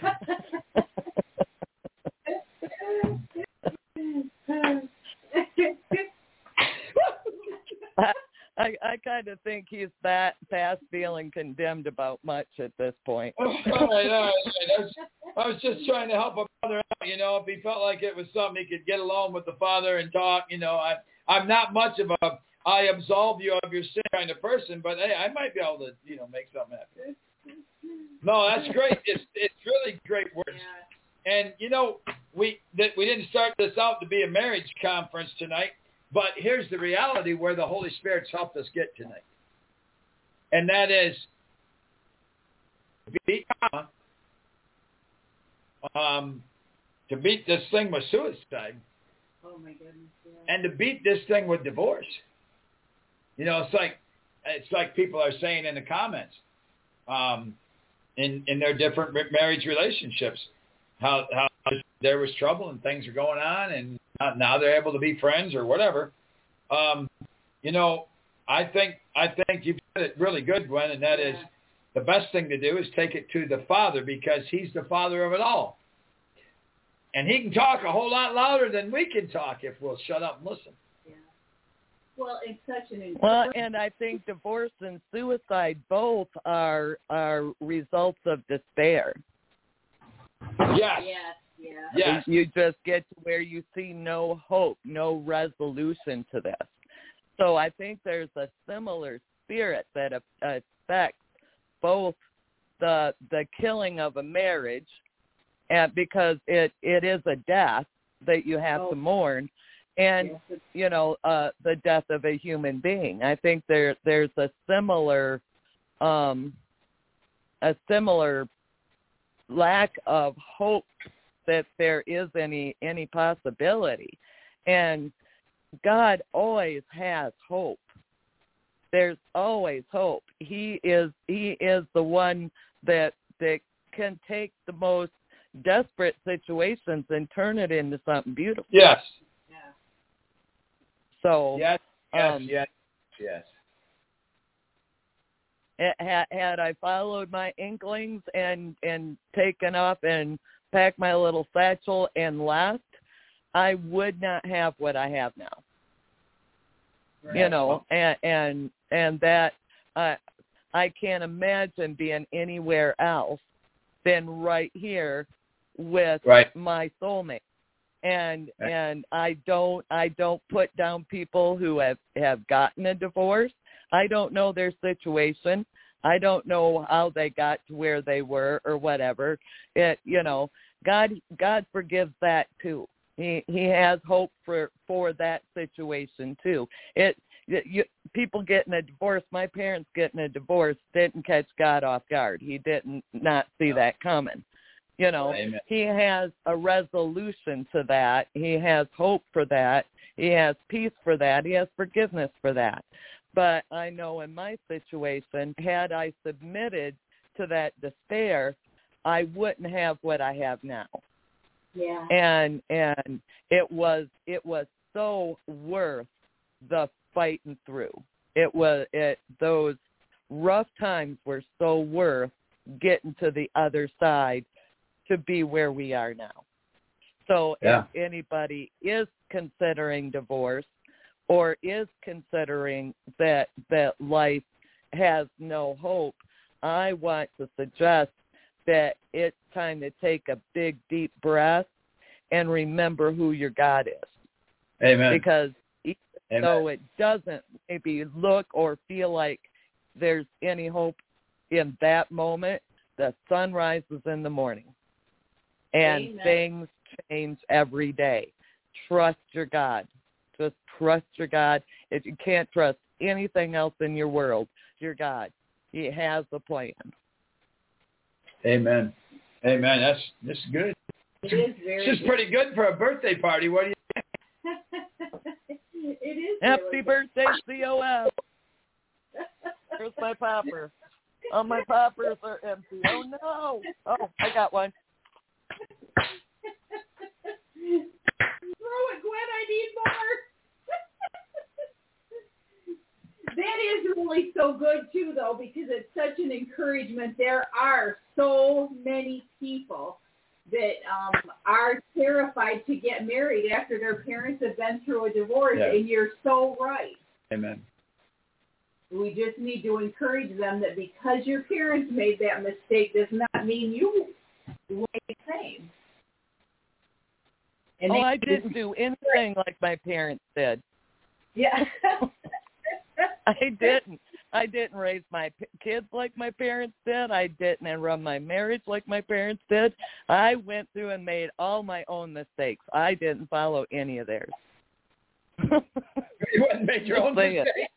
I, I, I kind of think he's that past feeling condemned about much at this point. all right, all right, all right. I was, I was just trying to help a brother out, you know, if he felt like it was something he could get along with the Father and talk, you know. I, I'm not much of a I absolve you of your sin kind of person, but hey, I might be able to, you know, make something happen. No, that's great. It's it's really great words. Yeah. And you know, we that we didn't start this out to be a marriage conference tonight, but here's the reality where the Holy Spirit's helped us get tonight, and that is beat um to beat this thing with suicide. Oh my goodness. Yeah. And to beat this thing with divorce. You know, it's like it's like people are saying in the comments, um, in in their different marriage relationships, how how there was trouble and things are going on, and now they're able to be friends or whatever. Um, you know, I think I think you said it really good, Gwen, and that Yeah. is the best thing to do is take it to the Father because He's the Father of it all, and He can talk a whole lot louder than we can talk if we'll shut up and listen. Well, it's such an Well, and I think divorce and suicide both are are results of despair. Yes. Yes, yeah. Yes. You just get to where you see no hope, no resolution to this. So I think there's a similar spirit that affects both the the killing of a marriage, and because it, it is a death that you have Oh. to mourn, and Yes. you know uh, the death of a human being. I think there there's a similar um, a similar lack of hope that there is any any possibility, and God always has hope. There's always hope. He is he is the one that that can take the most desperate situations and turn it into something beautiful. Yes. Yeah. So Yes. Yes. um, yes. Yes. had, had I followed my inklings and and taken off and packed my little satchel and left, I would not have what I have now. Right. You know, and and and that uh, I can't imagine being anywhere else than right here with Right. my soulmate. And Right. and I don't I don't put down people who have, have gotten a divorce. I don't know their situation. I don't know how they got to where they were or whatever. It you know, God God forgives that too. He he has hope for, for that situation too. It you, people getting a divorce, my parents getting a divorce didn't catch God off guard. He didn't not see that coming. You know, Amen. He has a resolution to that. He has hope for that. He has peace for that. He has forgiveness for that. But I know in my situation, had I submitted to that despair, I wouldn't have what I have now. Yeah. And and it was it was so worth the fighting through. It was it those rough times were so worth getting to the other side to be where we are now. So Yeah. if anybody is considering divorce or is considering that that life has no hope, I want to suggest that it's time to take a big, deep breath and remember who your God is. Amen. Because even Amen. though it doesn't maybe look or feel like there's any hope in that moment, the sun rises in the morning. And Amen. things change every day. Trust your God. Just trust your God. If you can't trust anything else in your world, your God, he has a plan. Amen. Amen. That's that's good. It is very This is pretty good for a birthday party. What do you think? It is. Happy really birthday, C O F. Here's my popper. Oh, my poppers are empty. Oh, no. Oh, I got one. Throw it, Gwen. I need more. That is really so good, too, though, because it's such an encouragement. There are so many people that um, are terrified to get married after their parents have been through a divorce, Yeah. and you're so right. Amen. We just need to encourage them that because your parents made that mistake does not mean you will make the same. And oh, they, I didn't do anything like my parents did. Yeah. I didn't. I didn't raise my p- kids like my parents did. I didn't run my marriage like my parents did. I went through and made all my own mistakes. I didn't follow any of theirs. You wouldn't make your own Say mistakes.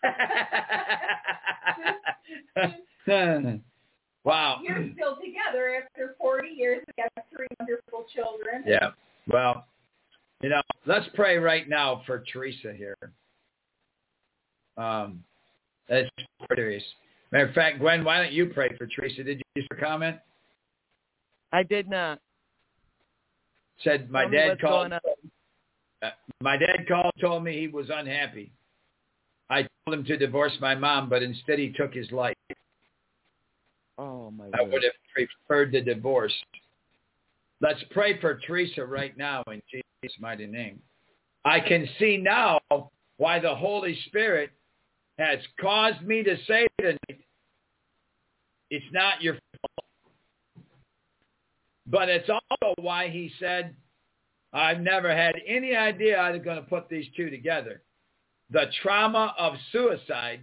Wow. You're still together after forty years. You have three wonderful children. Yeah. Well, you know, let's pray right now for Teresa here. Um, that's serious. Matter of fact, Gwen, why don't you pray for Teresa? Did you use a comment? I did not. Said my Tell me dad what's called. going on. Uh, my dad called, told me he was unhappy. I told him to divorce my mom, but instead he took his life. Oh, my I word. would have preferred the divorce. Let's pray for Teresa right now in Jesus' mighty name. I can see now why the Holy Spirit has caused me to say tonight, it's not your fault. But it's also why he said, I've never had any idea I was going to put these two together. The trauma of suicide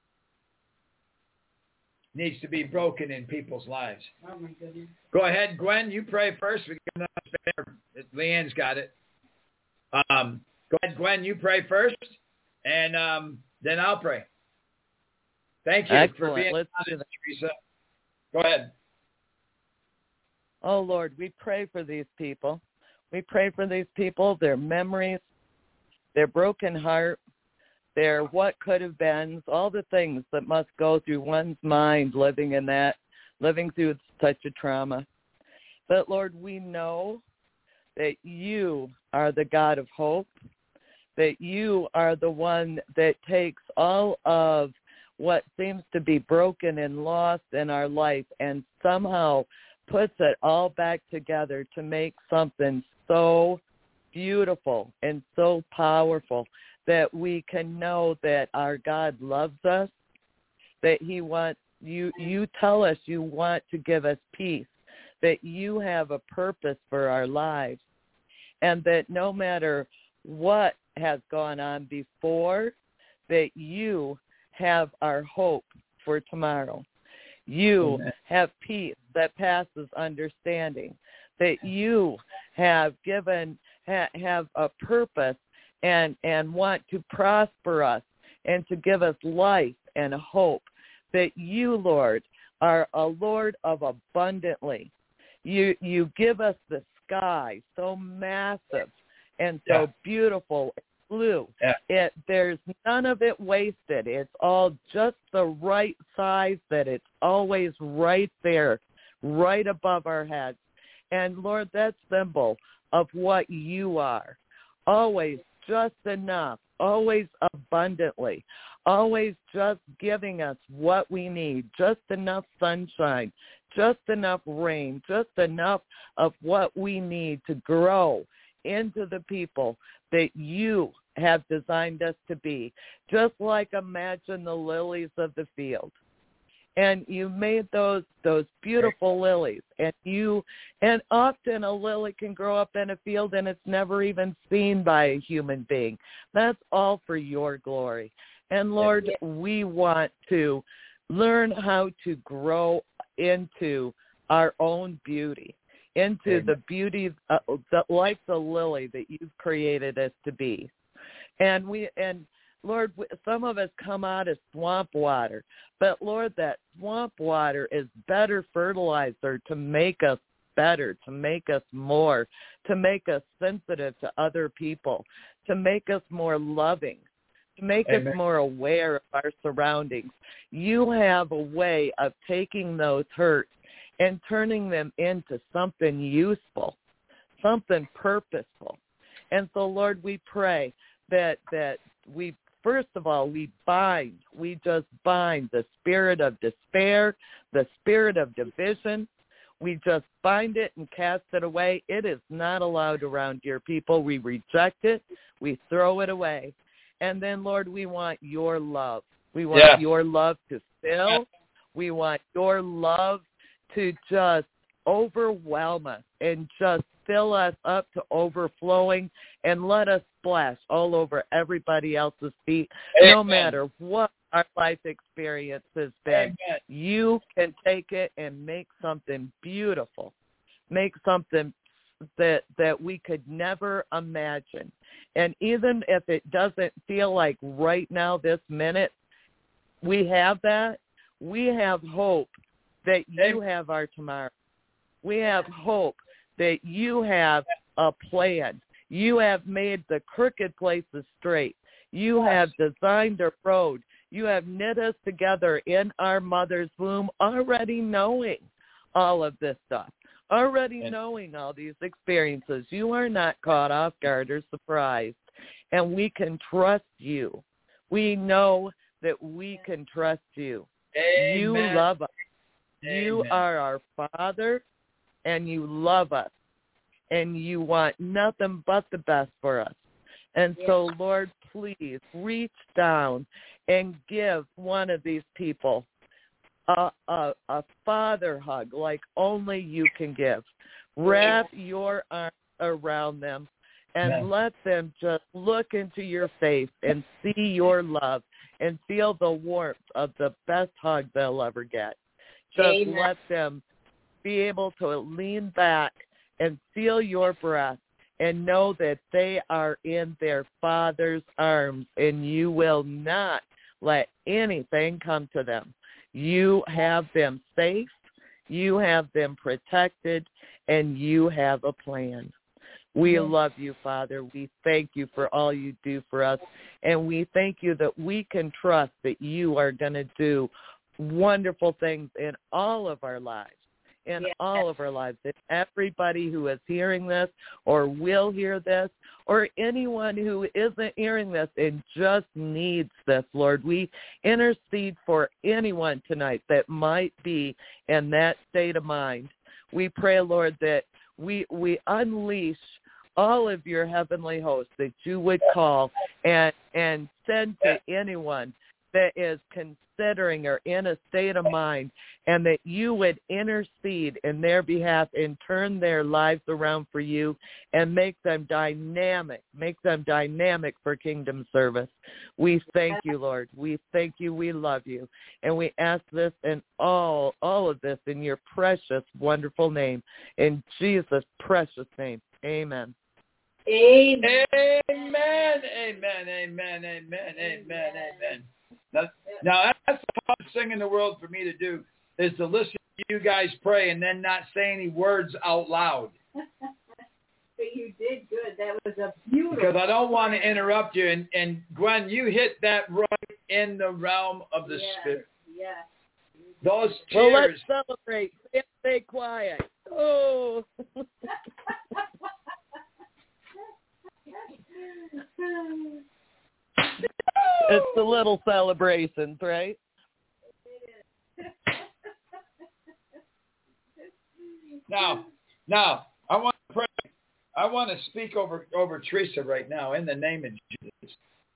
needs to be broken in people's lives. Oh, my goodness. Go ahead, Gwen. You pray first. We got enough spare. Leanne's got it. Um, go ahead, Gwen. You pray first, and um, then I'll pray. Thank you Excellent. for being Let's on do it, that. Teresa. Go ahead. Oh, Lord, we pray for these people. We pray for these people, their memories, their broken heart, their what could have been, all the things that must go through one's mind living in that, living through such a trauma. But, Lord, we know that you are the God of hope, that you are the one that takes all of what seems to be broken and lost in our life and somehow puts it all back together to make something so beautiful and so powerful that we can know that our God loves us, that he wants you, you tell us you want to give us peace, that you have a purpose for our lives, and that no matter what has gone on before, that you have our hope for tomorrow. You Amen. Have peace that passes understanding, that you have given, ha, have a purpose and, and want to prosper us and to give us life and hope, that you, Lord, are a Lord of abundantly. You, you give us the sky so massive and so yeah. beautiful blue. Yeah. It there's none of it wasted. It's all just the right size, that it's always right there, right above our heads. And Lord, that symbol of what you are. Always just enough, always abundantly, always just giving us what we need, just enough sunshine, just enough rain, just enough of what we need to grow into the people that you have designed us to be. Just like imagine the lilies of the field. And you made those those beautiful lilies. And you and often a lily can grow up in a field and it's never even seen by a human being. That's all for your glory. And Lord, we want to learn how to grow into our own beauty, into Amen. The beauty uh, that, like the lily that you've created us to be. And we and Lord, some of us come out of swamp water, but Lord, that swamp water is better fertilizer to make us better, to make us more, to make us sensitive to other people, to make us more loving, to make Amen. Us more aware of our surroundings. You have a way of taking those hurts and turning them into something useful, something purposeful. And so, Lord, we pray that that we First of all, we bind, we just bind the spirit of despair, the spirit of division. We just bind it and cast it away. It is not allowed around your people. We reject it. We throw it away. And then, Lord, we want your love. We want yeah. your love to fill. We want your love to just overwhelm us and just fill us up to overflowing and let us splash all over everybody else's feet, Amen. No matter what our life experience has been. Amen. You can take it and make something beautiful, make something that that we could never imagine. And even if it doesn't feel like right now, this minute, we have that, we have hope that you have our tomorrow. We have hope that you have a plan. You have made the crooked places straight. You have designed a road. You have knit us together in our mother's womb, already knowing all of this stuff, already and, knowing all these experiences. You are not caught off guard or surprised, and we can trust you. We know that we can trust you. Amen. You love us. Amen. You are our Father, and you love us, and you want nothing but the best for us. And yeah. so, Lord, please reach down and give one of these people a, a, a father hug like only you can give. Wrap yeah. your arms around them and yeah. let them just look into your face and see your love and feel the warmth of the best hug they'll ever get. Just Amen. Let them be able to lean back and feel your breath and know that they are in their Father's arms, and you will not let anything come to them. You have them safe, you have them protected, and you have a plan. We yes. love you, Father. We thank you for all you do for us, and we thank you that we can trust that you are going to do wonderful things in all of our lives. in yes. all of our lives. That everybody who is hearing this or will hear this, or anyone who isn't hearing this and just needs this, Lord, we intercede for anyone tonight that might be in that state of mind. We pray, Lord, that we we unleash all of your heavenly hosts that you would call and and send to anyone that is considering or in a state of mind, and that you would intercede in their behalf and turn their lives around for you and make them dynamic, make them dynamic for kingdom service. We thank you, Lord. We thank you. We love you. And we ask this and all, all of this in your precious, wonderful name. In Jesus' precious name. Amen. Amen. Amen. Amen. Amen. Amen. Amen. Amen. Now, now that's the hardest thing in the world for me to do, is to listen to you guys pray and then not say any words out loud. But you did good. That was a beautiful. Because I don't want to interrupt you. And, and Gwen, you hit that right in the realm of the yes, Spirit. Yes. Those tears. Well, let's celebrate. Stay, stay quiet. Oh. It's the little celebrations, right? Now, now, I want to pray. I want to speak over, over Teresa right now in the name of Jesus.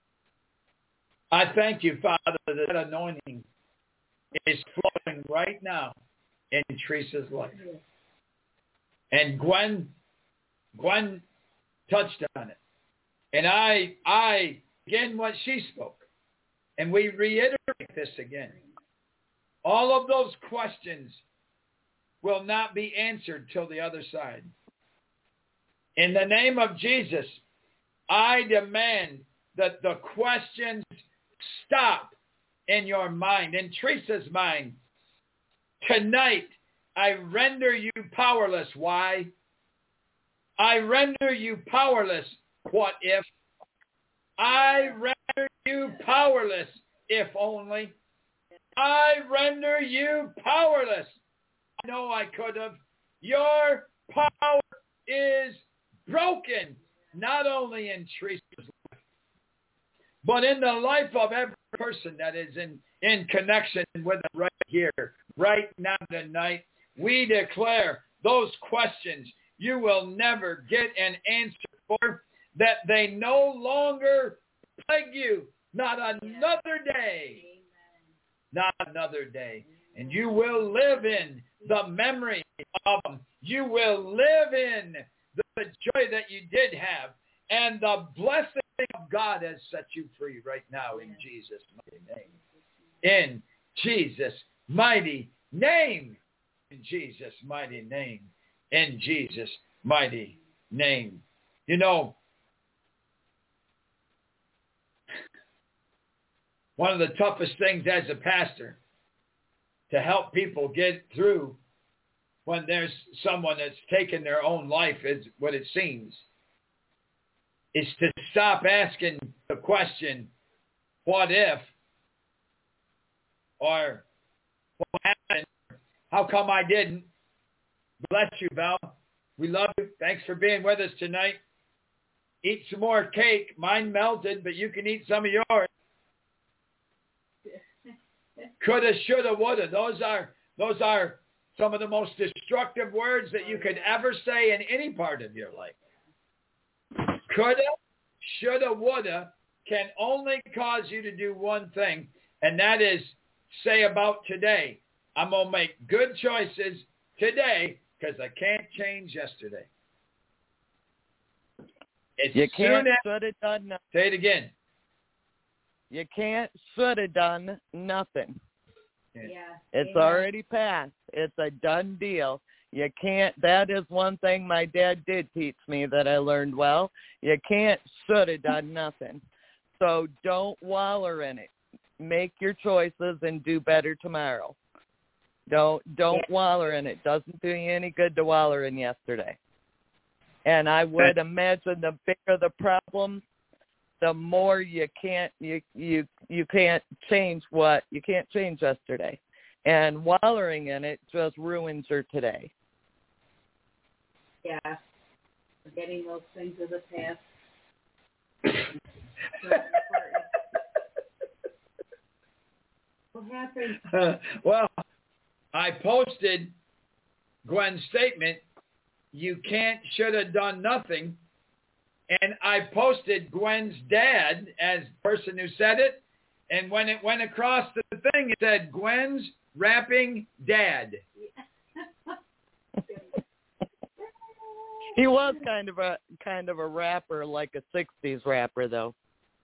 I thank you, Father, that that anointing is flowing right now in Teresa's life. And Gwen, Gwen touched on it. And I, I, again, what she spoke. And we reiterate this again. All of those questions will not be answered till the other side. In the name of Jesus, I demand the, the questions stop in your mind, in Teresa's mind. Tonight, I render you powerless. Why? I render you powerless. What if? I render you powerless. If only. I render you powerless. I know I could have. Your power is broken, not only in Teresa's life, but in the life of every person that is in, in connection with us right here, right now tonight. We declare those questions you will never get an answer for, that they no longer plague you, not another day. Not another day. And you will live in the memory of them. You will live in the, the joy that you did have. And the blessing of God has set you free right now in Jesus' mighty name. In Jesus' mighty name. In Jesus' mighty name. In Jesus' mighty name. You know, one of the toughest things as a pastor to help people get through when there's someone that's taken their own life, is what it seems, is to stop asking the question, what if, or what happened, how come I didn't? Bless you, Val. We love you. Thanks for being with us tonight. Eat some more cake. Mine melted, but you can eat some of yours. Coulda, shoulda, woulda. Those are those are some of the most destructive words that you could ever say in any part of your life. Coulda, shoulda, woulda can only cause you to do one thing, and that is say about today, I'm going to make good choices today because I can't change yesterday. It's you can't, as, should have done nothing. Say it again. You can't, should have done nothing. Yeah. It's Amen. already passed. It's a done deal. You can't, that is one thing my dad did teach me that I learned well. You can't, should have done nothing. So don't waller in it. Make your choices and do better tomorrow. Don't, don't Yeah. waller in it. Doesn't do you any good to waller in yesterday. And I would imagine the bigger the problem, the more you can't you you you can't change what you can't change yesterday, and wallowing in it just ruins your today. Yeah, forgetting those things of the past. So important. What happened? Uh, well, I posted Gwen's statement, you can't, should have done nothing. And I posted Gwen's dad as the person who said it. And when it went across the thing, it said Gwen's rapping dad. He was kind of a kind of a rapper, like a sixties rapper, though.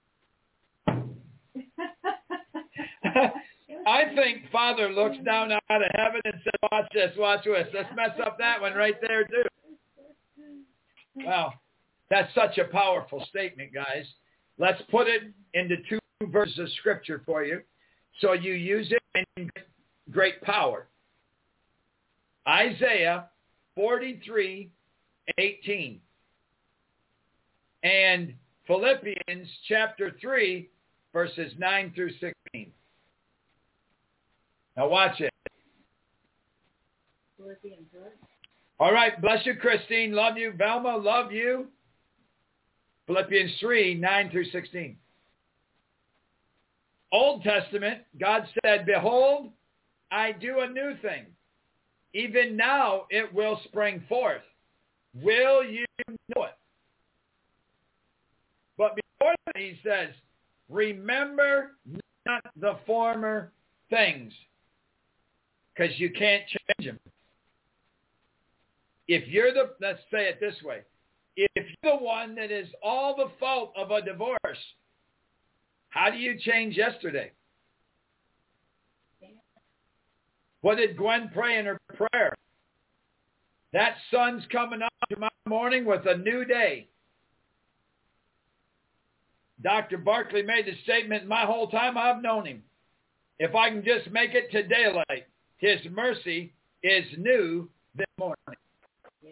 I think Father looks down out of heaven and said, watch this, watch this. Let's mess up that one right there, too. Wow. That's such a powerful statement, guys. Let's put it into two verses of Scripture for you so you use it in great power. Isaiah forty-three eighteen and Philippians chapter three, verses nine through sixteen. Now watch it. All right. Bless you, Christine. Love you. Velma, love you. Philippians three, nine through sixteen. Old Testament, God said, behold, I do a new thing. Even now it will spring forth. Will you know it? But before that, he says, remember not the former things, because you can't change them. If you're the, let's say it this way, if you're the one that is all the fault of a divorce, how do you change yesterday? What did Gwen pray in her prayer? That sun's coming up tomorrow morning with a new day. Doctor Barkley made the statement, my whole time I've known him, if I can just make it to daylight, his mercy is new this morning. Yeah.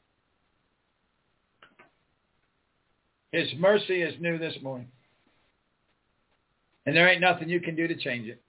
His mercy is new this morning. And there ain't nothing you can do to change it.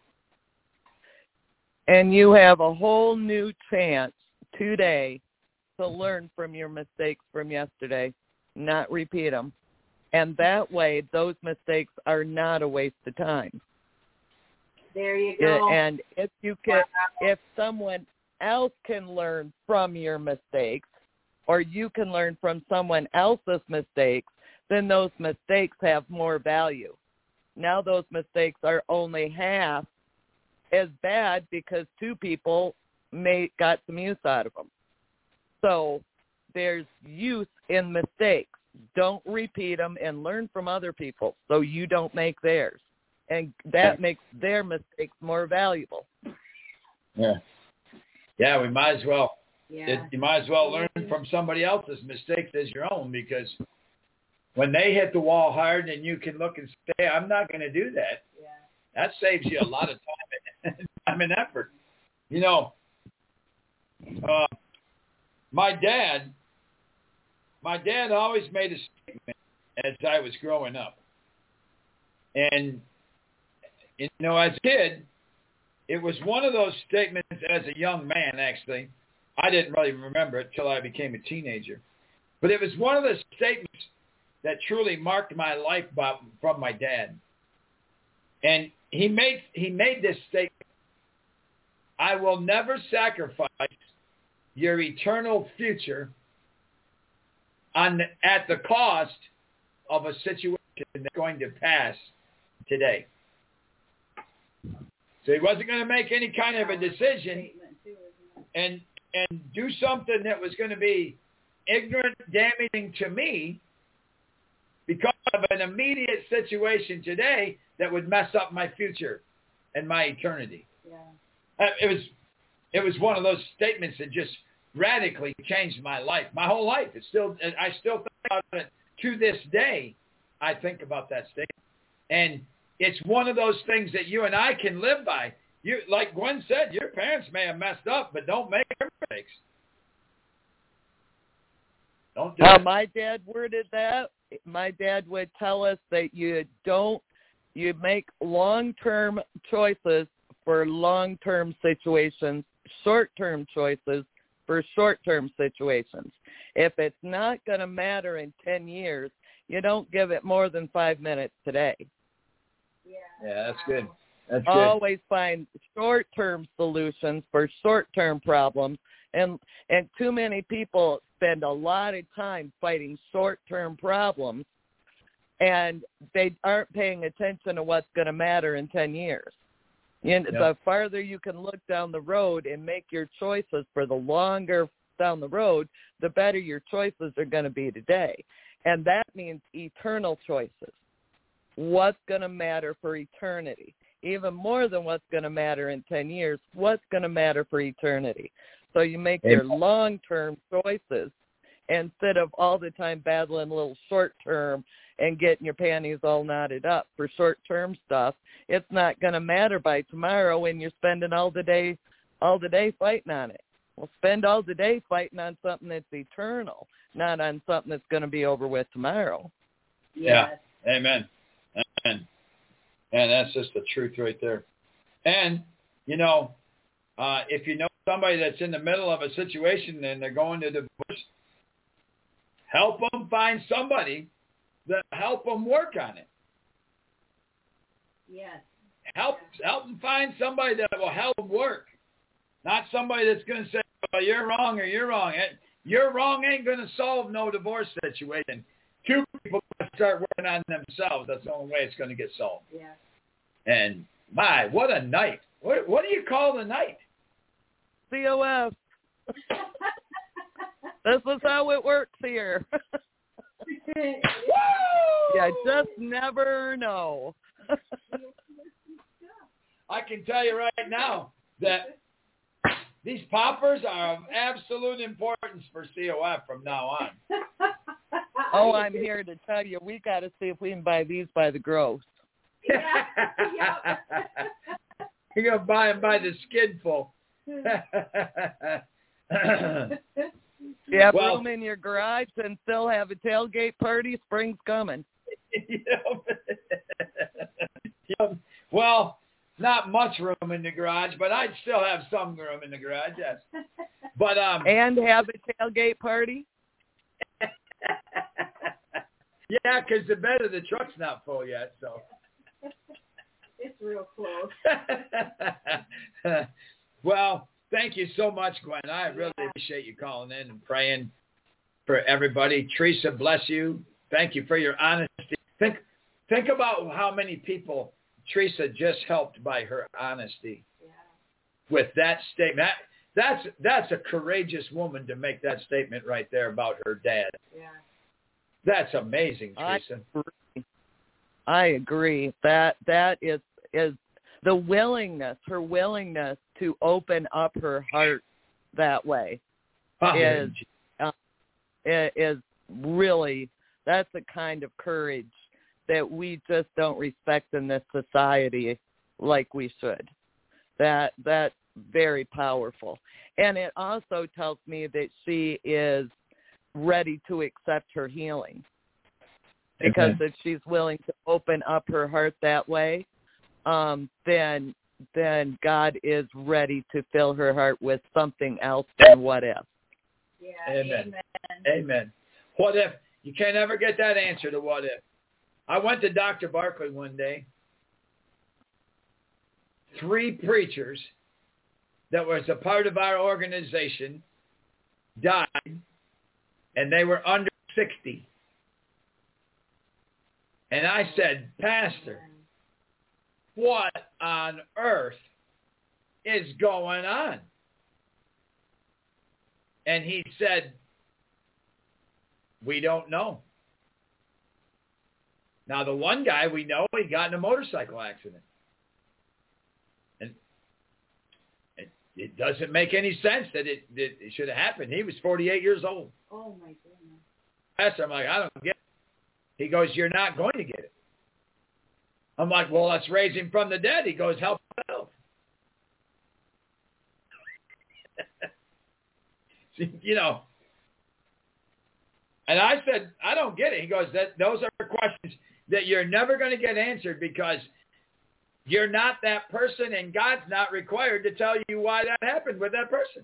And you have a whole new chance today to learn from your mistakes from yesterday, not repeat them. And that way, those mistakes are not a waste of time. There you go. And if you can, wow. if someone else can learn from your mistakes, or you can learn from someone else's mistakes, then those mistakes have more value. Now those mistakes are only half as bad because two people may got some use out of them. So there's use in mistakes. Don't repeat them and learn from other people so you don't make theirs. And that makes their mistakes more valuable. Yeah. Yeah, we might as well. Yeah. It, you might as well learn from somebody else's mistakes as your own, because when they hit the wall hard and you can look and say, I'm not going to do that, yeah. that saves you a lot of time and, time and effort. You know, uh, my dad, my dad always made a statement as I was growing up. And, you know, as a kid, it was one of those statements as a young man, actually. I didn't really remember it until I became a teenager. But it was one of the statements that truly marked my life by, from my dad. And he made he made this statement, I will never sacrifice your eternal future on the, at the cost of a situation that's going to pass today. So he wasn't going to make any kind of a decision and and do something that was going to be ignorant, damaging to me because of an immediate situation today that would mess up my future and my eternity. Yeah. It was it was one of those statements that just radically changed my life. My whole life. It's still I still think about it to this day. I think about that statement. And it's one of those things that you and I can live by. You, like Gwen said, your parents may have messed up, but don't make mistakes. Don't do uh, it. My dad worded that. My dad would tell us that you don't, you make long-term choices for long-term situations, short-term choices for short-term situations. If it's not going to matter in ten years, you don't give it more than five minutes today. Yeah, that's good. That's good. Always find short-term solutions for short-term problems. And and too many people spend a lot of time fighting short-term problems, and they aren't paying attention to what's going to matter in ten years. You know, yeah. The farther you can look down the road and make your choices for the longer down the road, the better your choices are going to be today. And that means eternal choices. What's going to matter for eternity? Even more than what's going to matter in ten years, what's going to matter for eternity? So you make Amen. your long-term choices instead of all the time battling a little short-term and getting your panties all knotted up for short-term stuff. It's not going to matter by tomorrow when you're spending all the day, all the day fighting on it. Well, spend all the day fighting on something that's eternal, not on something that's going to be over with tomorrow. Yes. Yeah. Amen. Amen. And that's just the truth right there. And, you know, uh, if you know somebody that's in the middle of a situation and they're going to divorce, help them find somebody that help them work on it. Yes. Help help them find somebody that will help them work. Not somebody that's going to say, oh, you're wrong or you're wrong. You're wrong ain't going to solve no divorce situation. Two people start working on themselves. That's the only way it's going to get solved. Yeah. And my, what a night! What what do you call the night? C O F. This is how it works here. Yeah, just never know. I can tell you right now that these poppers are of absolute importance for C O F from now on. Oh, I'm here to tell you, we got to see if we can buy these by the gross. Yeah. Yep. You're going to buy them by the skinful. You have Well- room in your garage and still have a tailgate party, spring's coming. Yep. Well, not much room in the garage, but I'd still have some room in the garage, yes. But um And have a tailgate party? yeah, because the bed of the truck's not full yet, so. It's real close. Well, thank you so much, Gwen. I really Yeah. appreciate you calling in and praying for everybody. Teresa, bless you. Thank you for your honesty. Think think about how many people Teresa just helped by her honesty Yeah. with that statement. That, that's that's a courageous woman to make that statement right there about her dad. Yeah. That's amazing, I Teresa. agree. I agree. That that is is the willingness, her willingness to open up her heart that way is uh, is really, that's a kind of courage that we just don't respect in this society like we should. That that's very powerful. And it also tells me that she is ready to accept her healing. Because Amen. if she's willing to open up her heart that way, um, then then God is ready to fill her heart with something else than what if. Yeah. Amen. Amen. Amen. What if? You can't ever get that answer to what if. I went to Doctor Barkley one day. Three preachers that was a part of our organization died, and they were under sixty. And I said, Pastor, what on earth is going on? And he said, we don't know. Now, the one guy we know, he got in a motorcycle accident. And it, it doesn't make any sense that it, that it should have happened. He was forty-eight years old. Oh, my goodness. Pastor, I'm like, I don't get it. He goes, you're not going to get it. I'm like, well, let's raise him from the dead. He goes, help himself. You know. And I said, I don't get it. He goes, that those are questions that you're never going to get answered because you're not that person and God's not required to tell you why that happened with that person.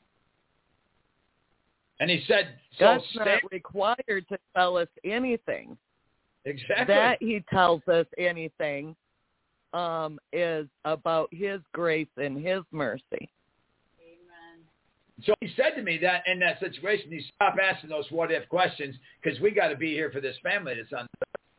And he said, so God's stay. not required to tell us anything. Exactly. That he tells us anything um, is about his grace and his mercy. Amen. So he said to me that in that situation, he stopped asking those what-if questions because we got to be here for this family that's on.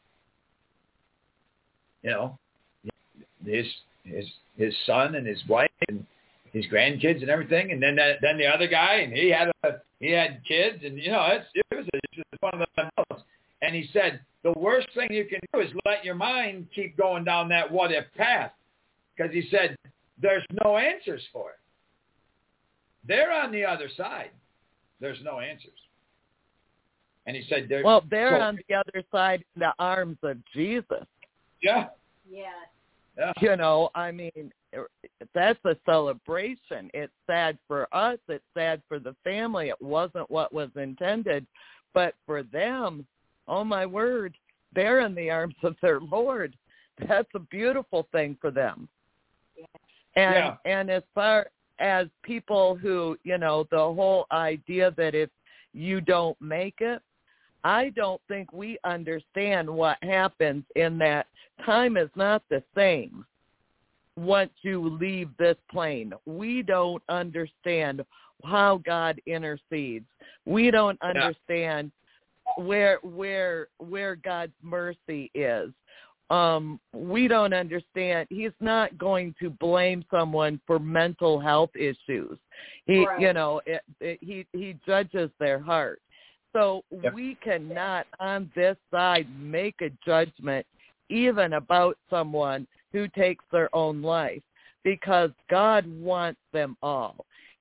You know, his his his son and his wife and his grandkids and everything, and then that, then the other guy, and he had a, he had kids, and you know, it's, it was a, it's just one of those. And he said the worst thing you can do is let your mind keep going down that what-if path, because he said there's no answers for it. They're on the other side. There's no answers. And he said, they're, well, they're so, on the other side in the arms of Jesus. Yeah. Yeah. Yeah. You know, I mean, that's a celebration. It's sad for us. It's sad for the family. It wasn't what was intended. But for them, oh, my word, they're in the arms of their Lord. That's a beautiful thing for them. Yeah. And Yeah. and as far as people who, you know, the whole idea that if you don't make it, I don't think we understand what happens in that time is not the same once you leave this plane. We don't understand how God intercedes. We don't understand yeah. where where where God's mercy is. Um, we don't understand. He's not going to blame someone for mental health issues. He, right. you know, it, it, he he judges their heart. So yep. we cannot on this side make a judgment even about someone who takes their own life, because God wants them all.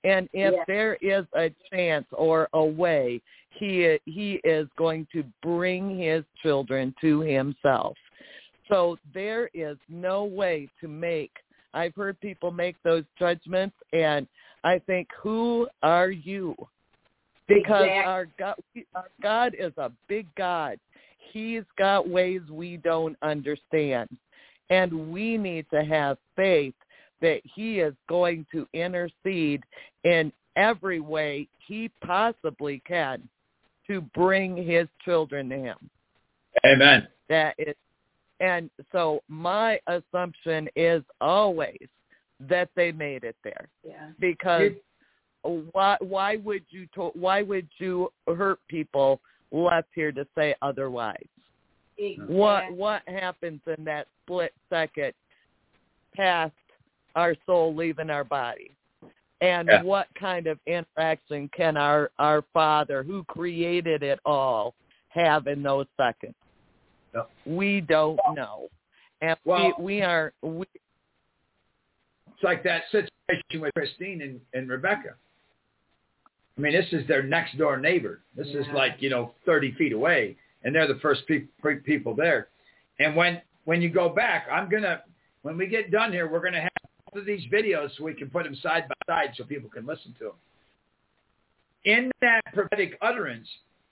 And if Yeah. there is a chance or a way, he he is going to bring his children to himself. So there is no way to make, I've heard people make those judgments, and I think, who are you? Because Exactly. our God, our God is a big God. He's got ways we don't understand. And we need to have faith that he is going to intercede in every way he possibly can to bring his children to him. Amen. That is, and so my assumption is always that they made it there. Yeah. Because why why would you to, why would you hurt people left here to say otherwise? Exactly. What what happens in that split second past our soul leaving our body? And Yeah. what kind of interaction can our, our Father, who created it all, have in those seconds? Yeah. We don't know. And Well, we, we are... We, it's like that situation with Christine and, and Rebecca. I mean, this is their next door neighbor. This Yeah. is like, you know, thirty feet away, and they're the first pe- pe- people there. And when, when you go back, I'm going to, when we get done here, we're going to have both of these videos so we can put them side by side so people can listen to them. In that prophetic utterance,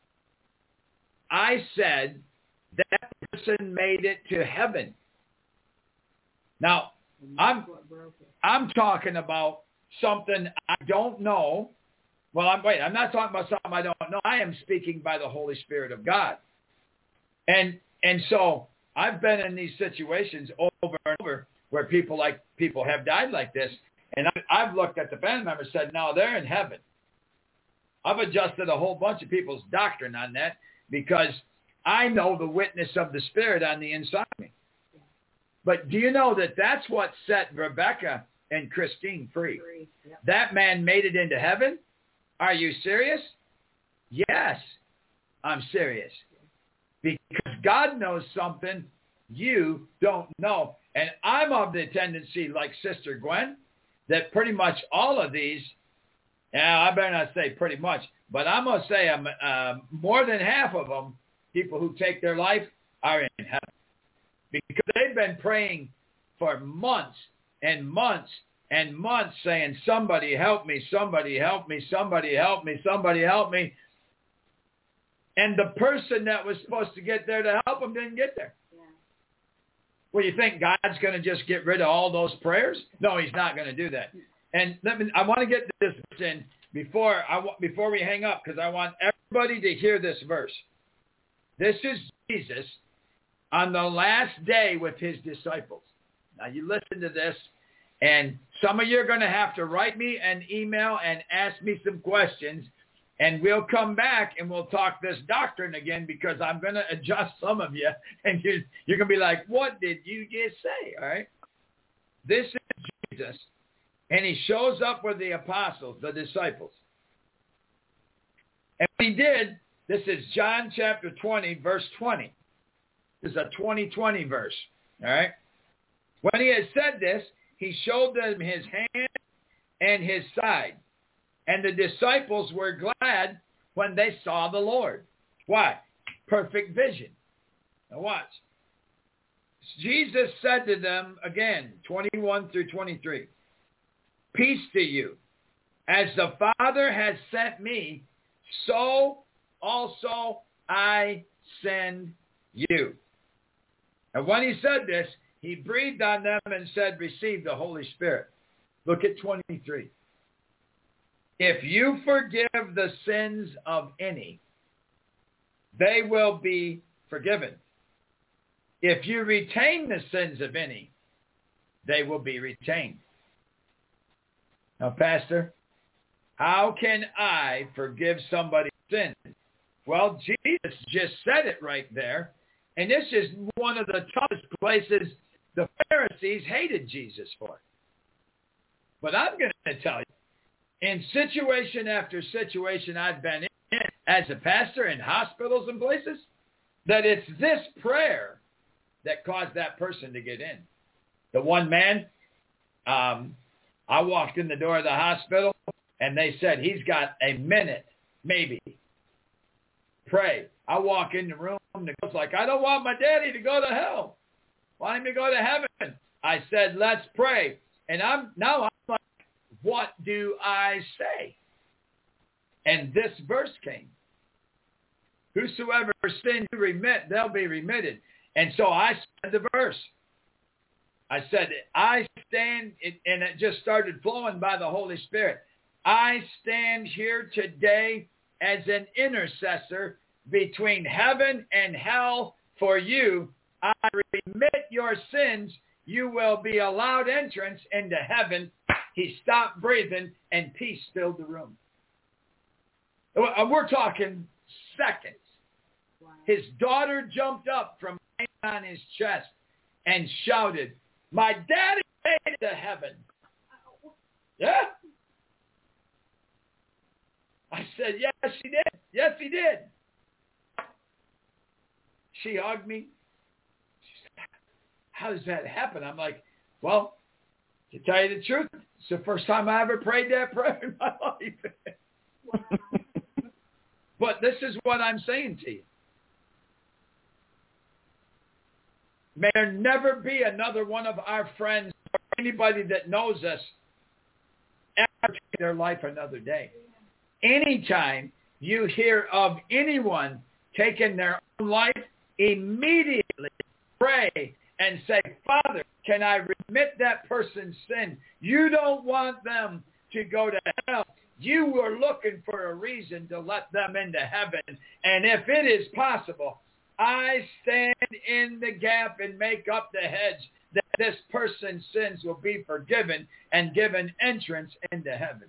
I said that person made it to heaven. Now, I'm I'm talking about something I don't know. Well, I'm wait, I'm not talking about something I don't know. I am speaking by the Holy Spirit of God. And and so I've been in these situations over and over where people like people have died like this, and I, I've looked at the family members and said, no, they're in heaven. I've adjusted a whole bunch of people's doctrine on that because I know the witness of the Spirit on the inside of me. But do you know that that's what set Rebecca and Christine free? Yep. That man made it into heaven? Are you serious? Yes, I'm serious. Because God knows something you don't know. And I'm of the tendency, like Sister Gwen, that pretty much all of these, yeah, I better not say pretty much, but I'm going to say um, uh, more than half of them, people who take their life, are in heaven. Because they've been praying for months and months and months saying, somebody help me, somebody help me, somebody help me, somebody help me. And the person that was supposed to get there to help them didn't get there. Yeah. Well, you think God's going to just get rid of all those prayers? No, he's not going to do that. And let me, I want to get this in before, I, before we hang up, because I want everybody to hear this verse. This is Jesus on the last day with his disciples. Now, you listen to this, and some of you are going to have to write me an email and ask me some questions, and we'll come back and we'll talk this doctrine again, because I'm going to adjust some of you, and you're, you're going to be like, what did you just say? All right? This is Jesus, and he shows up with the apostles, the disciples. And what he did, this is John chapter twenty, verse twenty. This is a twenty twenty verse. All right? When he had said this, he showed them his hand and his side. And the disciples were glad when they saw the Lord. Why? Perfect vision. Now watch. Jesus said to them, again, twenty-one through twenty-three, peace to you. As the Father has sent me, so also I send you. And when he said this, he breathed on them and said, receive the Holy Spirit. Look at twenty-three. If you forgive the sins of any, they will be forgiven. If you retain the sins of any, they will be retained. Now, Pastor, how can I forgive somebody's sins? Well, Jesus just said it right there. And this is one of the toughest places the Pharisees hated Jesus for. But I'm going to tell you, in situation after situation I've been in as a pastor in hospitals and places, that it's this prayer that caused that person to get in. The one man, um, I walked in the door of the hospital, And they said, he's got a minute, maybe. Pray. I walk in the room, and the girl's like, I don't want my daddy to go to hell. I want him to go to heaven. I said, let's pray. And I'm now I'm like, what do I say? And this verse came. Whosoever sin you remit, they'll be remitted. And so I said the verse. I said, I stand, and it just started flowing by the Holy Spirit. I stand here today as an intercessor between heaven and hell for you. I remit your sins. You will be allowed entrance into heaven. He stopped breathing, and peace filled the room. We're talking seconds. Wow. His daughter jumped up from on his chest and shouted, my daddy made it to heaven. Yeah. I said, yes, he did. Yes, he did. She hugged me. She said, how does that happen? I'm like, well, to tell you the truth, it's the first time I ever prayed that prayer in my life. Wow. But this is what I'm saying to you. May there never be another one of our friends or anybody that knows us ever take their life another day. Anytime you hear of anyone taking their own life, immediately pray and say, Father, can I remit that person's sin? You don't want them to go to hell. You were looking for a reason to let them into heaven. And if it is possible, I stand in the gap and make up the hedge that this person's sins will be forgiven and given entrance into heaven.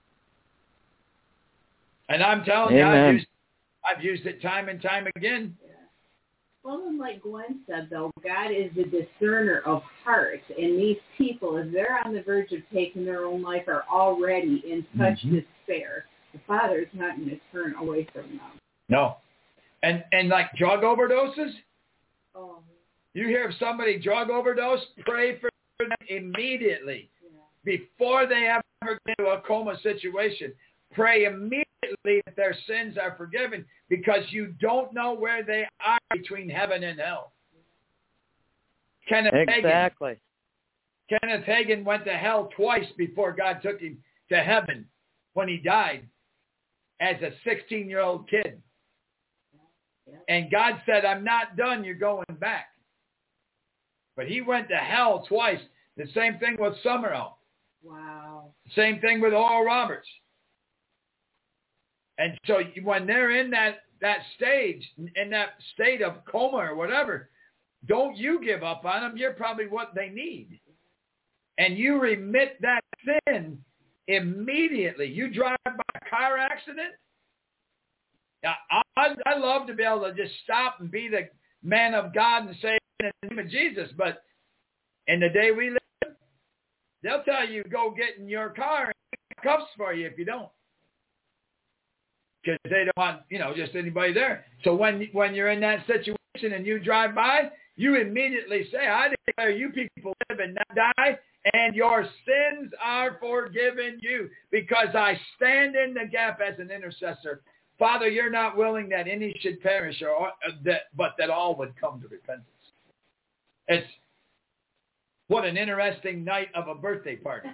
And I'm telling Amen. you, I've used, I've used it time and time again. Yeah. Well, and like Glenn said, though, God is the discerner of hearts. And these people, if they're on the verge of taking their own life, are already in such mm-hmm. despair. The Father is not going to turn away from them. No. And and like drug overdoses, oh. you hear of somebody drug overdose, pray for them immediately yeah. before they ever get into a coma situation. Pray immediately that their sins are forgiven because you don't know where they are between heaven and hell. Kenneth exactly. Hagin, Kenneth Hagin went to hell twice before God took him to heaven when he died as a sixteen-year-old kid. And God said, I'm not done. You're going back. But he went to hell twice. The same thing with Summerall. Wow. Same thing with Oral Roberts. And so when they're in that, that stage, in that state of coma or whatever, don't you give up on them. You're probably what they need. And you remit that sin immediately. You drive by a car accident. I, I, I love to be able to just stop and be the man of God and say in the name of Jesus. But in the day we live, they'll tell you go get in your car and make cuffs for you if you don't. Because they don't want, you know, just anybody there. So when when you're in that situation and you drive by, you immediately say, I declare you people live and not die, and your sins are forgiven you because I stand in the gap as an intercessor. Father, you're not willing that any should perish, or that, but that all would come to repentance. It's what an interesting night of a birthday party.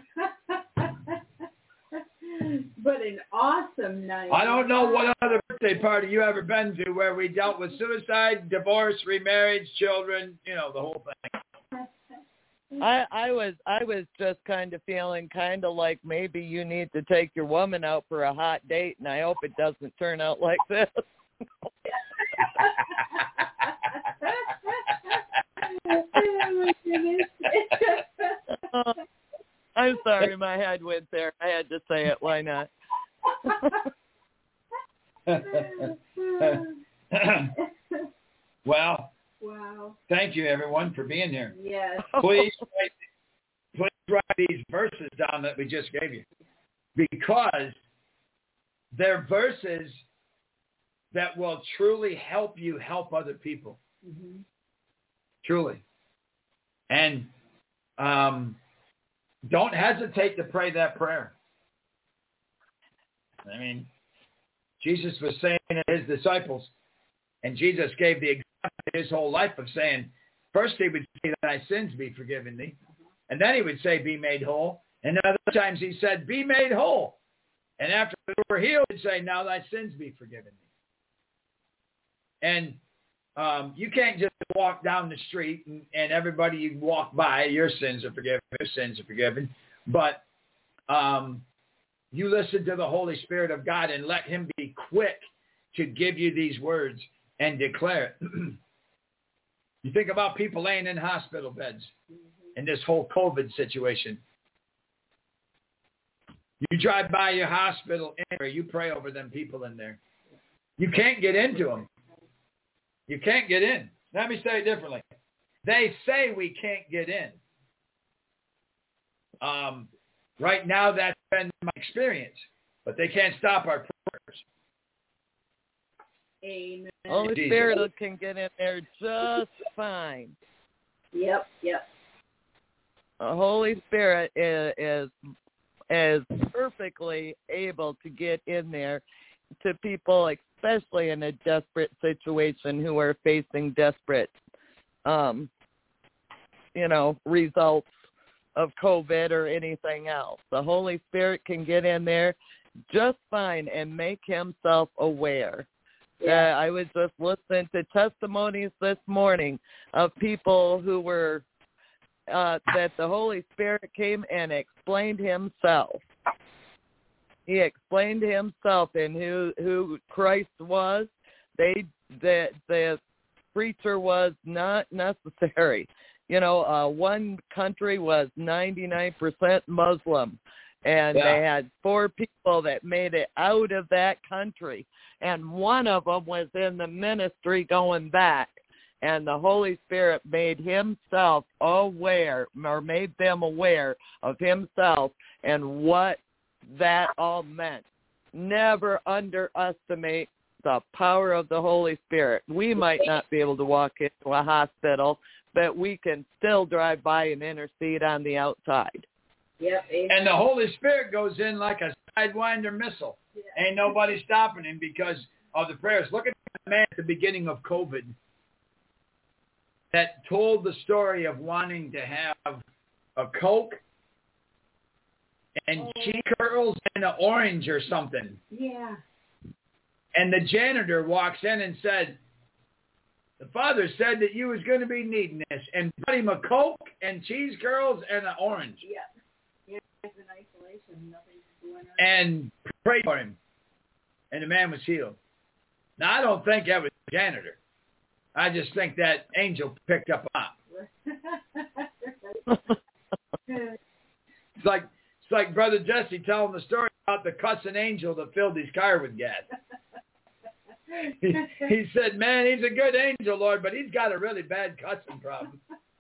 But an awesome night. I don't know what other birthday party you ever been to where we dealt with suicide, divorce, remarriage, children, you know, the whole thing. I, I was I was just kind of feeling kind of like maybe you need to take your woman out for a hot date, and I hope it doesn't turn out like this. uh, I'm sorry, my head went there. I had to say it. Why not? Well. Wow. Thank you, everyone, for being here. Yes. Please write, please write these verses down that we just gave you, because they're verses that will truly help you help other people. Mm-hmm. Truly. And um, don't hesitate to pray that prayer. I mean, Jesus was saying to his disciples, and Jesus gave the example of his whole life of saying, first he would say, thy sins be forgiven thee. And then he would say, be made whole. And other times he said, be made whole. And after they were healed, he'd say, now thy sins be forgiven thee. And um, you can't just walk down the street and, and everybody you walk by, your sins are forgiven, your sins are forgiven. But um, you listen to the Holy Spirit of God and let him be quick to give you these words and declare it. You think about people laying in hospital beds in this whole COVID situation. You drive by your hospital area, you pray over them people in there. You can't get into them. You can't get in. Let me say it differently. They say we can't get in. Um, right now, that's been my experience. But they can't stop our prayers. Amen. Holy Jesus. Spirit can get in there just fine. Yep, yep. The Holy Spirit is, is is perfectly able to get in there to people, especially in a desperate situation, who are facing desperate, um, you know, results of COVID or anything else. The Holy Spirit can get in there just fine and make himself aware. Yeah. Uh, I was just listening to testimonies this morning of people who were, uh, that the Holy Spirit came and explained himself. He explained himself and who, who Christ was. They, the, the preacher was not necessary. You know, uh, one country was ninety-nine percent Muslim, and yeah. they had four people that made it out of that country. And one of them was in the ministry going back. And the Holy Spirit made himself aware, or made them aware of himself and what that all meant. Never underestimate the power of the Holy Spirit. We might not be able to walk into a hospital, but we can still drive by and intercede on the outside. Yep. And the Holy Spirit goes in like a Sidewinder missile. Yeah. Ain't nobody stopping him because of the prayers. Look at the man at the beginning of COVID that told the story of wanting to have a Coke and oh. cheese curls and an orange or something. Yeah. And the janitor walks in and said, the father said that you was going to be needing this, and brought him a Coke and cheese curls and an orange. Yeah. Yeah, it's in isolation. Nothing's going on. And prayed for him. And the man was healed. Now, I don't think that was the janitor. I just think that angel picked up on. It's like it's like Brother Jesse telling the story about the cussing angel that filled his car with gas. He, he said, man, he's a good angel, Lord, but he's got a really bad cussing problem.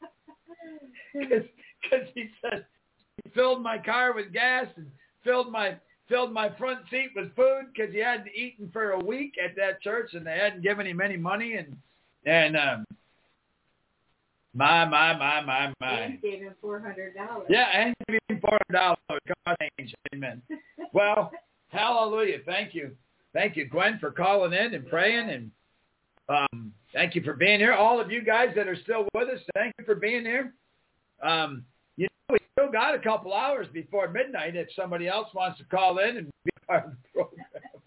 Because he said, he filled my car with gas and filled my filled my front seat with food because he hadn't eaten for a week at that church and they hadn't given him any money. And, and um, my, my, my, my, my. And gave him four hundred dollars. Yeah, and gave him four hundred dollars. God, angel. Amen. Well, hallelujah. Thank you. Thank you, Gwen, for calling in and praying. And um, thank you for being here. All of you guys that are still with us, thank you for being here. Um, you know, we still got a couple hours before midnight if somebody else wants to call in and be part of the program.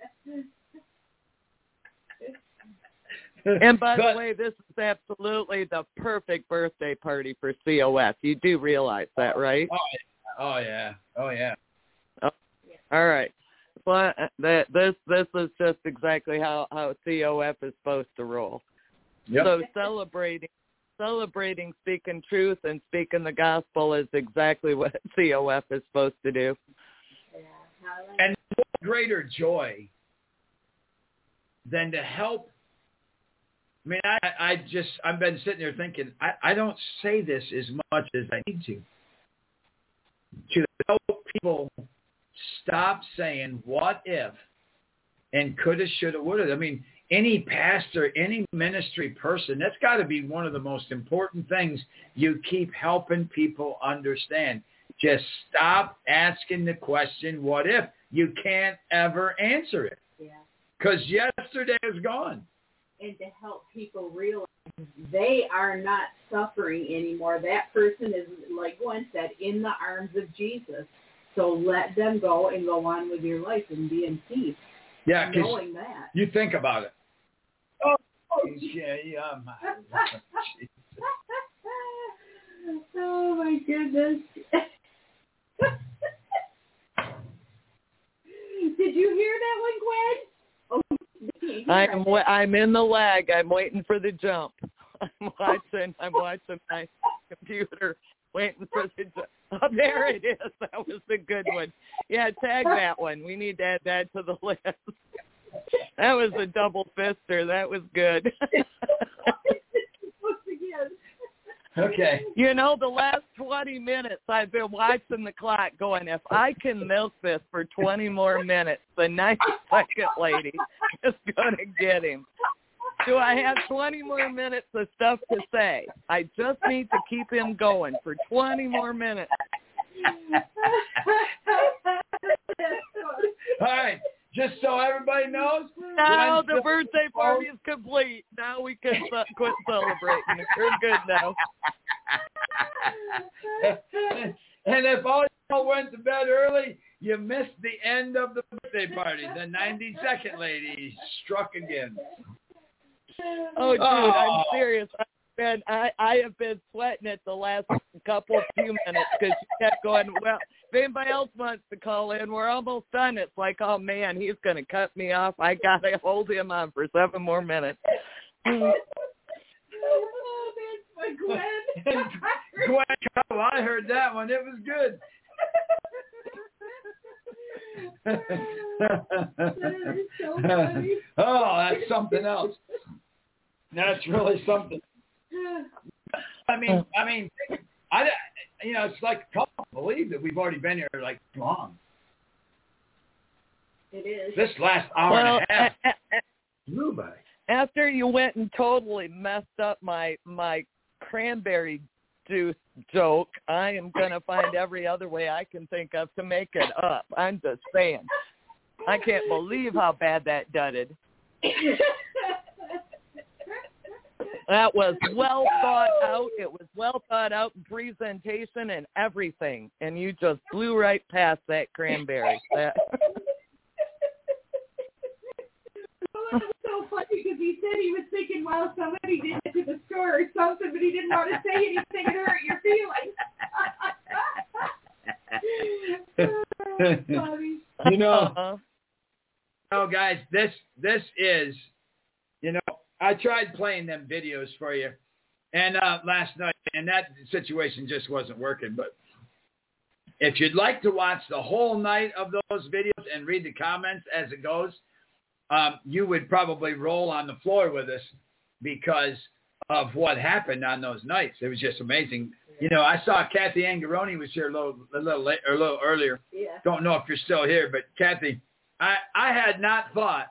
And by but, the way, this is absolutely the perfect birthday party for C O F. You do realize that, right? Oh, yeah. Oh, yeah. Oh, yeah. Oh, all right. Well, that this this is just exactly how, how C O F is supposed to roll. Yep. So celebrating celebrating speaking truth and speaking the gospel is exactly what C O F is supposed to do. And what greater joy than to help. I mean, I, I just, I've been sitting there thinking, I, I don't say this as much as I need to. To help people stop saying what if and coulda, shoulda, woulda. I mean, any pastor, any ministry person, that's got to be one of the most important things you keep helping people understand. Just stop asking the question, what if? You can't ever answer it. Yeah. Because yesterday is gone. And to help people realize they are not suffering anymore. That person is, like Gwen said, in the arms of Jesus. So let them go and go on with your life and be in peace. Yeah, knowing that. You think about it. Oh, yeah, yeah. My, oh, my goodness. Did you hear that one, Gwen? Oh, I'm I'm in the lag. I'm waiting for the jump. I'm watching. I'm watching my computer, waiting for the jump. Oh, there it is. That was the good one. Yeah, tag that one. We need to add that to the list. That was a double fister. That was good. Okay. You know, the last twenty minutes I've been watching the clock going, if I can milk this for twenty more minutes, the ninety-second lady is going to get him. Do I have twenty more minutes of stuff to say? I just need to keep him going for twenty more minutes. All right. Just so everybody knows. Now the birthday party is complete. Now we can uh, quit celebrating. We're good now. And if all y'all went to bed early, you missed the end of the birthday party. The ninety-second lady struck again. Oh, dude, oh. I'm serious. I've been, I, I have been sweating it the last couple of few minutes because she kept going, well, if anybody else wants to call in, we're almost done. It's like, oh, man, he's going to cut me off. I got to hold him on for seven more minutes. Oh, that's my Gwen. Gwen, oh, I heard that one. It was good. That is so funny. Oh, that's something else. That's really something. I mean, I mean, I, you know, it's like I can't believe that we've already been here like long. It is. This last hour well, and a half a, a, flew by. After you went and totally messed up my my cranberry juice joke, I am going to find every other way I can think of to make it up. I'm just saying. I can't believe how bad that dudded. That was well thought out. It was well thought out in presentation and everything. And you just blew right past that cranberry. That. Well, it was so funny because he said he was thinking, well, somebody did it to the store or something, but he didn't want to say anything and hurt your feelings. Oh, funny. You know, Uh-huh. oh, guys, this this is, you know, I tried playing them videos for you, and uh, last night, and that situation just wasn't working. But if you'd like to watch the whole night of those videos and read the comments as it goes, um, you would probably roll on the floor with us because of what happened on those nights. It was just amazing. You know, I saw Kathy Angaroni was here a little a little late, or a little earlier. Yeah. Don't know if you're still here, but Kathy, I, I had not thought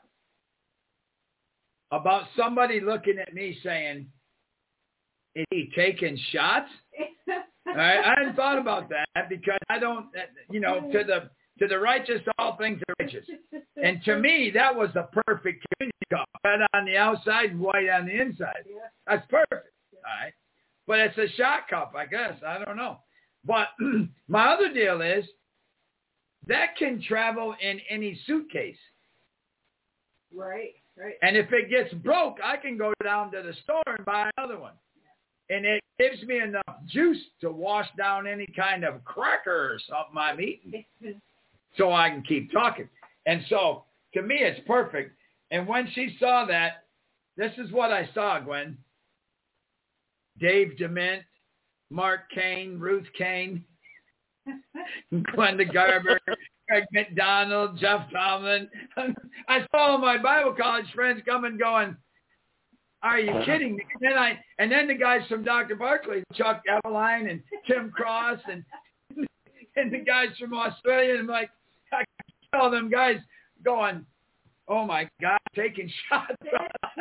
about somebody looking at me saying, is he taking shots? All right, I hadn't thought about that because I don't, you know, to the to the righteous, all things are righteous. And to me, that was the perfect community cup. Red on the outside and white on the inside. Yeah. That's perfect. All right. But it's a shot cup, I guess. I don't know. But my other deal is that can travel in any suitcase. Right, right. And if it gets broke, I can go down to the store and buy another one. And it gives me enough juice to wash down any kind of cracker or something I'm eating so I can keep talking. And so, to me, it's perfect. And when she saw that, this is what I saw, Gwen. Dave DeMint, Mark Kane, Ruth Kane, Glenda Garber, Craig McDonald, Jeff Tomlin. I saw all my Bible college friends coming going, are you kidding me? And then, I, and then the guys from Doctor Barkley, Chuck Eveline and Tim Cross and and the guys from Australia. And I'm like, I saw them guys going, oh, my God, taking shots.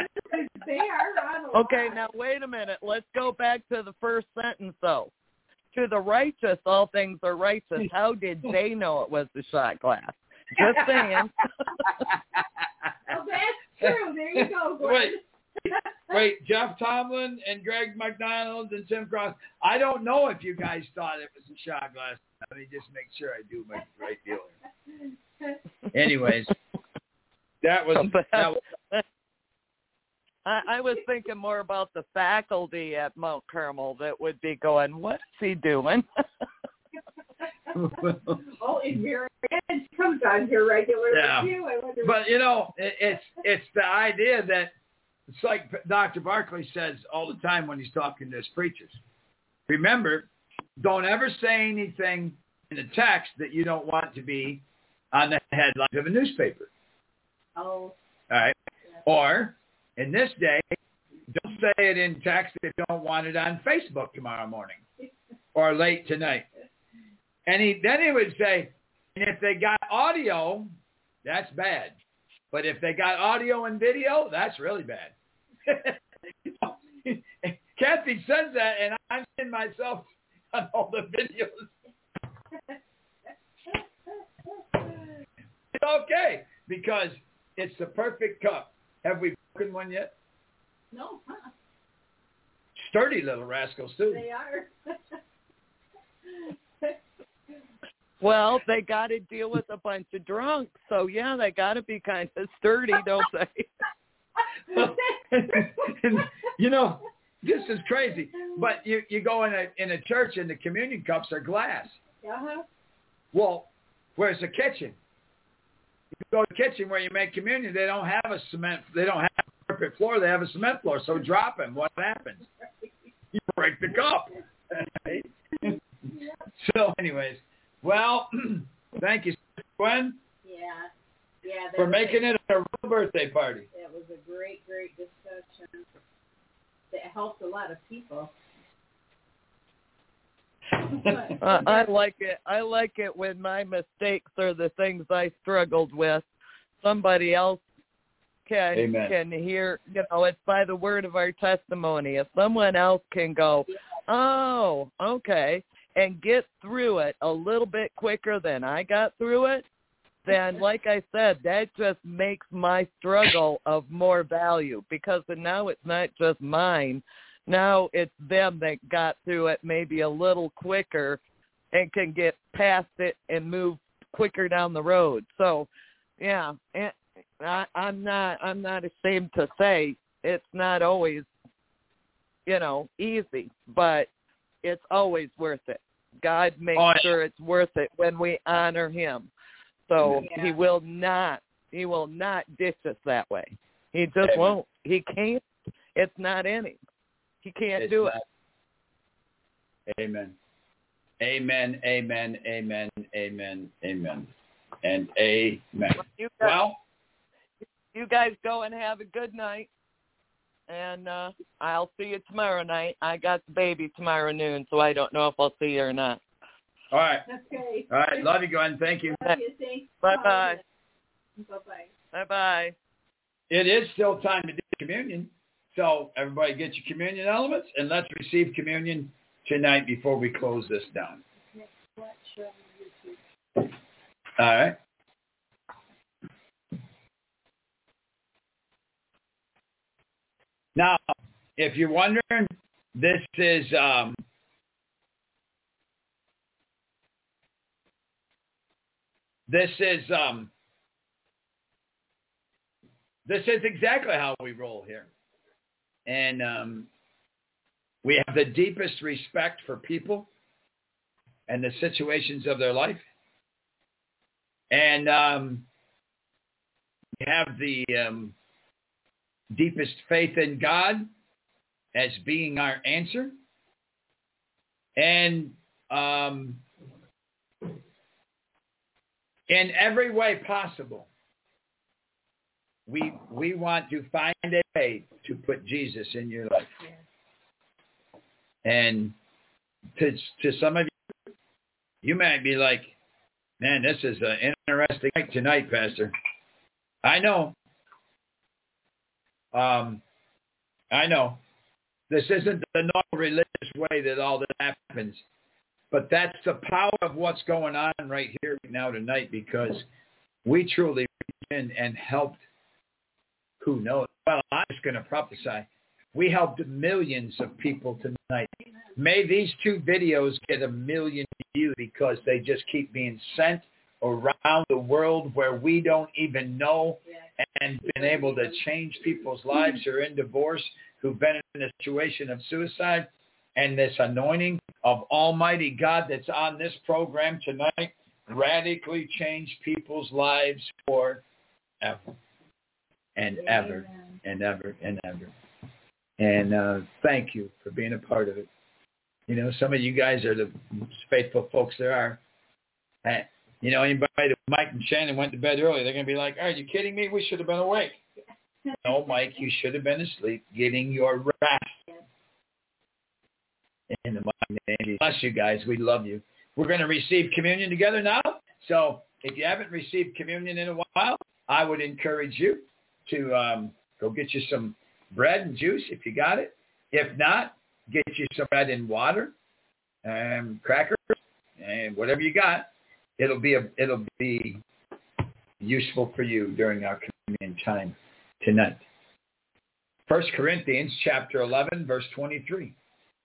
They are on a Okay, lot. now wait a minute. Let's go back to the first sentence, though. to the righteous, all things are righteous. How did they know it was the shot glass? Just saying. Well, that's true. There you go, Gordon. Wait, wait, Jeff Tomlin and Greg McDonald and Tim Cross. I don't know if you guys thought it was a shot glass. Let me just make sure I do my right deal. Anyways, that was that was. I, I was thinking more about the faculty at Mount Carmel that would be going, "What is he doing?" Oh, and Mary Ann comes on here regularly yeah. too. I wonder. But you know, it, it's it's the idea that it's like Doctor Barkley says all the time when he's talking to his preachers. Remember, don't ever say anything in a text that you don't want to be on the headlines of a newspaper. Oh. All right. Yeah. Or in this day, don't say it in text if you don't want it on Facebook tomorrow morning or late tonight. And he, then he would say, and if they got audio, that's bad. But if they got audio and video, that's really bad. Kathy says that, and I'm seeing myself on all the videos. It's okay, because it's the perfect cup. Have we broken one yet? No, huh? Sturdy little rascals, too. They are. Well, they got to deal with a bunch of drunks, so yeah, they got to be kind of sturdy, don't they? Well, and, and, you know, this is crazy, but you, you go in a in a church and the communion cups are glass. Uh-huh. Well, where's the kitchen? You go to the kitchen where you make communion, they don't have a cement, they don't have a carpet floor, they have a cement floor, so drop them. What happens? You break the cup. Right? So anyways, well, thank you, Gwen. Yeah. Yeah. For making it a real birthday party. It was a great, great discussion. It helped a lot of people. uh, I like it. I like it when my mistakes are the things I struggled with. Somebody else can Amen. can hear. You know, it's by the word of our testimony. If someone else can go, oh, okay, and get through it a little bit quicker than I got through it, then, like I said, that just makes my struggle of more value, because now it's not just mine. Now it's them that got through it maybe a little quicker and can get past it and move quicker down the road. So, yeah, I, I'm not I'm not ashamed to say it's not always, you know, easy, but it's always worth it. God makes oh, sure it's worth it when we honor him. So yeah. he will not, he will not ditch us that way. He just Amen. won't. He can't. It's not in him. He can't it's do not. it. Amen. Amen. Amen. Amen. Amen. Amen. And amen. Well, you guys, well, you guys go and have a good night. And uh, I'll see you tomorrow night. I got the baby tomorrow noon, so I don't know if I'll see you or not. all right. Okay. All right. Love you, Gwen. Thank you. Love you. Thanks. Bye-bye. Bye-bye. Bye-bye. It is still time to do communion. So everybody get your communion elements, and let's receive communion tonight before we close this down. All right. Now, if you're wondering, this is um, this is um, this is exactly how we roll here, and um, we have the deepest respect for people and the situations of their life, and um, we have the um, deepest faith in God as being our answer. And um, in every way possible, we we want to find a way to put Jesus in your life. And to to some of you, you might be like, man, this is an interesting night tonight, Pastor. I know. Um, I know. This isn't the normal religious way that all this happens. But that's the power of what's going on right here now tonight, because we truly in and helped, who knows? Well, I'm just going to prophesy. We helped millions of people tonight. May these two videos get a million views because they just keep being sent around the world where we don't even know, and been able to change people's lives who are in divorce, who've been in a situation of suicide. And this anointing of Almighty God that's on this program tonight radically changed people's lives forever and ever and ever and ever. And uh, thank you for being a part of it. You know, some of you guys are the most faithful folks there are. And, you know, anybody that Mike and Shannon went to bed early, they're going to be like, are you kidding me? We should have been awake. No, Mike, you should have been asleep getting your rest. In the mighty name of Jesus. Bless you guys. We love you. We're going to receive communion together now. So if you haven't received communion in a while, I would encourage you to um, go get you some bread and juice if you got it. If not, get you some bread and water and crackers and whatever you got. It'll be a, it'll be useful for you during our communion time tonight. First Corinthians chapter eleven, verse twenty-three.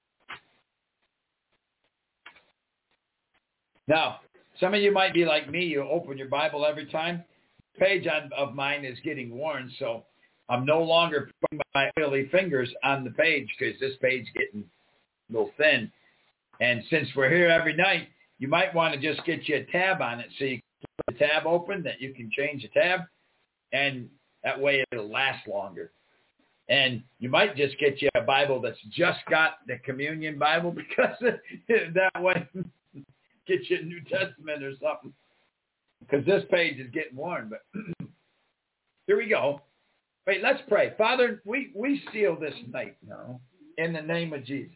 Now, some of you might be like me. You open your Bible every time. The page on, of mine is getting worn, so I'm no longer putting my oily fingers on the page because this page is getting a little thin. And since we're here every night, you might want to just get you a tab on it so you can put the tab open, that you can change the tab, and that way it'll last longer. And you might just get you a Bible that's just got the communion Bible, because that way get you a New Testament or something, because this page is getting worn. But here we go. Wait, let's pray. Father, we, we seal this night now in the name of Jesus.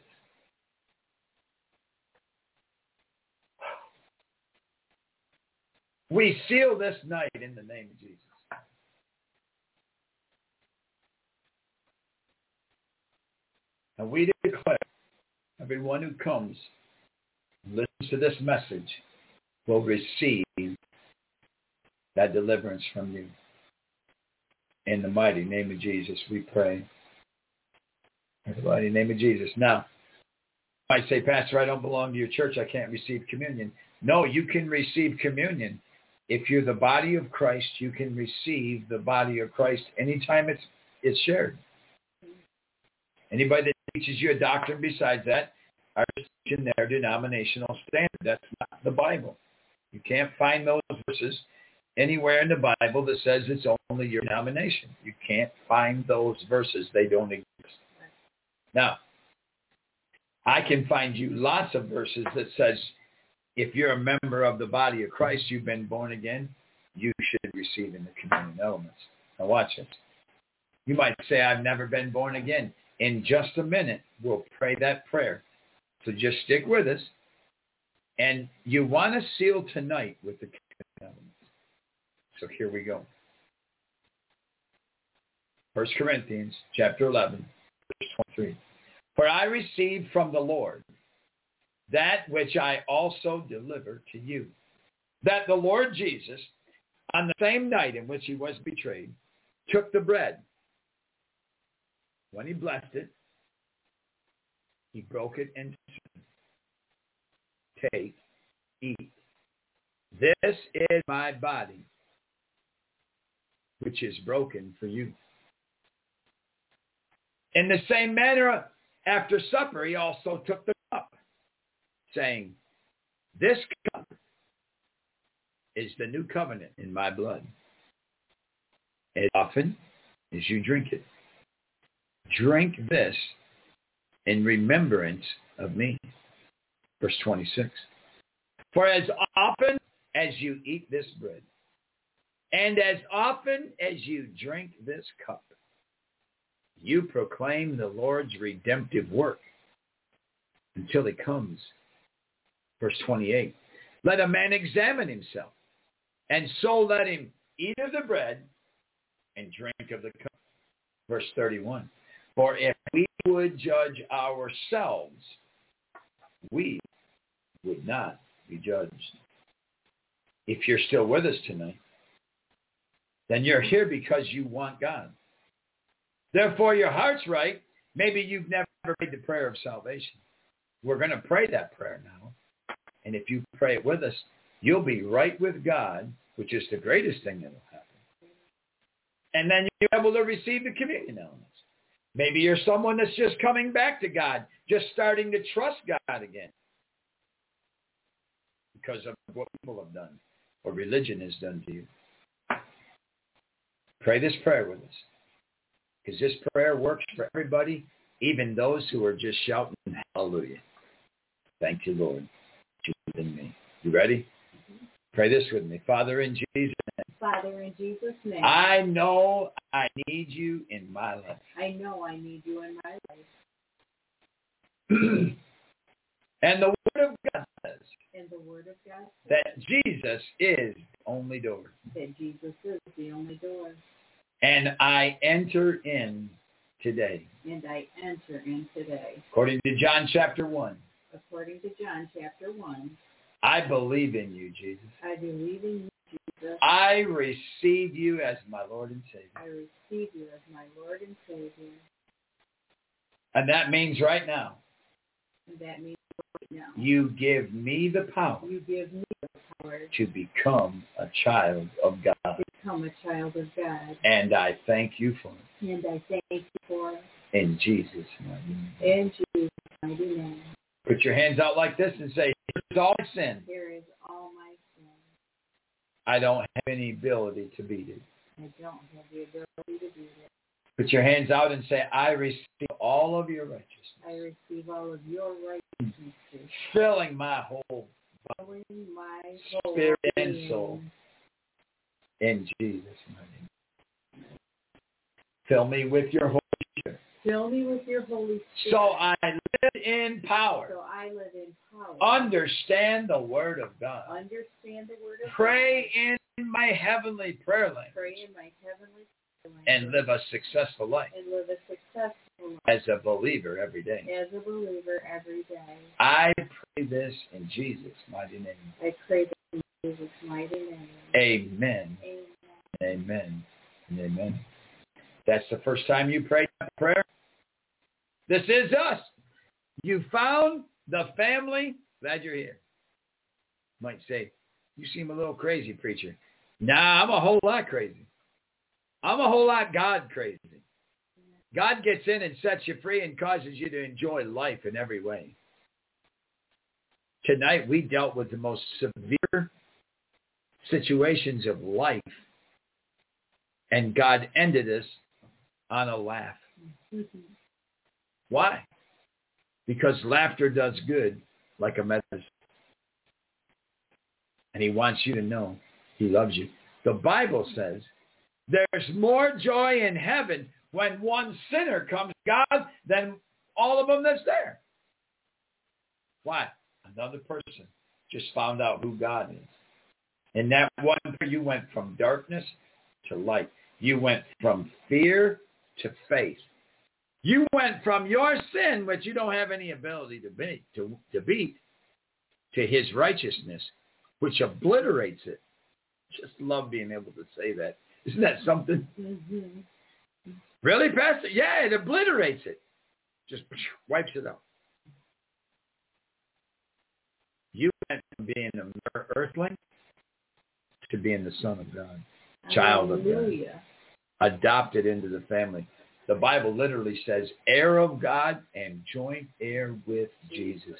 We seal this night in the name of Jesus. And we declare everyone who comes and listens to this message will receive that deliverance from you. In the mighty name of Jesus, we pray. In the mighty name of Jesus. Now, I might say, Pastor, I don't belong to your church. I can't receive communion. No, you can receive communion. If you're the body of Christ, you can receive the body of Christ anytime it's it's shared. Anybody that teaches you a doctrine besides that are teaching their denominational standard. That's not the Bible. You can't find those verses anywhere in the Bible that says it's only your denomination. You can't find those verses. They don't exist. Now, I can find you lots of verses that says if you're a member of the body of Christ, you've been born again, you should receive in the communion elements. Now watch this. You might say, I've never been born again. In just a minute, we'll pray that prayer. So just stick with us. And you want to seal tonight with the communion elements. So here we go. First Corinthians chapter eleven, verse twenty-three. For I received from the Lord that which I also delivered to you, that the Lord Jesus, on the same night in which he was betrayed, took the bread. When he blessed it, he broke it and said, take, eat. This is my body, which is broken for you. In the same manner, after supper, he also took the cup, saying, this cup is the new covenant in my blood. As often as you drink it, drink this in remembrance of me. Verse twenty-six. For as often as you eat this bread, and as often as you drink this cup, you proclaim the Lord's redemptive work until he comes. Verse twenty-eight. Let a man examine himself, and so let him eat of the bread and drink of the cup. Verse thirty-one. For if we would judge ourselves, we would not be judged. If you're still with us tonight, then you're here because you want God. Therefore, your heart's right. Maybe you've never prayed the prayer of salvation. We're going to pray that prayer now. And if you pray it with us, you'll be right with God, which is the greatest thing that will happen. And then you're able to receive the communion elements. Maybe you're someone that's just coming back to God, just starting to trust God again because of what people have done or religion has done to you. Pray this prayer with us, because this prayer works for everybody, even those who are just shouting hallelujah. Thank you, Lord, Jesus and me. You ready? Mm-hmm. Pray this with me. Father, in Jesus' name. Father, in Jesus' name. I know I need you in my life. I know I need you in my life. And the Word of God says. And the Word of God says. That Jesus is the only door. That Jesus is the only door. And I enter in today. And I enter in today. According to John chapter one. According to John chapter one. I believe in you, Jesus. I believe in you, Jesus. I receive you as my Lord and Savior. I receive you as my Lord and Savior. And that means right now. And that means right now. You give me the power. You give me the power. To become a child of God. To become a child of God. And I thank you for it. And I thank you for it. In Jesus' mighty name. In Jesus' mighty name. Put your hands out like this and say, here's all my sin. Here is all my sin. I don't have any ability to beat it. I don't have the ability to beat it. Put your hands out and say, I receive all of your righteousness. I receive all of your righteousness. Filling my whole body, my spirit and soul. In Jesus' name. Fill me with your Holy Spirit. Fill me with your Holy Spirit. So I live in power. So I live in power. Understand the Word of God. Understand the Word of Pray God. in my heavenly prayer language. Pray in my heavenly prayer language. And live a successful life. And live a successful life. As a believer every day. As a believer every day. I pray this in Jesus' mighty name. I pray this in Jesus' mighty name. Amen. Amen. Amen. And amen. That's the first time you prayed that prayer. This is us. You found the family. Glad you're here. Might say, you seem a little crazy, preacher. Nah, I'm a whole lot crazy. I'm a whole lot God crazy. God gets in and sets you free and causes you to enjoy life in every way. Tonight we dealt with the most severe situations of life, and God ended us on a laugh. Mm-hmm. Why? Because laughter does good like a medicine. And he wants you to know he loves you. The Bible says there's more joy in heaven when one sinner comes to God than all of them that's there. Why? Another person just found out who God is. In that one, you went from darkness to light. You went from fear to faith. You went from your sin, which you don't have any ability to beat, to, to beat, to his righteousness, which obliterates it. Just love being able to say that. Isn't that something? Mm-hmm. Really, Pastor? Yeah, it obliterates it. Just wipes it out. You went from being an earthling to being the Son of God, child Hallelujah. Of God, adopted into the family. The Bible literally says heir of God and joint heir with Jesus.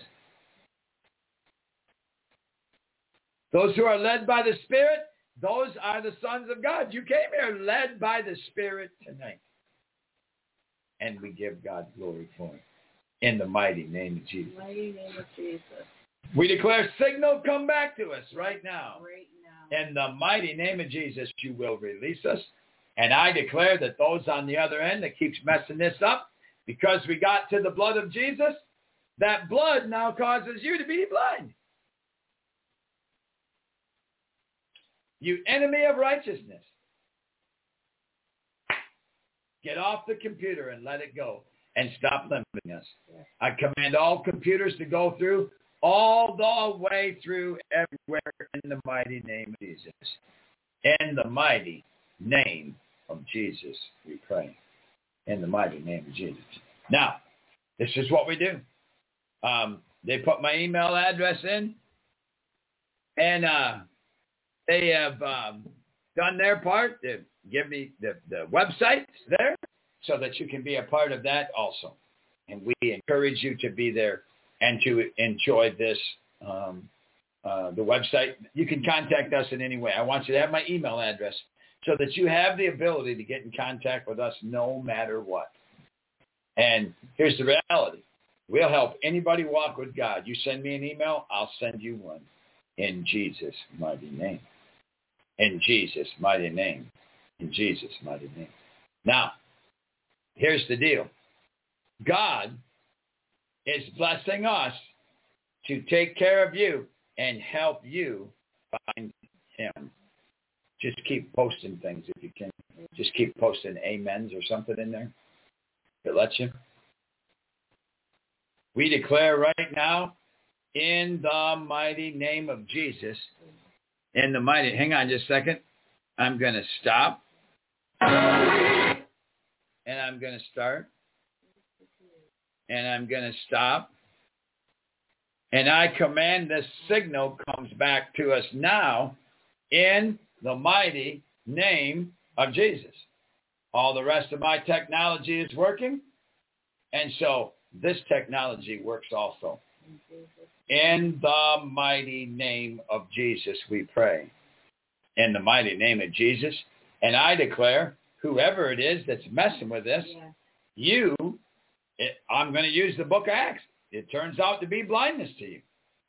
Those who are led by the Spirit, those are the sons of God. You came here led by the Spirit tonight. And we give God glory for it. In the mighty name of Jesus. Mighty name of Jesus. We declare signal come back to us right now. Right now. In the mighty name of Jesus, you will release us. And I declare that those on the other end that keeps messing this up, because we got to the blood of Jesus, that blood now causes you to be blind. You enemy of righteousness. Get off the computer and let it go and stop limiting us. I command all computers to go through all the way through everywhere in the mighty name of Jesus. In the mighty name of Jesus, we pray. In the mighty name of Jesus. Now, this is what we do. Um, they put my email address in, and uh, they have um, done their part to give me the, the website there so that you can be a part of that also. And we encourage you to be there and to enjoy this, um, uh, the website. You can contact us in any way. I want you to have my email address so that you have the ability to get in contact with us no matter what. And here's the reality. We'll help anybody walk with God. You send me an email, I'll send you one in Jesus' mighty name. In Jesus' mighty name. In Jesus' mighty name. Now, here's the deal. God is blessing us to take care of you and help you find him. Just keep posting things if you can. Just keep posting amens or something in there. If it lets you. We declare right now, in the mighty name of Jesus, in the mighty, hang on just a second. I'm going to stop. And I'm going to start. And I'm going to stop. And I command this signal comes back to us now in the mighty name of Jesus. All the rest of my technology is working. And so this technology works also. In the mighty name of Jesus, we pray. In the mighty name of Jesus. And I declare, whoever it is that's messing with this, you, it, I'm going to use the book of Acts. It turns out to be blindness to you.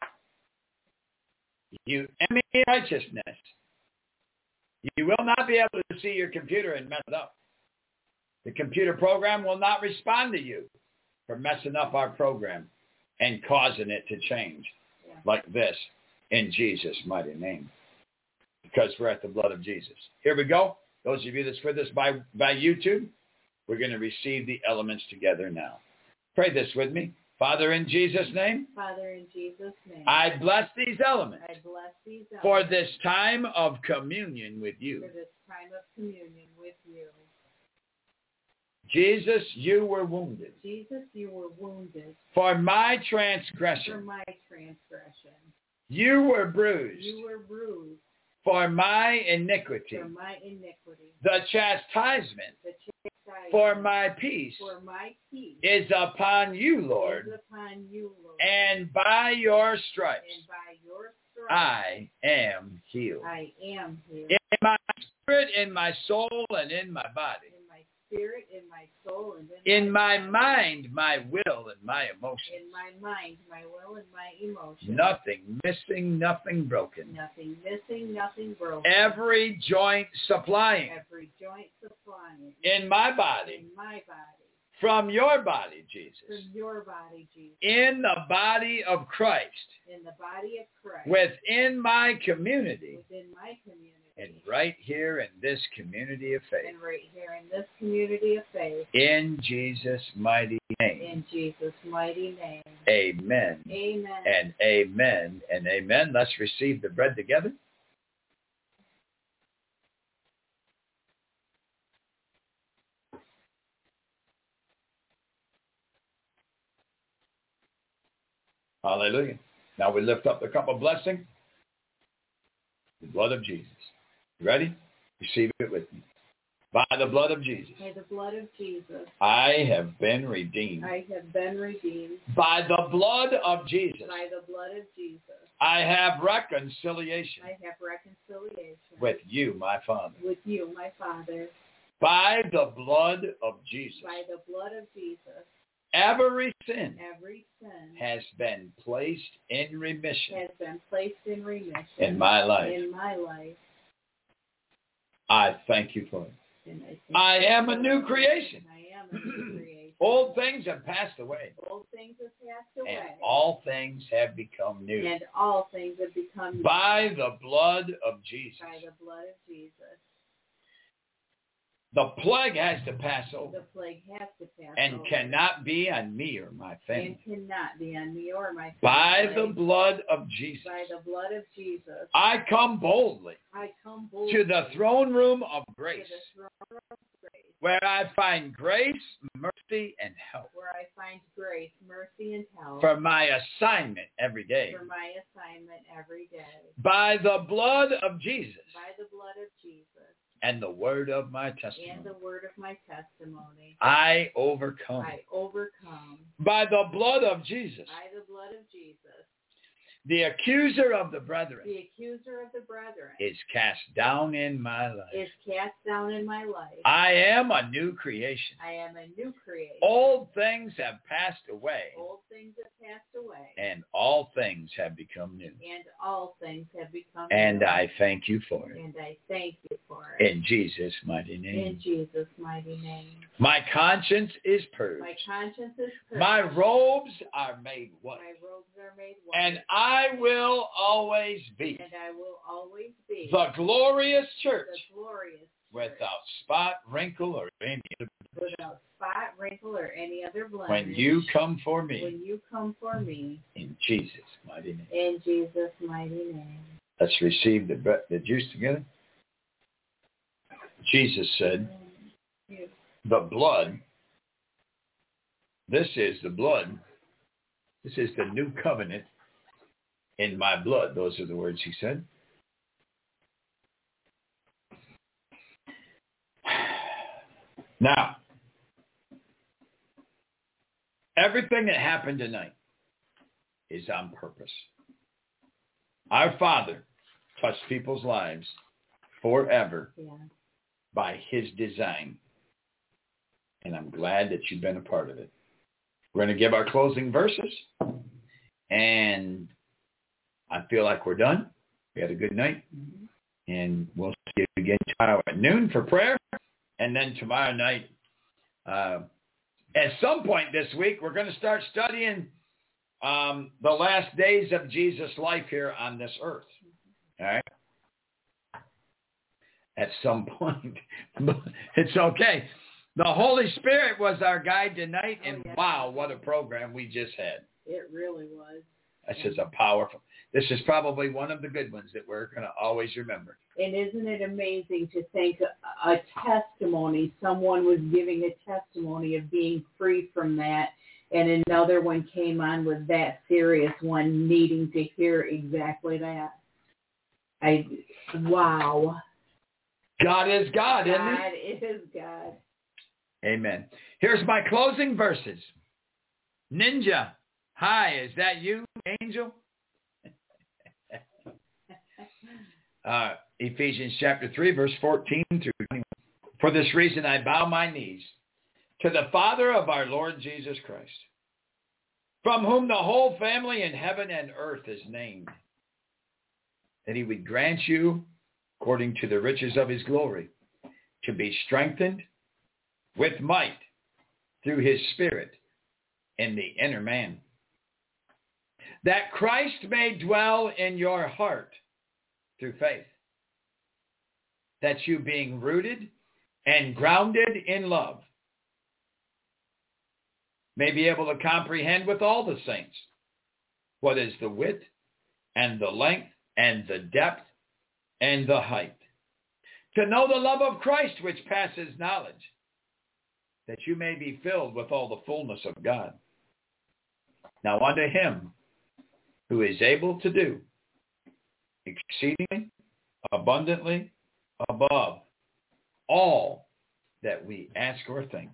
You enemy righteousness. You will not be able to see your computer and mess it up. The computer program will not respond to you for messing up our program and causing it to change yeah. like this in Jesus' mighty name. Because we're at the blood of Jesus. Here we go. Those of you that's with us by, by YouTube, we're going to receive the elements together now. Pray this with me. Father, in Jesus' name. Father, in Jesus' name. I bless these elements. I bless these elements. For this time of communion with you. For this time of communion with you. Jesus, you were wounded. Jesus, you were wounded. For my transgression. For my transgression. You were bruised. You were bruised. For my iniquity. For my iniquity. The chastisement. The chastisement. For my peace. For my peace. Is upon you, Lord. Is upon you, Lord. And by your stripes. And by your stripes. I am healed. I am healed. In my spirit, in my soul, and in my body. In my spirit, in my soul, and in, in my, my mind, my will, and my emotions. In my mind, my will, and my emotions. Nothing missing, nothing broken. Nothing missing, nothing broken. Every joint supplying. Every joint supplying. In my body. In my body. From your body, Jesus. From your body, Jesus. In the body of Christ. In the body of Christ. Within my community. Within my community. And right here in this community of faith. And right here in this community of faith. In Jesus' mighty name. In Jesus' mighty name. Amen. Amen. And amen and amen. Let's receive the bread together. Hallelujah. Now we lift up the cup of blessing. The blood of Jesus. You ready? Receive it with me. By the blood of Jesus. By the blood of Jesus. I have been redeemed. I have been redeemed. By the blood of Jesus. By the blood of Jesus. I have reconciliation. I have reconciliation. With you, my Father. With you, my Father. By the blood of Jesus. By the blood of Jesus. Every sin. Every sin. Has been placed in remission. Has been placed in remission. In my life. In my life. I thank you for it. I, I am a new creation. I am a new creation. Old things have passed away. Old things have passed away. And all things have become new. And all things have become new. By the blood of Jesus. By the blood of Jesus. The plague has to pass over. The plague has to pass and over. cannot be on me or my family. And cannot be on me or my family. By the blood of Jesus. By the blood of Jesus. I come boldly. I come boldly. To the throne room of grace. To the throne room of grace. Where I find grace, mercy, and help. Where I find grace, mercy, and help. For my assignment every day. For my assignment every day. By the blood of Jesus. By the blood of Jesus. And the word of my testimony. And the word of my testimony. I overcome. I overcome. By the blood of Jesus. By the blood of Jesus. The accuser of the brethren. The accuser of the brethren. Is cast down in my life. Is cast down in my life. I am a new creation. I am a new creation. Old things have passed away. Old things have passed away. And all things have become new. And all things have become and new. And I thank you for it. And I thank you for it. In Jesus' mighty name. In Jesus' mighty name. My conscience is purged. My conscience is purged. My robes are made white. My robes are made white. And I will always be. And I will always be. The glorious church. The glorious church. Without spot, wrinkle, or any other blemish. Without spot, wrinkle, or any other blemish. When you come for me. When you come for me. In Jesus' mighty name. In Jesus' mighty name. Let's receive the, bre- the juice together. Jesus said, the blood, this is the blood, this is the new covenant in my blood. Those are the words he said. Now, everything that happened tonight is on purpose. Our Father touched people's lives forever yeah. by his design. And I'm glad that you've been a part of it. We're going to give our closing verses. And I feel like we're done. We had a good night. Mm-hmm. And we'll see you again tomorrow at noon for prayer. And then tomorrow night, uh, at some point this week, we're going to start studying um, the last days of Jesus' life here on this earth. All right? At some point. It's okay. The Holy Spirit was our guide tonight, and oh, yeah. Wow, what a program we just had. It really was. This is a powerful, this is probably one of the good ones that we're going to always remember. And isn't it amazing to think a, a testimony, someone was giving a testimony of being free from that, and another one came on with that serious one needing to hear exactly that. I, wow. God is God, isn't God is God. Amen. Here's my closing verses. Ninja, hi, is that you, Angel? uh, Ephesians chapter three, verse fourteen through twenty-one. For this reason I bow my knees to the Father of our Lord Jesus Christ, from whom the whole family in heaven and earth is named, that he would grant you, according to the riches of his glory, to be strengthened with might through his Spirit in the inner man, that Christ may dwell in your heart through faith, that you being rooted and grounded in love may be able to comprehend with all the saints what is the width and the length and the depth and the height, to know the love of Christ which passes knowledge, that you may be filled with all the fullness of God. Now unto him who is able to do exceedingly abundantly above all that we ask or think,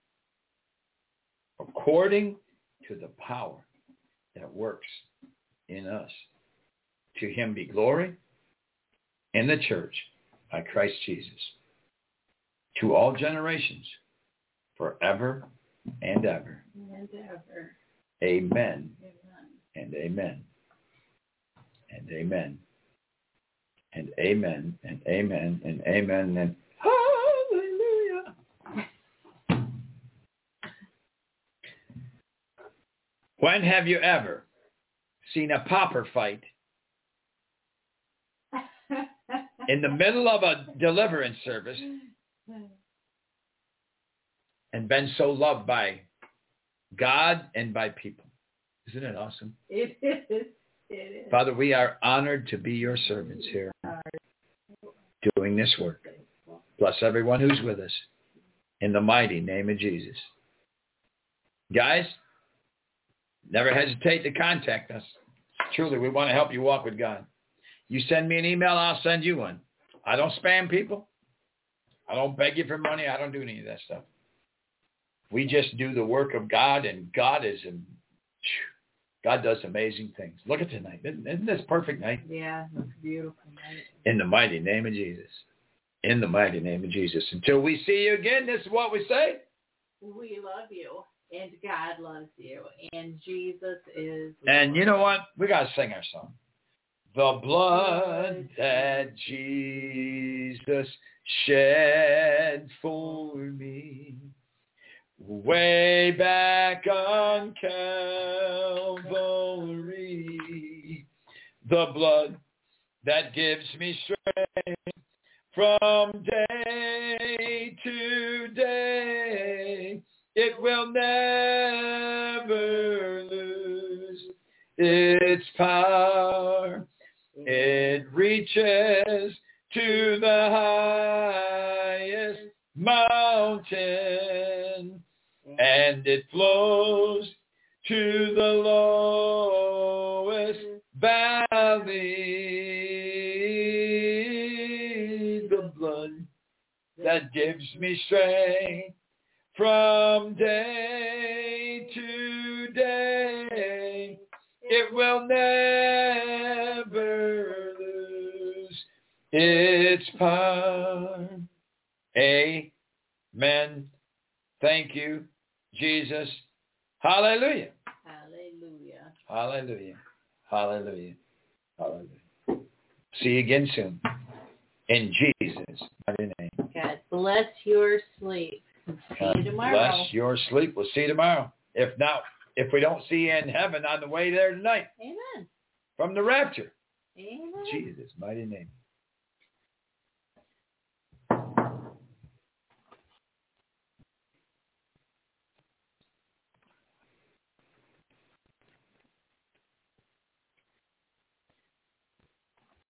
according to the power that works in us. To him be glory in the church by Christ Jesus, to all generations, forever and ever. And ever. Amen. Amen. And amen. And amen. And amen. And amen. And amen. And hallelujah. When have you ever seen a pauper fight in the middle of a deliverance service and been so loved by God and by people. Isn't it awesome? It is. It is. Father, we are honored to be your servants here doing this work. Bless everyone who's with us in the mighty name of Jesus. Guys, never hesitate to contact us. Truly, we want to help you walk with God. You send me an email, I'll send you one. I don't spam people. I don't beg you for money. I don't do any of that stuff. We just do the work of God, and God is, God does amazing things. Look at tonight. Isn't, isn't this a perfect night? Yeah, it's a beautiful night. In the mighty name of Jesus. In the mighty name of Jesus. Until we see you again, this is what we say. We love you, and God loves you, and Jesus is Lord. And you know what? We got to sing our song. The blood that Jesus shed for me, way back on Calvary, the blood that gives me strength from day to day, it will never lose its power. It reaches to the highest mountain, and it flows to the lowest valley. The blood that gives me strength from day to day, it will never lose its power. Amen. Thank you, Jesus. Hallelujah. Hallelujah. Hallelujah. Hallelujah. Hallelujah. See you again soon. In Jesus' mighty name. God bless your sleep. See you tomorrow. Bless your sleep. We'll see you tomorrow. If not, if we don't see you in heaven on the way there tonight. Amen. From the rapture. Amen. In Jesus' mighty name.